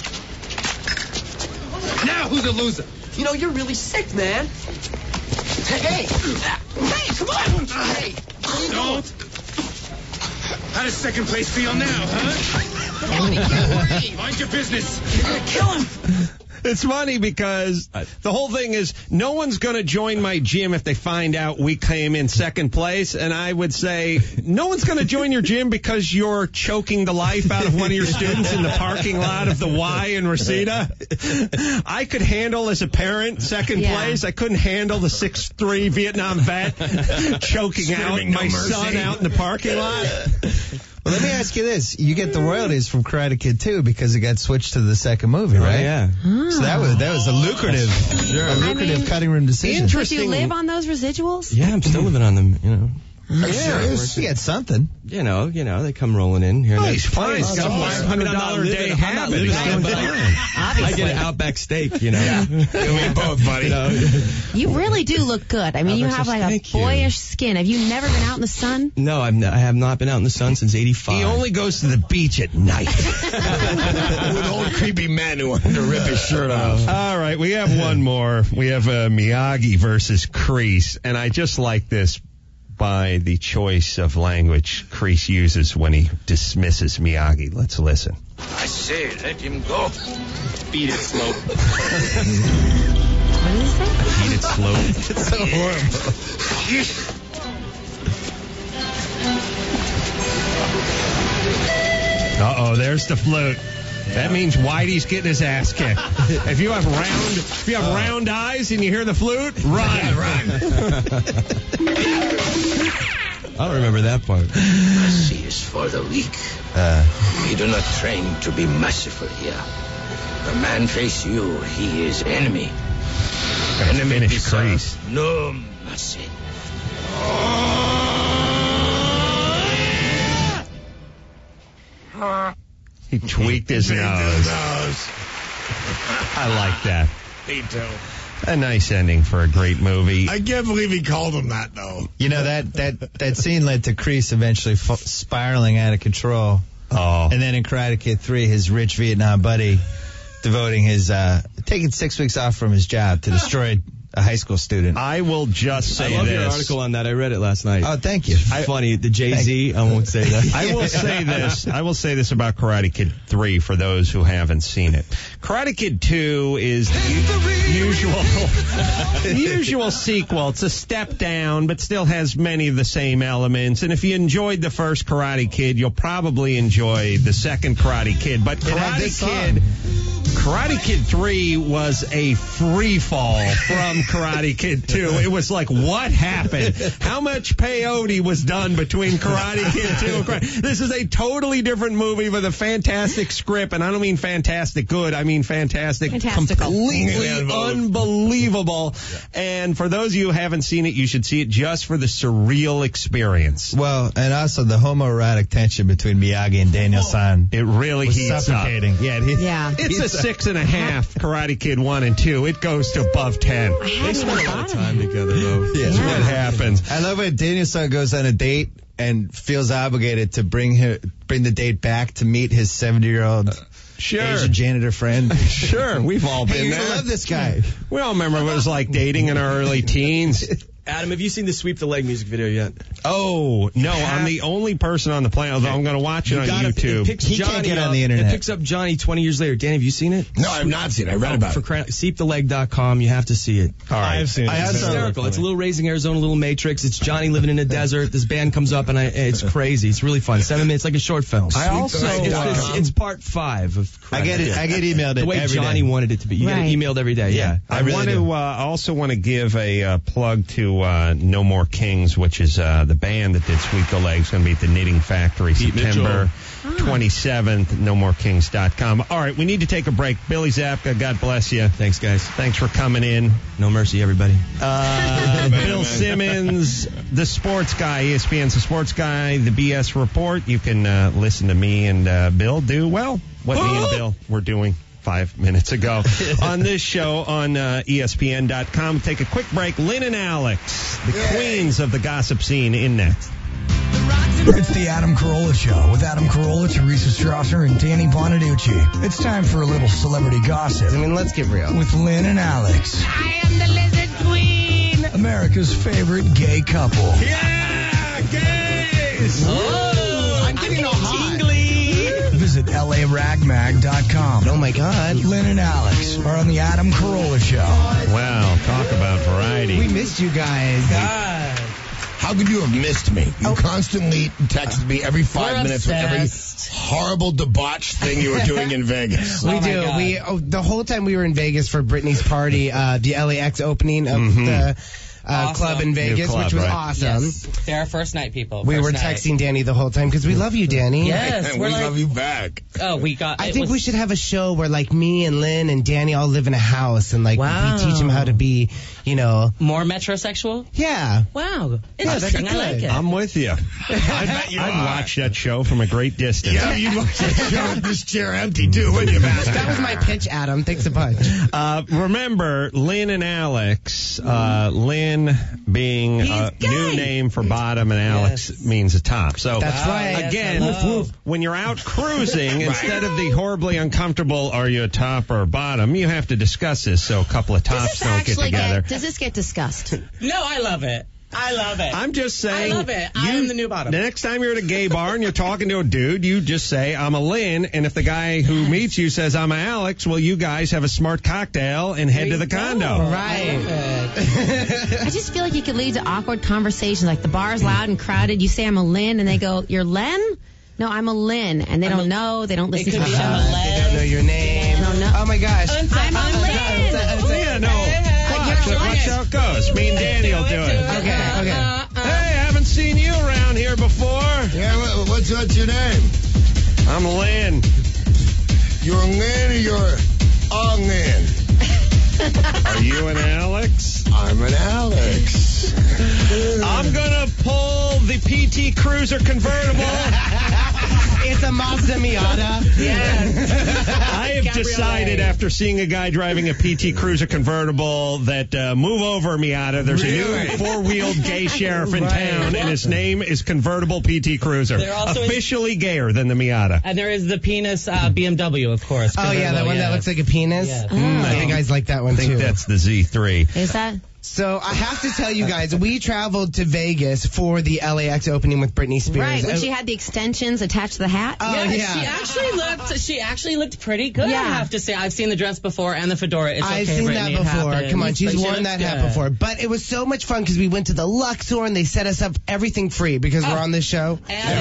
Now who's a loser? You know, you're really sick, man. Hey, come on. Hey, don't. How does second place feel now, huh? Come on, get away. Mind your business. You're going to kill him. It's funny because the whole thing is no one's going to join my gym if they find out we came in second place. And I would say no one's going to join your gym because you're choking the life out of one of your students in the parking lot of the Y in Reseda. I could handle as a parent second place. I couldn't handle the 6'3" Vietnam vet choking out my son out in the parking lot. Well, let me ask you this. You get the royalties from Karate Kid 2 because it got switched to the second movie, right? Oh, yeah. So that was a lucrative cutting room decision. Did you live on those residuals? Yeah, I'm still living on them, you know. Are you serious? You get something. You know, they come rolling in here. Oh, he's fine. He's got a $500 a day habit. I get an Outback steak, you know. Yeah, we both, buddy. You really do look good. I mean, you have like a boyish skin. Have you never been out in the sun? No, I have not been out in the sun since '85. He only goes to the beach at night. With old creepy men who want to rip his shirt off. All right, we have one more. We have Miyagi versus Kreese, and I just like this by the choice of language Kreese uses when he dismisses Miyagi. Let's listen. I say, let him go. Beat it slow. What did he say? Beat it slow. It's so horrible. Uh-oh, there's the flute. That means Whitey's getting his ass kicked. If you have round eyes and you hear the flute, run. I don't remember that part. Mercy is for the weak. We do not train to be merciful here. The man face you, he is enemy. Enemy deserves no mercy. He tweaked his nose. I like that. Me too. A nice ending for a great movie. I can't believe he called him that, though. You know, that scene led to Kreese eventually spiraling out of control. Oh. And then in Karate Kid 3, his rich Vietnam buddy taking 6 weeks off from his job to destroy a high school student. I will just say I love this. your article on that. I read it last night. Oh, thank you. Funny. The Jay-Z, I won't say that. I will say this about Karate Kid 3 for those who haven't seen it. Karate Kid 2 is the usual sequel. It's a step down, but still has many of the same Elements. And if you enjoyed the first Karate Kid, you'll probably enjoy the second Karate Kid. But Karate Kid 3 was a free fall from Karate Kid 2. It was like, what happened? How much peyote was done between Karate Kid 2 and Karate? This is a totally different movie with a fantastic script, and I don't mean fantastic good. I mean fantastical. Completely unbelievable. Yeah. And for those of you who haven't seen it, you should see it just for the surreal experience. Well, and also the homoerotic tension between Miyagi and Daniel-san. It really heats suffocating. up. Yeah. It's a 6.5 Karate Kid 1 and 2. It goes to above 10. They spent a lot of time together, though. That's what happens. I love when Daniel-san goes on a date and feels obligated to bring the date back to meet his 70-year-old Asian janitor friend. Sure, we've all been there. I love this guy. We all remember what it was like dating in our early teens. Adam, have you seen the Sweep the Leg music video yet? Oh, no, I'm the only person on the planet, although I'm going to watch it on YouTube. He can't get on the internet. It picks up Johnny 20 years later. Dan, have you seen it? No, I've not seen it. I read about it. Sweeptheleg.com. You have to see it. All right. I've seen it. It's hysterical. It's a little Raising Arizona, a little Matrix. It's Johnny living in a desert. This band comes up, and it's crazy. It's really fun. 7 minutes, like a short film. It's part 5 of I get emailed the way every Johnny day. wanted it to be. You get it emailed every day. Yeah. I also want to give a plug to to No More Kings, which is the band that did Sweet Go Legs. Going to be at the Knitting Factory September 27th. NoMoreKings.com. All right, we need to take a break. Billy Zapka, God bless you. Thanks, guys. Thanks for coming in. No mercy, everybody. Bill Simmons, the sports guy, ESPN's the sports guy, the BS Report. You can listen to me and Bill do, well, what me and Bill were doing 5 minutes ago on this show on ESPN.com. Take a quick break. Lynn and Alex, the queens of the gossip scene, in next. It's the Adam Carolla Show with Adam Carolla, Teresa Strasser, and Danny Bonaducci. It's time for a little celebrity gossip. I mean, let's get real. With Lynn and Alex. I am the lizard queen. America's favorite gay couple. Yeah, gays! Oh, I'm getting all tingly. Visit LARagMag.com. Oh, my God. Lynn and Alex are on the Adam Carolla Show. Wow, talk about variety. We missed you guys. God. How could you have missed me? You constantly texted me every 5 minutes with every horrible debauched thing you were doing in Vegas. We do. The whole time we were in Vegas for Britney's party, the LAX opening of the club in Vegas, which was awesome. Yes. They're our first night people. We were texting Danny the whole time because we love you, Danny. Yes, we love you back. Oh, we got. I think we should have a show where like me and Lynn and Danny all live in a house and like we teach them how to be, more metrosexual. Yeah. Wow. Interesting. I like it. I'm with you. I'd watch that show from a great distance. Yeah, you'd watch that show with this chair empty too, wouldn't you, Master? That was my pitch, Adam. Thanks a bunch. Remember, Lynn and Alex. Lynn being a new name for bottom, and Alex means a top. So that's right. Again, when you're out cruising, instead of the horribly uncomfortable, are you a top or a bottom, you have to discuss this so a couple of tops don't get together. Does this get discussed? No, I love it. I love it. I'm just saying. I love it. I am the new bottom. The next time you're at a gay bar and you're talking to a dude, you just say, I'm a Lynn, and if the guy who meets you says, I'm a Alex, well, you guys have a smart cocktail and head to the condo. Right. I just feel like you could lead to awkward conversations, like the bar's loud and crowded, you say, I'm a Lynn, and they go, you're Len? No, I'm a Lynn, and they don't know, they don't listen to the show. They don't know your name. They don't know. Oh, my gosh. I'm a Lynn. Yeah, no. Watch how it goes. Me and Danny will do it. Okay. Hey, haven't seen you around here before. Yeah, what's your name? I'm Lynn. You're Lynn or you're a Lynn? Are you an Alex? I'm an Alex. I'm going to pull the PT Cruiser convertible. It's a Mazda Miata. Yes. I have decided after seeing a guy driving a PT Cruiser convertible that move over Miata. There's a new four-wheeled gay sheriff in town, and his name is Convertible PT Cruiser. Officially gayer than the Miata. And there is the penis BMW, of course. Oh, yeah, the one that looks like a penis. Yeah. I think guys like that one, too. I think that's the Z3. Is that? So I have to tell you guys, we traveled to Vegas for the LAX opening with Britney Spears. Right, when she had the extensions attached to the hat. Oh, yeah. She actually looked pretty good, I have to say. I've seen the dress before and the fedora. It's I've okay, seen Brittany, that before. it Come on, she's But worn that hat before. But it was so much fun because we went to the Luxor and they set us up everything free because we're on this show.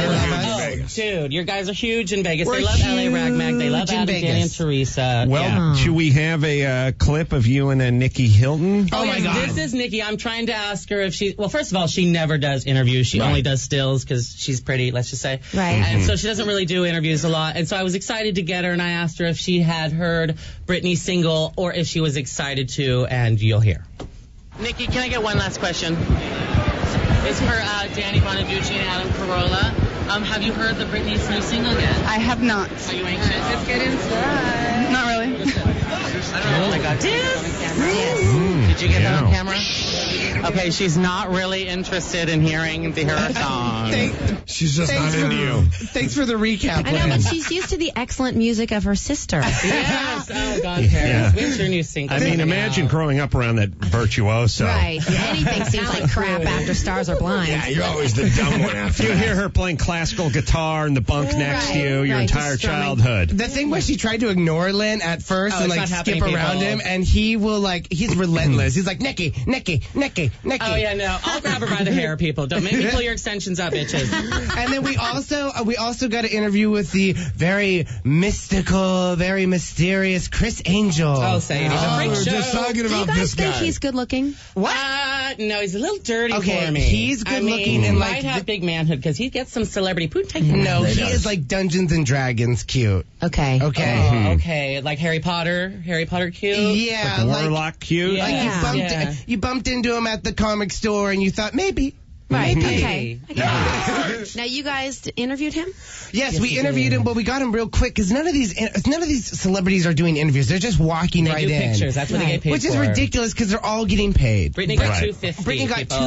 Dude, your guys are huge in Vegas. We're they love LA Rag Mag. They love huge in Adam, Vegas. Danny, and Teresa. Well, should we have a clip of you and Nikki Hilton? Oh my God. This is Nikki. I'm trying to ask her if she... Well, first of all, she never does interviews. She only does stills because she's pretty, let's just say. Right. And so she doesn't really do interviews a lot. And so I was excited to get her, and I asked her if she had heard Britney's single or if she was excited to, and you'll hear. Nikki, can I get one last question? It's for Danny Bonaducci and Adam Carolla. Have you heard the Britney's new single yet? I have not. Are you anxious? Let's get inside. Not really. I don't know. Oh my God. Did you get that on camera? Okay, she's not really interested in hearing her song. She's just not into you. Thanks for the recap. I know, but she's used to the excellent music of her sister. Yes. Oh, God, Paris. When's your new single? I mean, imagine growing up around that virtuoso. Right. Anything seems like crap after Stars Are Blind. Yeah, you're always the dumb one after You that. hear her playing classical guitar in the bunk next to you your entire childhood. The thing was she tried to ignore Lynn at first and like skip around him, and he will he's relentless. He's like, Nikki. Oh, yeah, no. I'll grab her by the hair, people. Don't make me pull your extensions up, bitches. And then we also got an interview with the very mystical, very mysterious Chris Angel. Oh, say it. He's a freak show. We're just talking Do you about guys this think guy. he's good looking? What? No, he's a little dirty Okay, for me. he's good looking He and, might like, have big manhood because he gets some celebrity poop. No, he is like Dungeons and Dragons cute. Okay. Okay. Oh, okay, like Harry Potter cute. Yeah, like Warlock cute. Yeah. Like you bumped into him at the comic store and you thought maybe. Right. Maybe. Okay. Now you guys interviewed him? Yes, we interviewed him, but we got him real quick because none of these celebrities are doing interviews. They're just walking They right do in. pictures. That's what they get paid Which is for. ridiculous because they're all getting paid. Brittany got $250. Brittany got people.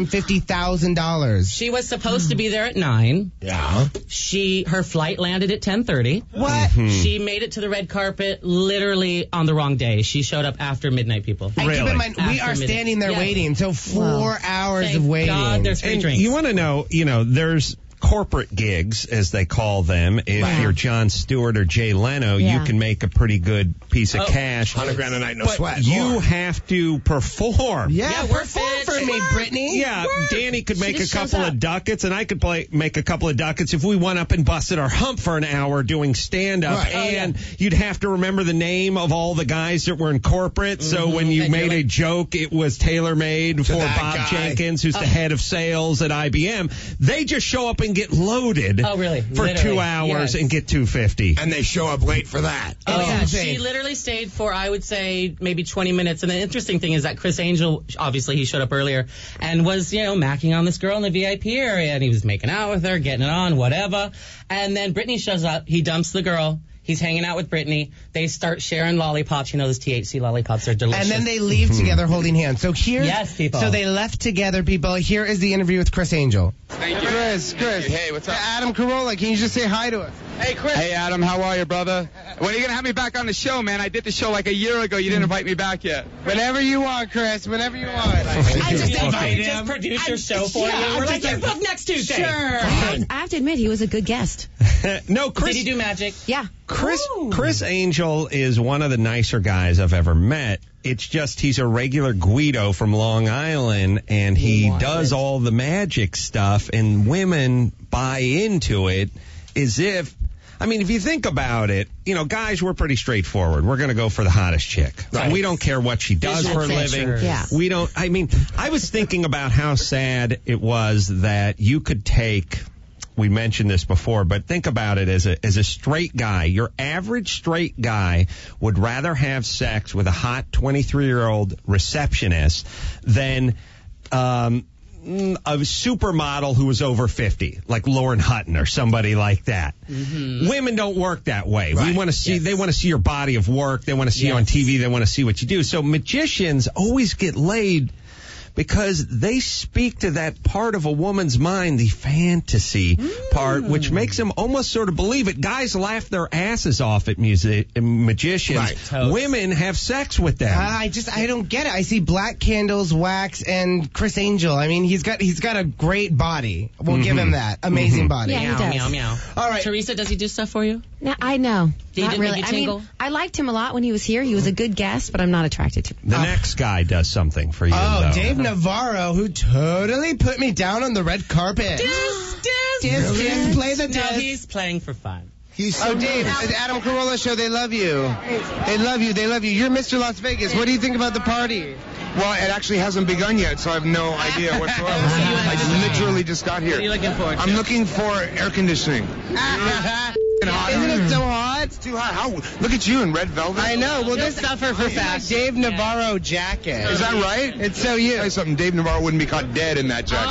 $250,000. She was supposed to be there at 9. Yeah. Her flight landed at 10:30. What? She made it to the red carpet literally on the wrong day. She showed up after midnight, people. And keep in mind, we are standing there waiting, so 4 hours of waiting. God, there's free And drinks. you want to know, there's corporate gigs, as they call them. If you're Jon Stewart or Jay Leno, you can make a pretty good piece of cash. $100,000 a night, no but sweat. You have to perform. Yeah, perform for me, Brittany. Yeah, Danny could make a just shows couple up. of ducats, and I could make a couple of ducats if we went up and busted our hump for an hour doing stand-up. Right. And you'd have to remember the name of all the guys that were in corporate. So when you made a joke, it was tailor-made for that Bob guy. Jenkins, who's the head of sales at IBM. They just show up and get loaded for Literally. 2 hours and get $250. And they show up late for that. Oh, yeah. She literally stayed for, I would say, maybe 20 minutes. And the interesting thing is that Chris Angel, obviously, he showed up earlier and was, macking on this girl in the VIP area. And he was making out with her, getting it on, whatever. And then Brittany shows up. He dumps the girl. He's hanging out with Brittany. They start sharing lollipops. Those THC lollipops are delicious. And then they leave together holding hands. So Yes, people. So they left together, people. Here is the interview with Chris Angel. Thank you. Chris. Hey, what's up? Adam Carolla, can you just say hi to us? Hey, Chris. Hey, Adam, how are you, brother? When are you going to have me back on the show, man? I did the show like a year ago. You didn't invite me back yet. Whenever you want, Chris. Whenever you want. I just invited him. Just produce your show for you. We're like, you're booked next Tuesday. Sure. I have to admit, he was a good guest. No, Chris. Did he do magic? Yeah. Chris Angel is one of the nicer guys I've ever met. It's just he's a regular Guido from Long Island, and he does all the magic stuff, and women buy into it as if, if you think about it, guys, we're pretty straightforward. We're going to go for the hottest chick. Right. We don't care what she does for a living. Yeah. We don't, I was thinking about how sad it was that you could take... We mentioned this before, but think about it as a straight guy. Your average straight guy would rather have sex with a hot 23-year-old receptionist than a supermodel who was over 50, like Lauren Hutton or somebody like that. Mm-hmm. Women don't work that way. Right. We want to see. They want to see your body of work. They want to see you on TV. They want to see what you do. So magicians always get laid because they speak to that part of a woman's mind, the fantasy part, which makes them almost sort of believe it. Guys laugh their asses off at magicians. Right. Women have sex with them. I don't get it. I see Black Candles, Wax, and Chris Angel. He's got a great body. We'll give him that. Amazing body. Yeah, he does. Meow, meow. All right. Teresa, does he do stuff for you? No, I know. Did Not he really. make you tingle? I liked him a lot when he was here. He was a good guest, but I'm not attracted to him. The next guy does something for you, though. Dave Navarro, who totally put me down on the red carpet. Disc, play the disc. No, he's playing for fun. Dave, the Adam Carolla show, they love you. They love you. You're Mr. Las Vegas. What do you think about the party? Well, it actually hasn't begun yet, so I have no idea whatsoever. I literally just got here. What are you looking for? I'm looking for air conditioning. Isn't it so hot? It's too hot. How? Look at you in red velvet. I know. Well, Just suffer for fast. Dave Navarro jacket. Is that right? It's so you. Tell you something. Dave Navarro wouldn't be caught dead in that jacket.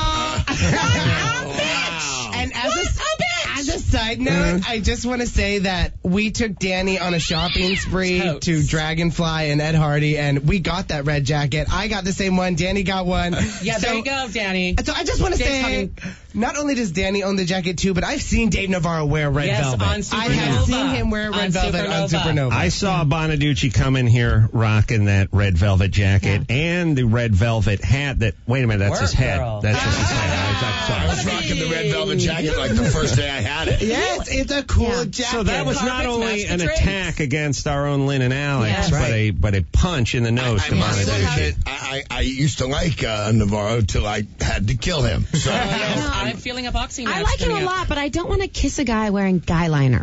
And as a side note, I just want to say that we took Danny on a shopping spree to Dragonfly and Ed Hardy, and we got that red jacket. I got the same one. Danny got one. Yeah, there you go, Danny. So I just want to say, not only does Danny own the jacket too, but I've seen Dave Navarro wear red velvet. On Supernova. I have seen him wear red velvet on Supernova. I saw Bonaducci come in here rocking that red velvet jacket and the red velvet hat that, wait a minute, that's his head. Girl. That's just his head. I was rocking the red velvet jacket like the first day I had it. Yes, it's a cool jacket. So that was not only an attack against our own Lynn and Alex, Yes. but a punch in the nose to Bonaducci. I used to like Navarro till I had to kill him. So I'm feeling a boxing match. I like him a lot, but I don't want to kiss a guy wearing guy liner.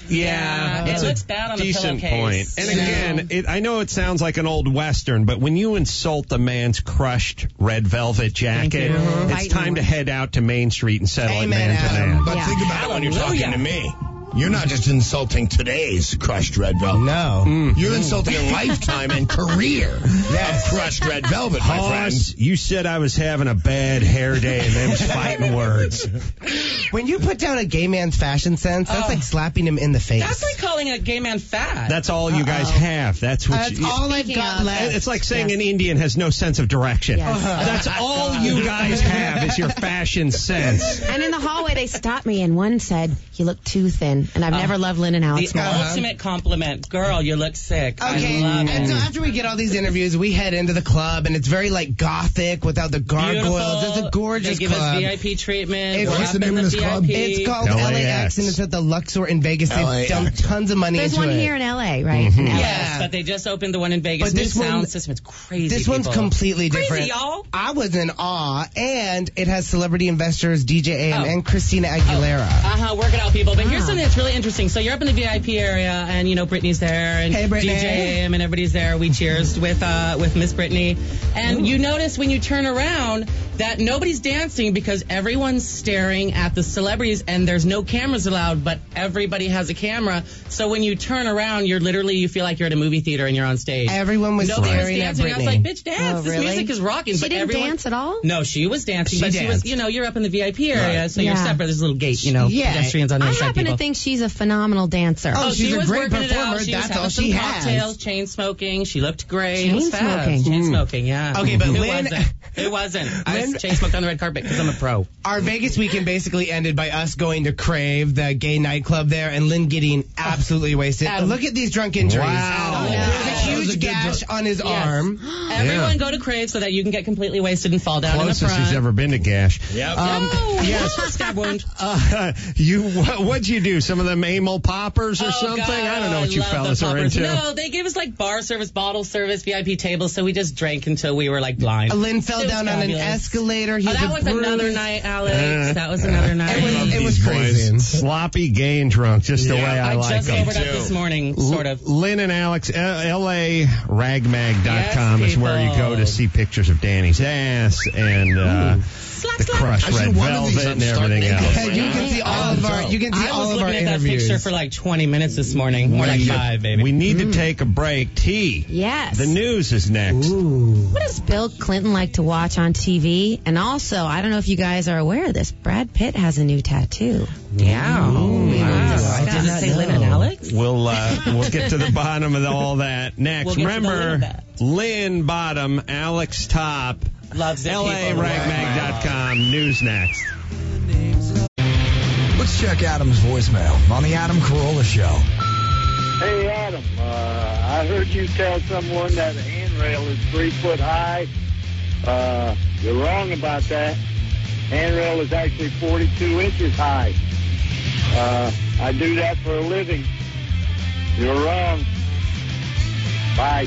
Yeah, it that's looks a bad on the decent pillowcase. point. And again, I know it sounds like an old Western, but when you insult a man's crushed red velvet jacket, it's time to head out to Main Street and settle it man to man. But think about it when you're talking to me. You're not just insulting today's crushed red velvet. No. You're insulting a lifetime and career of crushed red velvet, my friend. You said I was having a bad hair day and them's fighting words. When you put down a gay man's fashion sense, that's like slapping him in the face. That's like calling a gay man fat. That's all you guys have. That's what That's all I've got left. It's like saying an Indian has no sense of direction. Yes. That's all you guys have is your fashion sense. And in the hallway, they stopped me, and one said, "You look too thin." And I've never loved Lynn and Alex The more. ultimate compliment. Girl, you look sick. Okay, I love and it. so after we get all these interviews, we head into the club, and it's very like gothic without the gargoyles. It's a gorgeous They give club. us VIP treatment. It's- We're what's up the name in of the this club? VIP. It's called LAX, and it's at the Luxor in Vegas. They've LAX. dumped tons of money There's into one it. here in LA, right? In LA. Yes, but they just opened the one in Vegas. But this New one- sound system. It's crazy. This one's people. completely different. Crazy, y'all. I was in awe, and it has celebrity investors DJ AM Oh. and Christina Aguilera. Work it out, people. But here's something that's really interesting. So you're up in the VIP area, and you know Brittany's there, and Hey, Brittany. DJ AM, and everybody's there. We cheers with Miss Brittany, and you notice when you turn around that nobody's dancing because everyone's staring at the celebrities, and there's no cameras allowed, but everybody has a camera. So when you turn around, you feel like you're at a movie theater and you're on stage. Everyone was Nobody staring was at dancing. I was Brittany. like, bitch, dance. Oh, This really? music is rocking. She but didn't everyone, dance at all? No, she was dancing, She but she was, danced. you're up in the VIP area, so you're Yeah. separate. There's a little gate, pedestrians on the I other side. happen to people. think she's a phenomenal dancer. Oh, she's she a was great working it performer. out. She That's was having all some she has. cocktails, chain smoking. She looked great. Chain It was fast. smoking. Chain smoking, yeah. Okay, but it Lynn- wasn't. It wasn't. I Lynn- chain smoked on the red carpet because I'm a pro. Our Vegas weekend basically ended by us going to Crave, the gay nightclub there, and Lynn getting absolutely wasted. Look at these drunk injuries. Wow. There's a That was a huge good gash on his arm. Everyone go to Crave so that you can get completely wasted and fall down in the Closest front. he's ever been to Gash. Yep. Yes. Stab wound. What'd you do? Some of them amyl poppers or something? God, I don't know what you love fellas the are poppers. into. No, they gave us like bar service, bottle service, VIP tables, so we just drank until we were like blind. Lynn fell It was down on an fabulous. escalator. He That was another night, Alex. That was another night. It was These crazy. boys, sloppy, gay, and drunk, just the way I like just them. sobered up this morning, sort of. Lynn and Alex, LARagmag.com is where you go to see pictures of Danny's ass and the crushed red velvet and everything else. You can see all of our. You can see I all was of our looking at that interviews. picture for like 20 minutes this morning. More like 5, baby. We need to take a break. T. Yes. The news is next. What does Bill Clinton like to watch on TV? And also, I don't know if you guys are aware of this, Brad Pitt has a new tattoo. Yeah. Does it say Lynn and Alex? We'll get to the bottom of all that next. We'll get to the Remember, Lynn that. Lynn bottom, Alex top. Loves it. LARagmag.com. News next. Let's check Adam's voicemail on the Adam Carolla Show. Hey, Adam, I heard you tell someone that a handrail is 3 foot high. You're wrong about that. Handrail is actually 42 inches high. I do that for a living. You're wrong. Bye.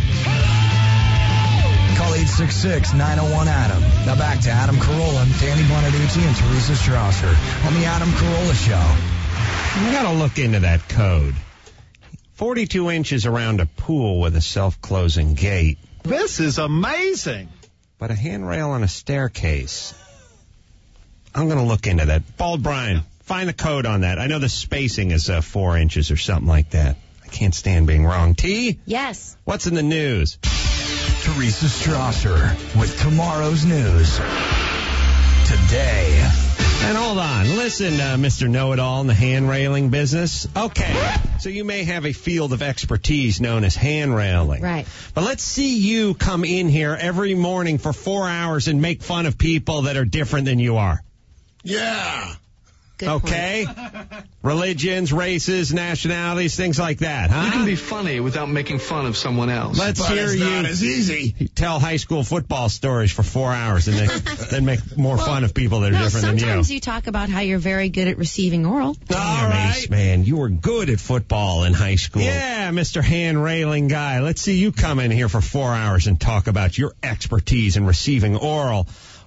Call 866-901-ADAM. Now back to Adam Carolla, Danny Bonaducci, and Teresa Strasser on the Adam Carolla Show. You gotta look into that code. 42 inches around a pool with a self-closing gate. This is amazing. But a handrail on a staircase. I'm gonna look into that. Bald Brian, find the code on that. I know the spacing is 4 inches or something like that. I can't stand being wrong. T? Yes. What's in the news? Teresa Strasser with tomorrow's news. Today. And hold on. Listen, Mr. Know-It-All in the hand railing business. Okay, so you may have a field of expertise known as hand railing. Right. But let's see you come in here every morning for 4 hours and make fun of people that are different than you are. Yeah. Good Okay? Religions, races, nationalities, things like that, huh? You can be funny without making fun of someone else. Let's But hear it's you not as easy. tell high school football stories for 4 hours and then make more fun of people that are No, different than you. sometimes you talk about how you're very good at receiving oral. Damn, Ace, man, you were good at football in high school. Yeah, Mr. Hand Railing Guy. Let's see you come in here for 4 hours and talk about your expertise in receiving oral.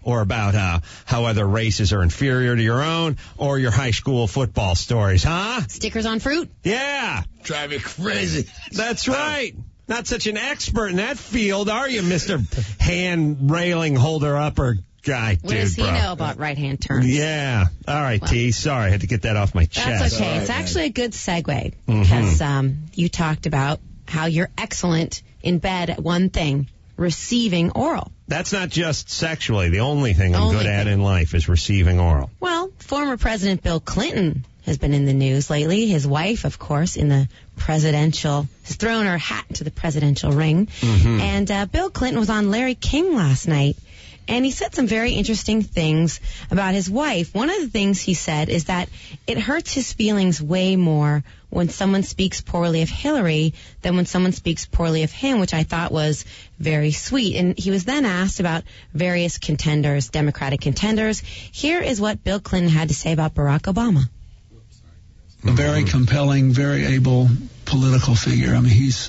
or about how other races are inferior to your own, or your high school football stories, huh? Stickers on fruit? Yeah. Drive me crazy. That's right. Not such an expert in that field, are you, Mr. Hand Railing Holder Upper guy? What does he know about right-hand turns? Yeah. All right, T. Sorry, I had to get that off my chest. That's okay. Right, it's actually a good segue Mhm. because you talked about how you're excellent in bed at one thing, receiving oral. That's not just sexually. The only thing I'm good at in life is receiving oral. Well, former President Bill Clinton has been in the news lately. His wife, of course, has thrown her hat into the presidential ring. Mm-hmm. And Bill Clinton was on Larry King last night, and he said some very interesting things about his wife. One of the things he said is that it hurts his feelings way more when someone speaks poorly of Hillary than when someone speaks poorly of him, which I thought was very sweet. And he was then asked about various contenders, Democratic contenders. Here is what Bill Clinton had to say about Barack Obama. A very compelling, very able political figure. I mean, he's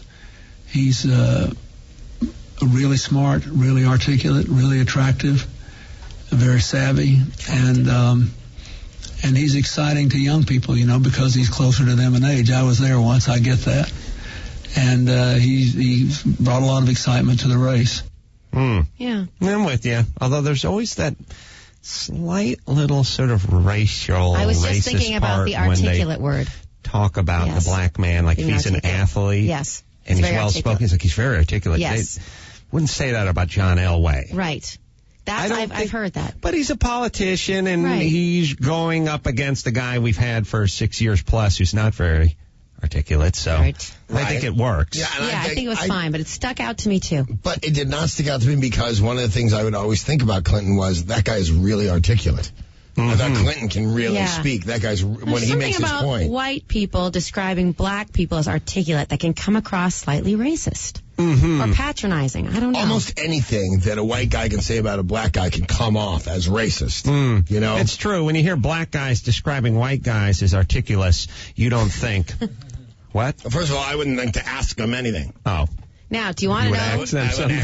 really smart, really articulate, really attractive, very savvy, and he's exciting to young people, because he's closer to them in age. I was there once, I get that. And he brought a lot of excitement to the race. Yeah. I'm with you. Although there's always that slight little sort of racial, I was just racist thinking about the part when they articulate word. talk about Yes. the black man like Being if he's an articulate. athlete. Yes. And He's he's very well spoken. articulate. He's very articulate. Yes. They wouldn't say that about John Elway. Right. I've heard that. But he's a politician, and Right. he's going up against a guy we've had for 6 years plus who's not very articulate. So I think it works. Yeah, and I think it was fine, but it stuck out to me too. But it did not stick out to me because one of the things I would always think about Clinton was that guy is really articulate. I thought Clinton can really Yeah. speak. That guy's, when There's he something makes his about point. white people describing black people as articulate that can come across slightly racist Mm-hmm. or patronizing. I don't know. Almost anything that a white guy can say about a black guy can come off as racist. You know? It's true. When you hear black guys describing white guys as articulous, you don't think, what? First of all, I wouldn't think to ask them anything. Oh. Now, do you want to know? Ask them something.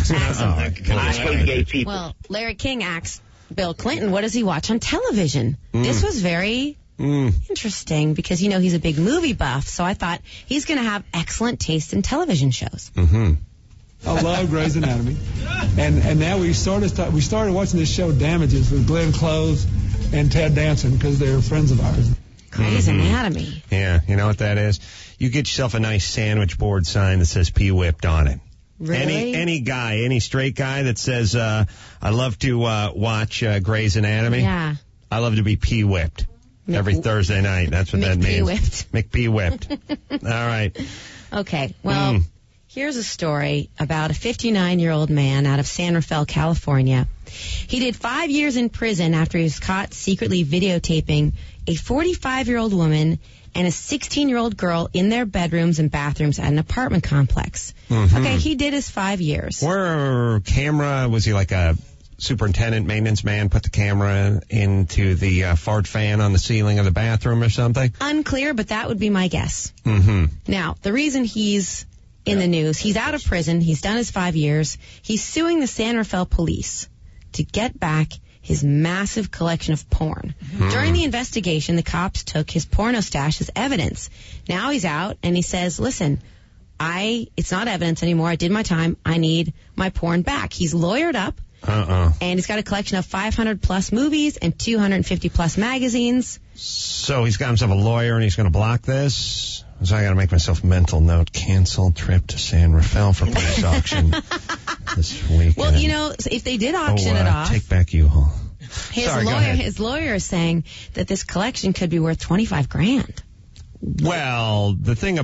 Well, Larry King asked Bill Clinton, what does he watch on television? Mm. This was very interesting because, he's a big movie buff, so I thought he's going to have excellent taste in television shows. Mm-hmm. I love Grey's Anatomy, and now we started watching this show Damages with Glenn Close and Ted Danson because they're friends of ours. Grey's Anatomy. Yeah, you know what that is? You get yourself a nice sandwich board sign that says P-Whipped on it. Really? Any guy, any straight guy that says, I love to watch Grey's Anatomy. Yeah. I love to be P-Whipped every Thursday night. That's what that means. McP-whipped. McP-Whipped. All right. Okay, well, here's a story about a 59-year-old man out of San Rafael, California. He did 5 years in prison after he was caught secretly videotaping a 45-year-old woman and a 16-year-old girl in their bedrooms and bathrooms at an apartment complex. Mhm. Okay, he did his 5 years. Where camera, was he like a superintendent, maintenance man, put the camera into the fart fan on the ceiling of the bathroom or something? Unclear, but that would be my guess. Mm-hmm. Now, the reason he's in the news, he's out of prison, he's done his 5 years, he's suing the San Rafael police to get back his massive collection of porn. During the investigation, the cops took his porno stash as evidence. Now he's out, and he says, listen, it's not evidence anymore. I did my time. I need my porn back. He's lawyered up, and he's got a collection of 500-plus movies and 250-plus magazines. So he's got himself a lawyer, and he's going to block this? So I got to make myself a mental note. Cancel trip to San Rafael for price auction this weekend. Well, if they did auction it off, take back U-Haul. his lawyer is saying that this collection could be worth $25,000. Well,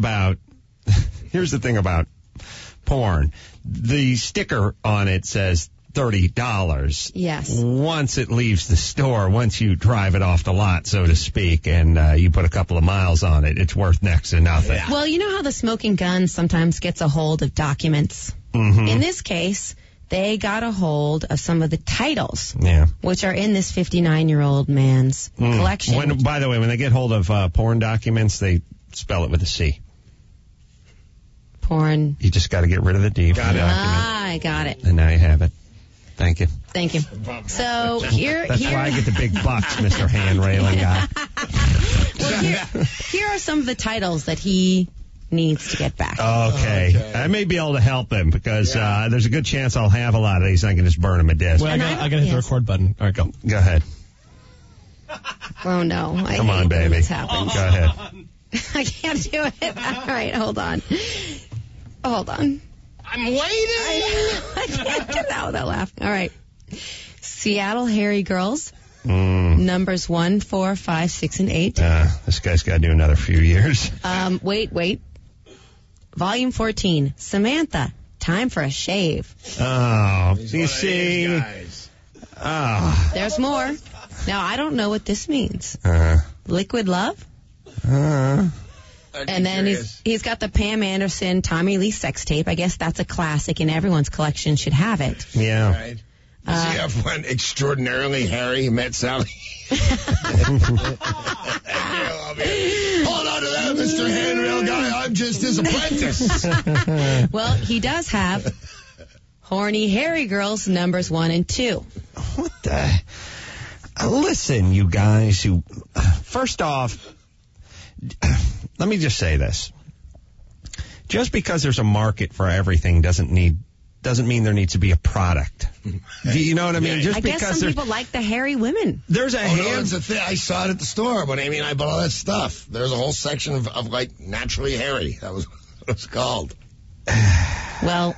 here's the thing about porn. The sticker on it says $30. Yes. Once it leaves the store, once you drive it off the lot, so to speak, and you put a couple of miles on it, it's worth next to nothing. Well, you know how the smoking gun sometimes gets a hold of documents? Mm-hmm. In this case, they got a hold of some of the titles, which are in this 59-year-old man's collection. By the way, when they get hold of porn documents, they spell it with a C. Porn. You just got to get rid of the D. I got it. And now you have it. Thank you. Thank you. So here, That's why I get the big bucks, Mr. Hand Railing guy. Well, here are some of the titles that he needs to get back. Okay. I may be able to help him because there's a good chance I'll have a lot of these and I can just burn him a disc. Well, I got to hit the record button. All right, go. Go ahead. Oh, no. Come on, baby. What's happened. Go ahead. I can't do it. All right, hold on. I'm waiting. I can't get out without laughing. All right. Seattle Harry Girls. Mm. Numbers 1, 4, 5, 6, and 8. This guy's got to do another few years. Wait. Volume 14. Samantha. Time for a shave. Oh, you see? Oh. There's more. Now, I don't know what this means. Liquid Love? And then he's got the Pam Anderson, Tommy Lee sex tape. I guess that's a classic, and everyone's collection should have it. Yeah. Right. Does he have one extraordinarily hairy Met Sally? Hold on to that, Mr. Handrail guy. I'm just his apprentice. Well, he does have Horny Harry Girls, numbers 1 and 2. What the? Listen, you guys who... First off, let me just say this. Just because there's a market for everything doesn't mean there needs to be a product. Do you know what I mean? Just I guess because some people like the hairy women. There's a it's a thing. I saw it at the store when Amy and I bought all that stuff. There's a whole section of like naturally hairy. That was what it's called. Well,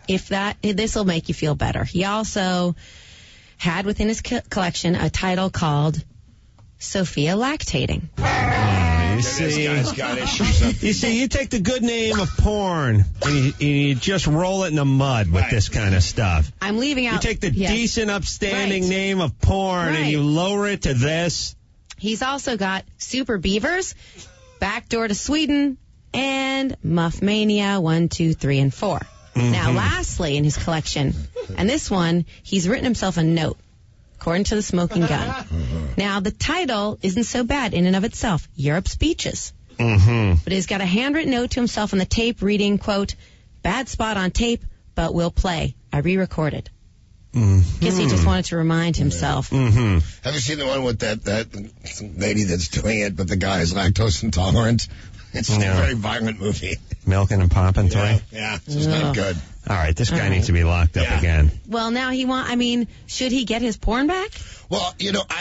this will make you feel better. He also had within his collection a title called Sophia Lactating. You see, this guy's got issues. You see, you take the good name of porn and you just roll it in the mud with this kind of stuff. I'm leaving out. You take the decent, upstanding name of porn and you lower it to this. He's also got Super Beavers, Backdoor to Sweden, and Muff Mania 1, 2, 3, and 4. Mm-hmm. Now, lastly, in his collection, and this one, he's written himself a note. According to the Smoking Gun. Now, the title isn't so bad in and of itself. Europe's Beaches. Mm-hmm. But he's got a handwritten note to himself on the tape reading, quote, bad spot on tape, but we'll play. I re-recorded. Mm-hmm. Guess he just wanted to remind himself. Mm-hmm. Have you seen the one with that lady that's doing it, but the guy is lactose intolerant? It's a very violent movie. Milking and popping toy? Yeah, it's not good. All right, this guy needs to be locked up again. Well, now should he get his porn back? Well,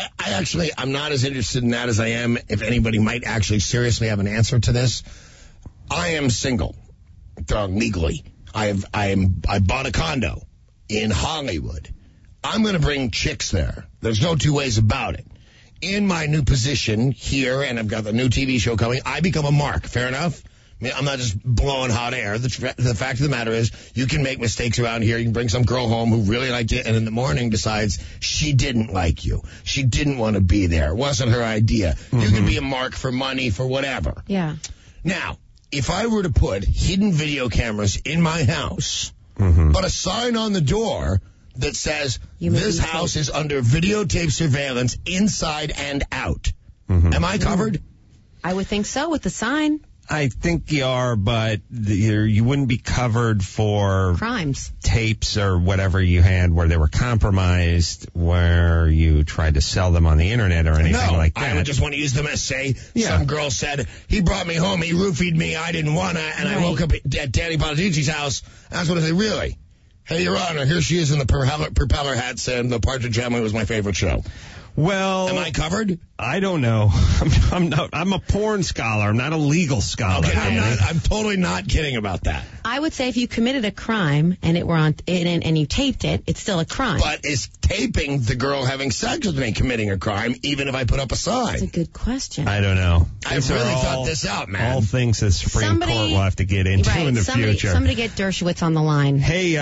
I'm not as interested in that as I am if anybody might actually seriously have an answer to this. I am single, legally. I bought a condo in Hollywood. I'm going to bring chicks there. There's no two ways about it. In my new position here, and I've got the new TV show coming, I become a mark. Fair enough? I mean, I'm not just blowing hot air. The fact of the matter is, you can make mistakes around here. You can bring some girl home who really liked you, and in the morning decides she didn't like you. She didn't want to be there. It wasn't her idea. Mm-hmm. You can be a mark for money, for whatever. Yeah. Now, if I were to put hidden video cameras in my house, but a sign on the door that says, this house is under videotape surveillance inside and out. Mm-hmm. Am I covered? I would think so with the sign. I think you are, but you wouldn't be covered for crimes, tapes or whatever you had where they were compromised, where you tried to sell them on the internet or anything like that. I would just want to use them as, say, some girl said, he brought me home, he roofied me, I didn't want to, and I woke up at Danny Bonaducci's house. I was going to say, really? Hey, Your Honor, here she is in the propeller hat saying The Partridge Family was my favorite show. Well, am I covered? I don't know. I'm a porn scholar. I'm not a legal scholar. Okay, I'm totally not kidding about that. I would say if you committed a crime and it were on and you taped it, it's still a crime. But is taping the girl having sex with me committing a crime, even if I put up a sign? That's a good question. I don't know. I really thought this out, man. All things that Supreme Court will have to get into in the future. Somebody get Dershowitz on the line. Hey,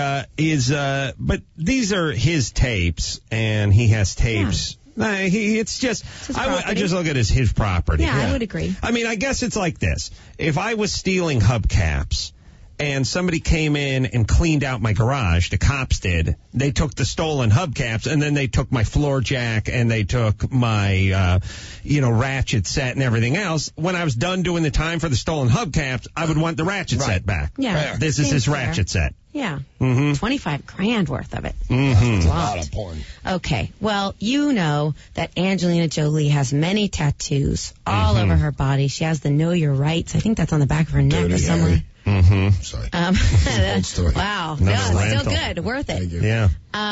but these are his tapes, and he has tapes. Yeah. It's just, I just look at it as his property. Yeah, I would agree. I mean, I guess it's like this. If I was stealing hubcaps and somebody came in and cleaned out my garage, the cops did, they took the stolen hubcaps and then they took my floor jack and they took my, ratchet set and everything else. When I was done doing the time for the stolen hubcaps, I would want the ratchet set back. Yeah. This is his ratchet set. Yeah. Mm-hmm. 25 grand worth of it. Mm-hmm. A lot of porn. Okay. Well, you know that Angelina Jolie has many tattoos all over her body. She has the Know Your Rights. I think that's on the back of her neck or somewhere. Mm-hmm. Sorry. Old story. Wow. Another No, rental. still good. Worth it. Yeah.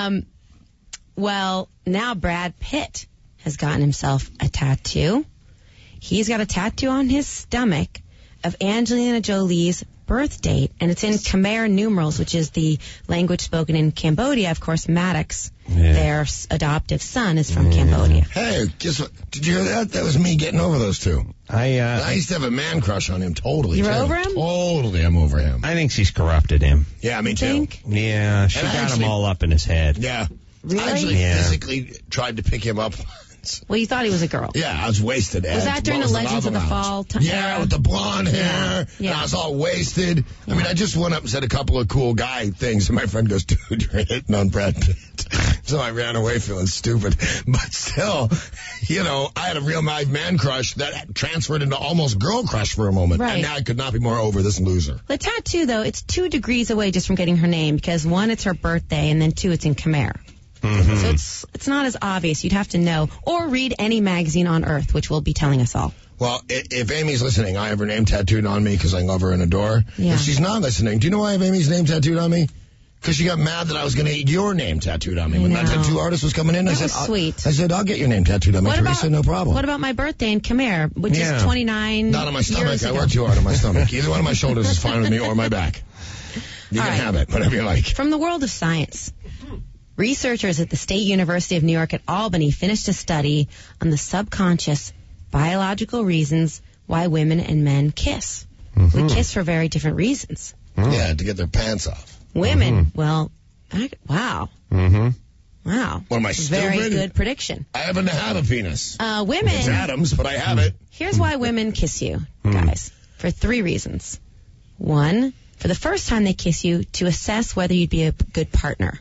Well, now Brad Pitt has gotten himself a tattoo. He's got a tattoo on his stomach of Angelina Jolie's birth date, and it's in Khmer numerals, which is the language spoken in Cambodia. Of course, Maddox, their adoptive son, is from Cambodia. Hey, guess what? Did you hear that? That was me getting over those two. I used to have a man crush on him, totally. You're too. over him? Totally, I'm over him. I think she's corrupted him. Yeah, me too. Think? Yeah, she And I got actually- him all up in his head. Yeah. Really? I actually physically tried to pick him up. Well, you thought he was a girl. Yeah, I was wasted. Was that during the Legends of the Fall time? Yeah, with the blonde hair. Yeah. And I was all wasted. I mean, I just went up and said a couple of cool guy things, and my friend goes, dude, you're hitting on Brad Pitt. So I ran away feeling stupid. But still, you know, I had a real man crush that transferred into almost girl crush for a moment. Right. And now I could not be more over this loser. The tattoo, though, it's 2 degrees away just from getting her name, because 1, it's her birthday, and then 2, it's in Khmer. Mm-hmm. So it's not as obvious. You'd have to know, or read any magazine on Earth, which will be telling us all. Well, if Amy's listening, I have her name tattooed on me because I love her and adore her. Yeah. If she's not listening, do you know why I have Amy's name tattooed on me? Because she got mad that I was going to get your name tattooed on me. When that tattoo artist was coming in, I That said, was sweet. I said, I'll get your name tattooed on me. Teresa, no problem. What about my birthday in Khmer, which is 29 Not on my stomach. years I ago? worked too hard on my stomach. Either one of my shoulders is fine with me or my back. You All can right. have it, whatever you like. From the world of science, researchers at the State University of New York at Albany finished a study on the subconscious biological reasons why women and men kiss. We kiss for very different reasons. Yeah, to get their pants off. Women, well, wow. Wow. What am I, Very stupid? good prediction. I happen to have a penis. Women. It's Adam's, but I have it. Here's why women kiss you, guys, for 3 reasons. 1, for the first time they kiss you, to assess whether you'd be a good partner.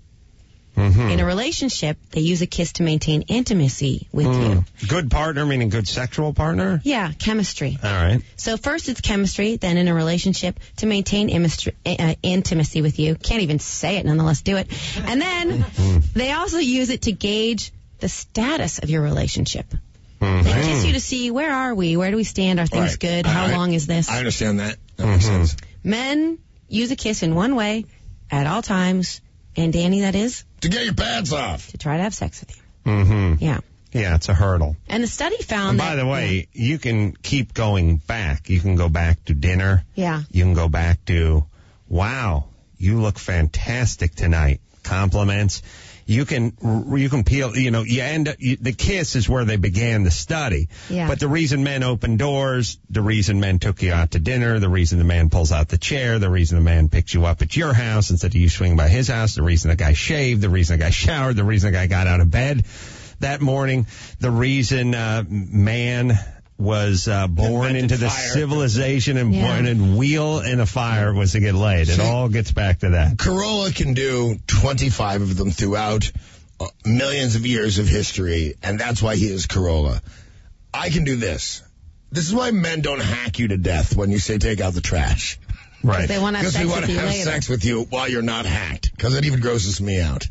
In a relationship, they use a kiss to maintain intimacy with you. Good partner, meaning good sexual partner? Yeah, chemistry. All right. So first it's chemistry, then in a relationship to maintain intimacy with you. Can't even say it, nonetheless do it. And then they also use it to gauge the status of your relationship. They kiss you to see, where are we? Where do we stand? Are things Right. good? How long is this? I understand that. That makes sense. Men use a kiss in one way at all times. And Danny, that is? To get your pants off. To try to have sex with you. Mm-hmm. Yeah. Yeah, it's a hurdle. And the study found And that... by the way, you can keep going back. You can go back to dinner. Yeah. You can go back to, wow, you look fantastic tonight. Compliments. You can peel, you know, the kiss is where they began the study. Yeah. But the reason men open doors, the reason men took you out to dinner, the reason the man pulls out the chair, the reason the man picks you up at your house instead of you swinging by his house, the reason the guy shaved, the reason the guy showered, the reason the guy got out of bed that morning, the reason man was born into the civilization and born in wheel in a fire was to get laid. It all gets back to that. Corolla can do 25 of them throughout millions of years of history, and that's why he is Corolla. I can do this. This is why men don't hack you to death when you say take out the trash. Right. They want to have Because we sex want with to you have later. sex with you while you're not hacked. Because it even grosses me out.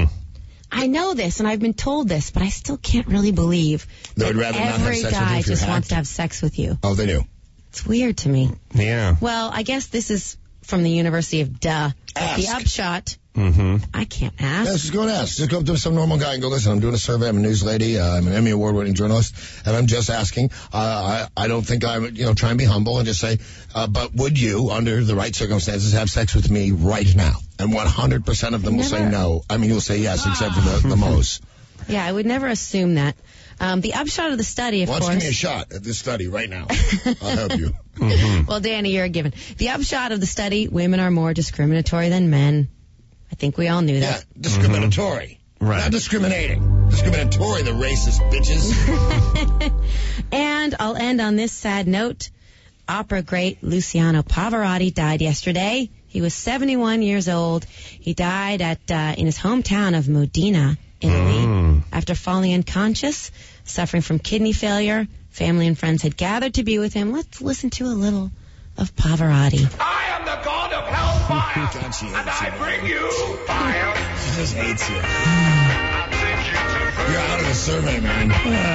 I know this, and I've been told this, but I still can't really believe They that would rather not have every sex with you guy if you're just wants hacked? to have sex with you. Oh, they do. It's weird to me. Yeah. Well, I guess this is from the University of Duh. But the upshot, I can't ask. Yeah, just go and ask. Just go up to some normal guy and go, listen, I'm doing a survey. I'm a news lady. I'm an Emmy award-winning journalist, and I'm just asking. I don't think I'm, try and be humble and just say, but would you, under the right circumstances, have sex with me right now? And 100% of them will say no. I mean, you'll say yes, except for the most. Yeah, I would never assume that. The upshot of the study, of Why don't course. you give me a shot at this study right now? I'll help you. Well, Danny, you're a given. The upshot of the study, women are more discriminatory than men. I think we all knew that. Yeah, discriminatory. Right. Not discriminating. Discriminatory, the racist bitches. And I'll end on this sad note. Opera great Luciano Pavarotti died yesterday. He was 71 years old. He died in his hometown of Modena, Italy, after falling unconscious, suffering from kidney failure. Family and friends had gathered to be with him. Let's listen to a little of Pavarotti. I am the god of hellfire, and I bring you fire. She just hates you. You're out of the survey, man.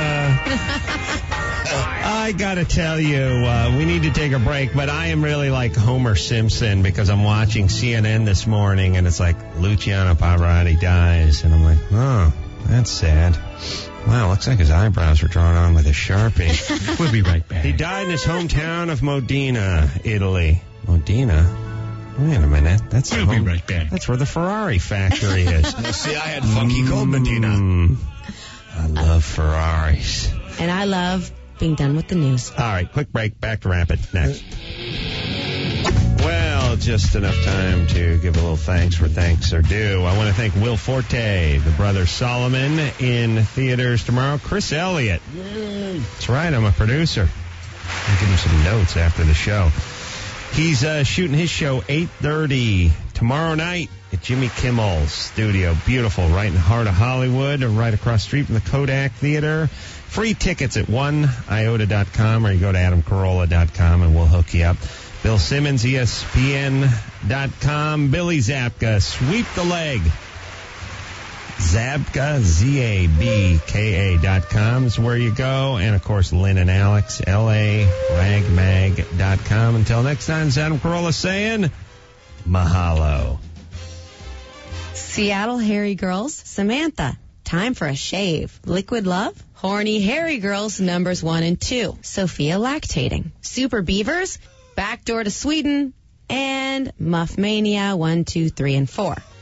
I gotta tell you, we need to take a break, but I am really like Homer Simpson because I'm watching CNN this morning and it's like Luciano Pavarotti dies and I'm like, oh, that's sad. Wow, looks like his eyebrows were drawn on with a Sharpie. We'll be right back. He died in his hometown of Modena, Italy. Modena? Wait a minute. We'll be right back. That's where the Ferrari factory is. See, I had funky cold Medina. I love Ferraris. And I love being done with the news. All right, quick break. Back to Rapid next. Well, just enough time to give a little thanks where thanks are due. I want to thank Will Forte, the brother Solomon, in theaters tomorrow. Chris Elliott. That's right, I'm a producer. I'll give him some notes after the show. He's shooting his show 8:30 tomorrow night at Jimmy Kimmel's studio. Beautiful, right in the heart of Hollywood, or right across the street from the Kodak Theater. Free tickets at oneiota.com, or you go to adamcarolla.com and we'll hook you up. Bill Simmons, ESPN.com. Billy Zabka, Sweep the Leg. Zabka, ZABKA.com is where you go. And, of course, Lynn and Alex, LARagmag.com. Until next time, it's Adam Carolla saying, mahalo. Seattle Hairy Girls, Samantha. Time for a shave. Liquid Love. Horny Hairy Girls, numbers 1 and 2. Sophia Lactating. Super Beavers. Backdoor to Sweden. And Muff Mania 1, 2, 3, and 4.